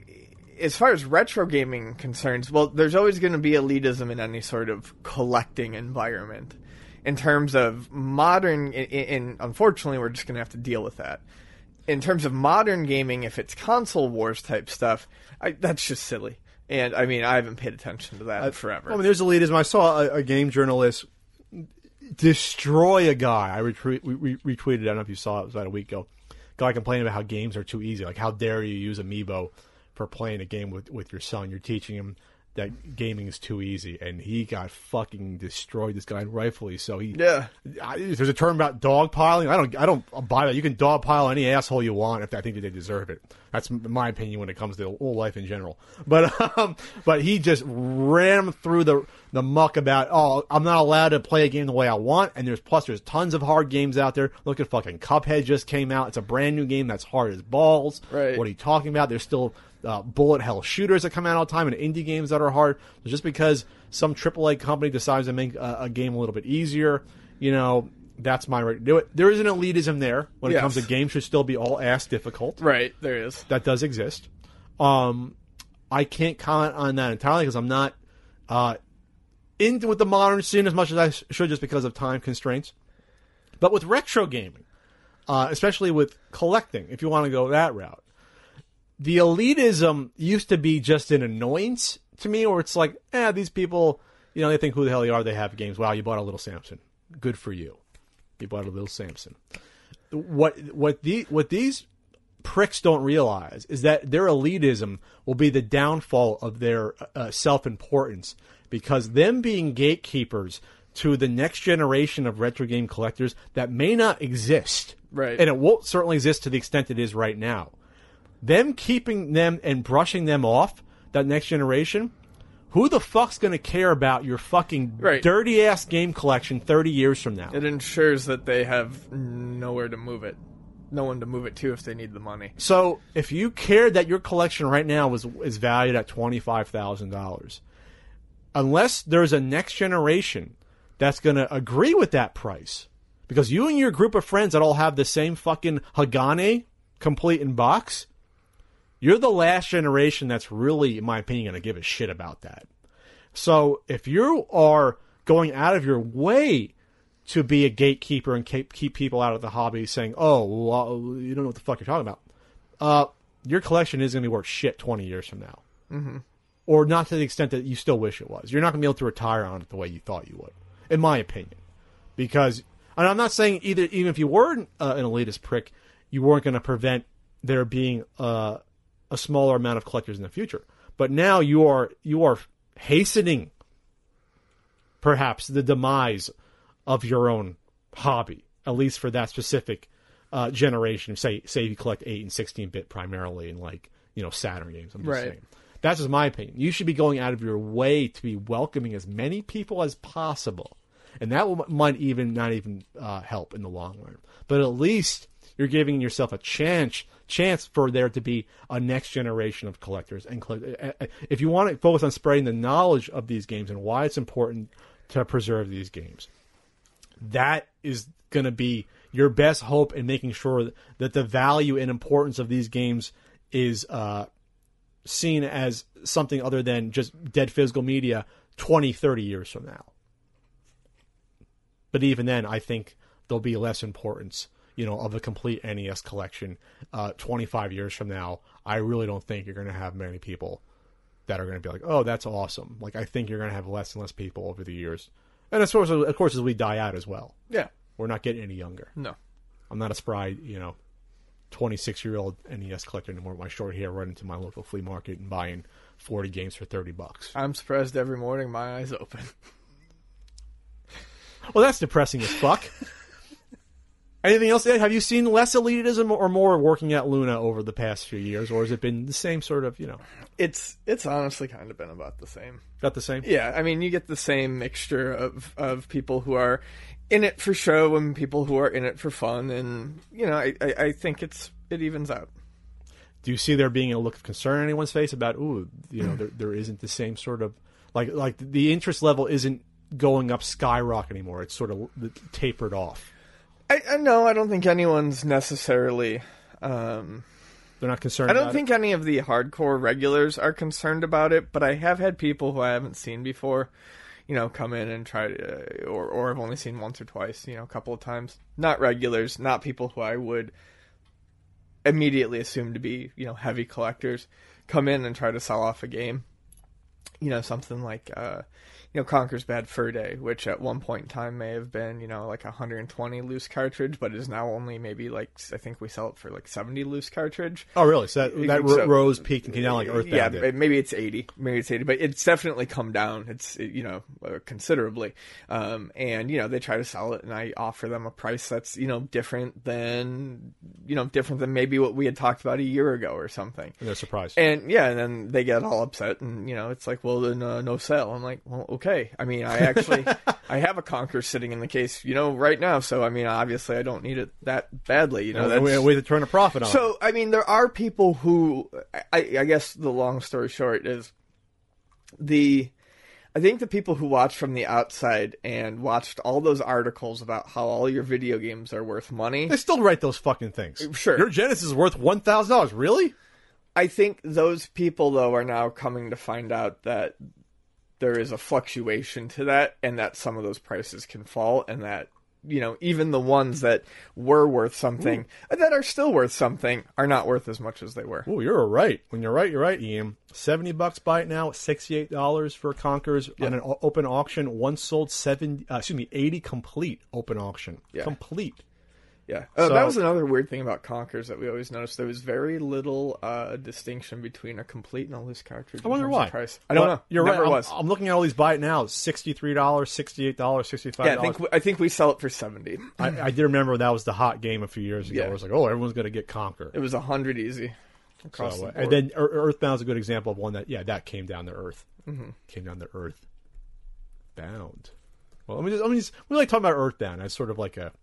Speaker 4: as far as retro gaming concerns, well, there's always going to be elitism in any sort of collecting environment. In terms of modern, and unfortunately, we're just going to have to deal with that. In terms of modern gaming, if it's console wars type stuff, I, that's just silly. And I mean, I haven't paid attention to that in forever.
Speaker 3: I mean, there's elitism. I saw a, a game journalist destroy a guy. I retweet, re- retweeted. I don't know if you saw it. It was about a week ago. Guy complaining about how games are too easy. Like, how dare you use Amiibo for playing a game with, with your son? You're teaching him that gaming is too easy, and he got fucking destroyed. This guy, rightfully so. He,
Speaker 4: yeah.
Speaker 3: I, there's a term about dogpiling. I don't. I don't buy that. You can dogpile any asshole you want if I think that they deserve it. That's my opinion when it comes to all life in general. But um, but he just ran through the the muck about, oh, I'm not allowed to play a game the way I want. And there's plus there's tons of hard games out there. Look at fucking Cuphead just came out. It's a brand new game that's hard as balls.
Speaker 4: Right.
Speaker 3: What are you talking about? There's still Uh, bullet hell shooters that come out all the time, and indie games that are hard. So just because some triple A company decides to make a, a game a little bit easier, you know, that's my right to do it. There is an elitism there when it
Speaker 4: Yes.
Speaker 3: comes to games should still be all ass difficult.
Speaker 4: Right, there is.
Speaker 3: That does exist. Um, I can't comment on that entirely because I'm not uh, into with the modern scene as much as I should, just because of time constraints. But with retro gaming, uh, especially with collecting, if you want to go that route, the elitism used to be just an annoyance to me, or it's like, eh, these people, you know, they think who the hell they are, they have games. Wow, you bought a little Samson. Good for you. You bought a little Samson. What what the what these pricks don't realize is that their elitism will be the downfall of their uh, self-importance, because them being gatekeepers to the next generation of retro game collectors that may not exist,
Speaker 4: Right.
Speaker 3: and it won't certainly exist to the extent it is right now. Them keeping them and brushing them off, that next generation, who the fuck's going to care about your fucking
Speaker 4: Right.
Speaker 3: dirty-ass game collection thirty years from now?
Speaker 4: It ensures that they have nowhere to move it. No one to move it to if they need the money.
Speaker 3: So if you cared that your collection right now was is valued at twenty-five thousand dollars, unless there's a next generation that's going to agree with that price, because you and your group of friends that all have the same fucking Hagane complete in box, you're the last generation that's really, in my opinion, going to give a shit about that. So if you are going out of your way to be a gatekeeper and keep, keep people out of the hobby saying, oh, well, you don't know what the fuck you're talking about, uh, your collection is going to be worth shit twenty years from now.
Speaker 4: Mm-hmm.
Speaker 3: Or not to the extent that you still wish it was. You're not going to be able to retire on it the way you thought you would, in my opinion. Because, and I'm not saying either, even if you were an, uh, an elitist prick, you weren't going to prevent there being uh, a smaller amount of collectors in the future. But now you are you are hastening, perhaps, the demise of your own hobby, at least for that specific uh, generation. Say, say you collect eight and sixteen bit primarily, and like you know Saturn games. I'm just
Speaker 4: Right.
Speaker 3: saying. That's just my opinion. You should be going out of your way to be welcoming as many people as possible, and that will, might even not even uh, help in the long run. But at least you're giving yourself a chance chance for there to be a next generation of collectors. And if you want to focus on spreading the knowledge of these games and why it's important to preserve these games, that is going to be your best hope in making sure that the value and importance of these games is uh, seen as something other than just dead physical media twenty, thirty years from now. But even then, I think there'll be less importance, you know, of a complete N E S collection uh, twenty-five years from now. I really don't think you're going to have many people that are going to be like, oh, that's awesome. Like, I think you're going to have less and less people over the years. And of course, of course, as we die out as well.
Speaker 4: Yeah.
Speaker 3: We're not getting any younger.
Speaker 4: No.
Speaker 3: I'm not a spry, you know, twenty-six-year-old N E S collector anymore with my short hair running to my local flea market and buying forty games for thirty bucks.
Speaker 4: I'm surprised every morning my eyes open.
Speaker 3: Well, that's depressing as fuck. Anything else, Ed? Have you seen less elitism or more working at Luna over the past few years, or has it been the same sort of, you know?
Speaker 4: It's it's honestly kind of been about the same.
Speaker 3: Got the same?
Speaker 4: Yeah, I mean, you get the same mixture of, of people who are in it for show and people who are in it for fun, and, you know, I, I, I think it's it evens out.
Speaker 3: Do you see there being a look of concern on anyone's face about, ooh, you know, there there isn't the same sort of, like, like the interest level isn't going up skyrocket anymore. It's sort of tapered off.
Speaker 4: I, I no, I don't think anyone's necessarily. Um,
Speaker 3: They're not concerned.
Speaker 4: I don't
Speaker 3: about
Speaker 4: think
Speaker 3: it?
Speaker 4: any of the hardcore regulars are concerned about it, but I have had people who I haven't seen before, you know, come in and try to, or or I've only seen once or twice, you know, a couple of times. Not regulars, not people who I would immediately assume to be, you know, heavy collectors, come in and try to sell off a game. You know, something like, uh, you know, Conker's Bad Fur Day, which at one point in time may have been, you know, like a one hundred twenty loose cartridge, but is now only maybe like, I think we sell it for like seventy loose cartridge.
Speaker 3: Oh, really? So that, that
Speaker 4: So-
Speaker 3: rose peaked and came down like Earthbound
Speaker 4: Yeah,
Speaker 3: did.
Speaker 4: maybe it's eighty, maybe it's eighty, but it's definitely come down. It's you know uh, considerably, um, and you know they try to sell it, and I offer them a price that's you know different than you know different than maybe what we had talked about a year ago or something.
Speaker 3: And they're surprised.
Speaker 4: And yeah, and then they get all upset, and you know it's like, well, then uh, no sale. I'm like, well, okay. I mean, I actually I have a Conker sitting in the case, you know, right now. So I mean, obviously, I don't need it that badly. You know,
Speaker 3: a way,
Speaker 4: that's,
Speaker 3: a way to turn a profit on it.
Speaker 4: so, I mean, there are people who, I, I guess the long story short is the, I think the people who watched from the outside and watched all those articles about how all your video games are worth money,
Speaker 3: They still write those fucking things.
Speaker 4: Sure.
Speaker 3: Your Genesis is worth one thousand dollars. Really?
Speaker 4: I think those people, though, are now coming to find out that there is a fluctuation to that and that some of those prices can fall and that, you know, even the ones that were worth something, Ooh. that are still worth something, are not worth as much as they were.
Speaker 3: Oh, you're right. When you're right, you're right, Ian. seventy bucks buy it now, sixty-eight dollars for Conkers
Speaker 4: Yeah.
Speaker 3: on an o- open auction. One sold seven, uh, excuse me, eighty complete open auction.
Speaker 4: Yeah.
Speaker 3: Complete.
Speaker 4: Yeah, uh,
Speaker 3: So-
Speaker 4: that was another weird thing about Conkers that we always noticed. There was very little uh, distinction between a complete and a loose cartridge.
Speaker 3: I wonder
Speaker 4: in terms of
Speaker 3: why.
Speaker 4: Price. I don't
Speaker 3: But
Speaker 4: know.
Speaker 3: You're
Speaker 4: Never
Speaker 3: right. I'm-
Speaker 4: was.
Speaker 3: I'm, looking at all these buy it now. sixty-three dollars, sixty-eight dollars, sixty-five dollars.
Speaker 4: Yeah, I think we, I think we sell it for seventy.
Speaker 3: I, I did remember that was the hot game a few years ago.
Speaker 4: Yeah.
Speaker 3: Where it was like, oh, everyone's going to get Conker.
Speaker 4: It was a hundred easy across
Speaker 3: So,
Speaker 4: the
Speaker 3: uh,
Speaker 4: board.
Speaker 3: and then Ear- Earthbound's a good example of one that, yeah, that came down to Earth.
Speaker 4: Mm-hmm.
Speaker 3: Came down to Earth. Bound. Well, I mean, I mean, we like talking about Earthbound as sort of like a,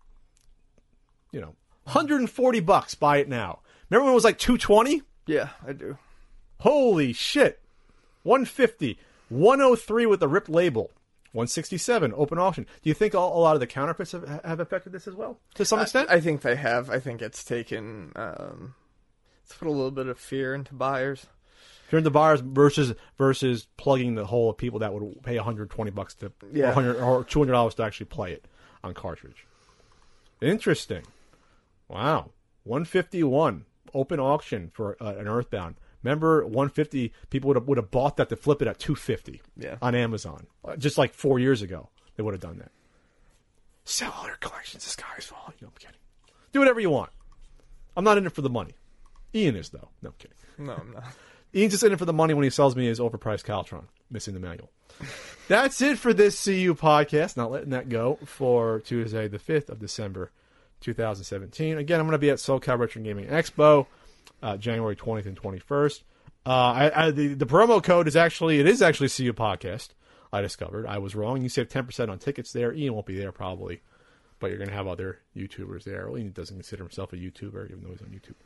Speaker 3: you know, one hundred forty bucks. Buy it now. Remember when it was like two twenty?
Speaker 4: Yeah, I do.
Speaker 3: Holy shit! one fifty, one oh three with the ripped label, one sixty-seven open auction. Do you think a, a lot of the counterfeits have, have affected this as well, to some extent?
Speaker 4: I, I think they have. I think it's taken. Um, it's put a little bit of fear into buyers.
Speaker 3: If you're into buyers versus versus plugging the hole of people that would pay one hundred twenty bucks to,
Speaker 4: Yeah.
Speaker 3: or, one hundred, or two hundred dollars to actually play it on cartridge. Interesting. Wow, one fifty-one open auction for uh, an Earthbound. Remember, one fifty people would have would have bought that to flip it at two fifty.
Speaker 4: Yeah.
Speaker 3: On Amazon, Uh, just like four years ago, they would have done that. Sell all your collections. The sky's falling. No, I'm kidding. Do whatever you want. I'm not in it for the money. Ian is though. No, I'm kidding.
Speaker 4: No, I'm not.
Speaker 3: Ian's just in it for the money when he sells me his overpriced Caltron, missing the manual. That's it for this C U podcast. Not letting that go for Tuesday, the fifth of December, two thousand seventeen. Again, I'm going to be at SoCal Retro Gaming Expo, uh, January twentieth and twenty-first. Uh, I, I, the, the promo code is actually, it is actually C U podcast. I discovered. I was wrong. You save ten percent on tickets there. Ian won't be there probably, but you're going to have other YouTubers there. Well, Ian doesn't consider himself a YouTuber, even though he's on YouTube.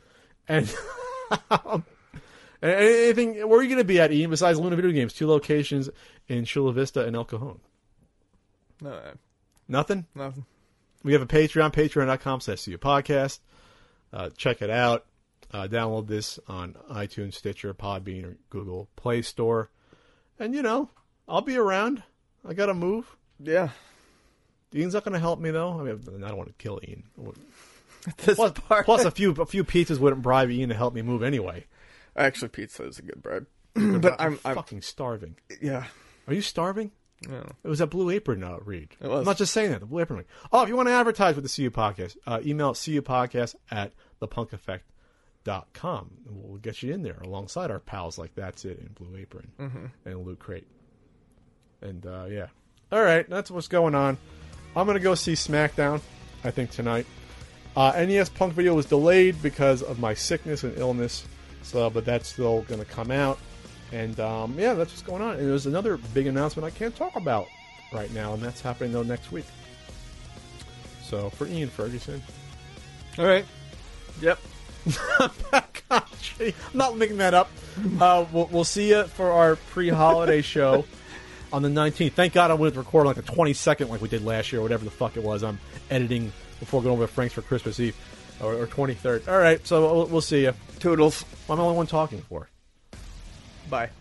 Speaker 3: And anything, where are you going to be at, Ian, besides Luna Video Games? Two locations in Chula Vista and El Cajon.
Speaker 4: No, uh,
Speaker 3: Nothing?
Speaker 4: nothing.
Speaker 3: we have a Patreon, patreon.com slash see you podcast. Uh, check it out. Uh, download this on iTunes, Stitcher, Podbean, or Google Play Store. And, you know, I'll be around. I got to move.
Speaker 4: Yeah.
Speaker 3: Ian's not going to help me, though. I mean, I don't want to kill Ian.
Speaker 4: This
Speaker 3: Plus,
Speaker 4: part.
Speaker 3: plus a few a few pizzas wouldn't bribe Ian to help me move anyway.
Speaker 4: Actually, pizza is a good bribe. But I'm, I'm
Speaker 3: fucking starving.
Speaker 4: Yeah.
Speaker 3: Are you starving?
Speaker 4: No.
Speaker 3: It was that Blue Apron uh, read.
Speaker 4: It was.
Speaker 3: I'm not just saying that. The Blue Apron read. Oh, if you want to advertise with the C U Podcast, uh, email cupodcast at the punk effect dot com. We'll get you in there alongside our pals like That's It and Blue Apron
Speaker 4: mm-hmm.
Speaker 3: and Loot Crate. And, uh, yeah. All right, that's what's going on. I'm going to go see SmackDown, I think, tonight. Uh, N E S Punk video was delayed because of my sickness and illness, so but that's still going to come out. And, um, yeah, that's what's going on. And there's another big announcement I can't talk about right now, and that's happening, though, next week. So, for Ian Ferguson.
Speaker 4: All right. Yep.
Speaker 3: Backcountry. I'm not making that up. Uh, we'll, we'll see you for our pre-holiday show on the nineteenth. Thank God I wouldn't record like a twenty-second like we did last year, or whatever the fuck it was. I'm editing before going over to Frank's for Christmas Eve, or, or twenty-third. All right, so we'll, we'll see you.
Speaker 4: Toodles.
Speaker 3: I'm the only one talking for.
Speaker 4: Bye.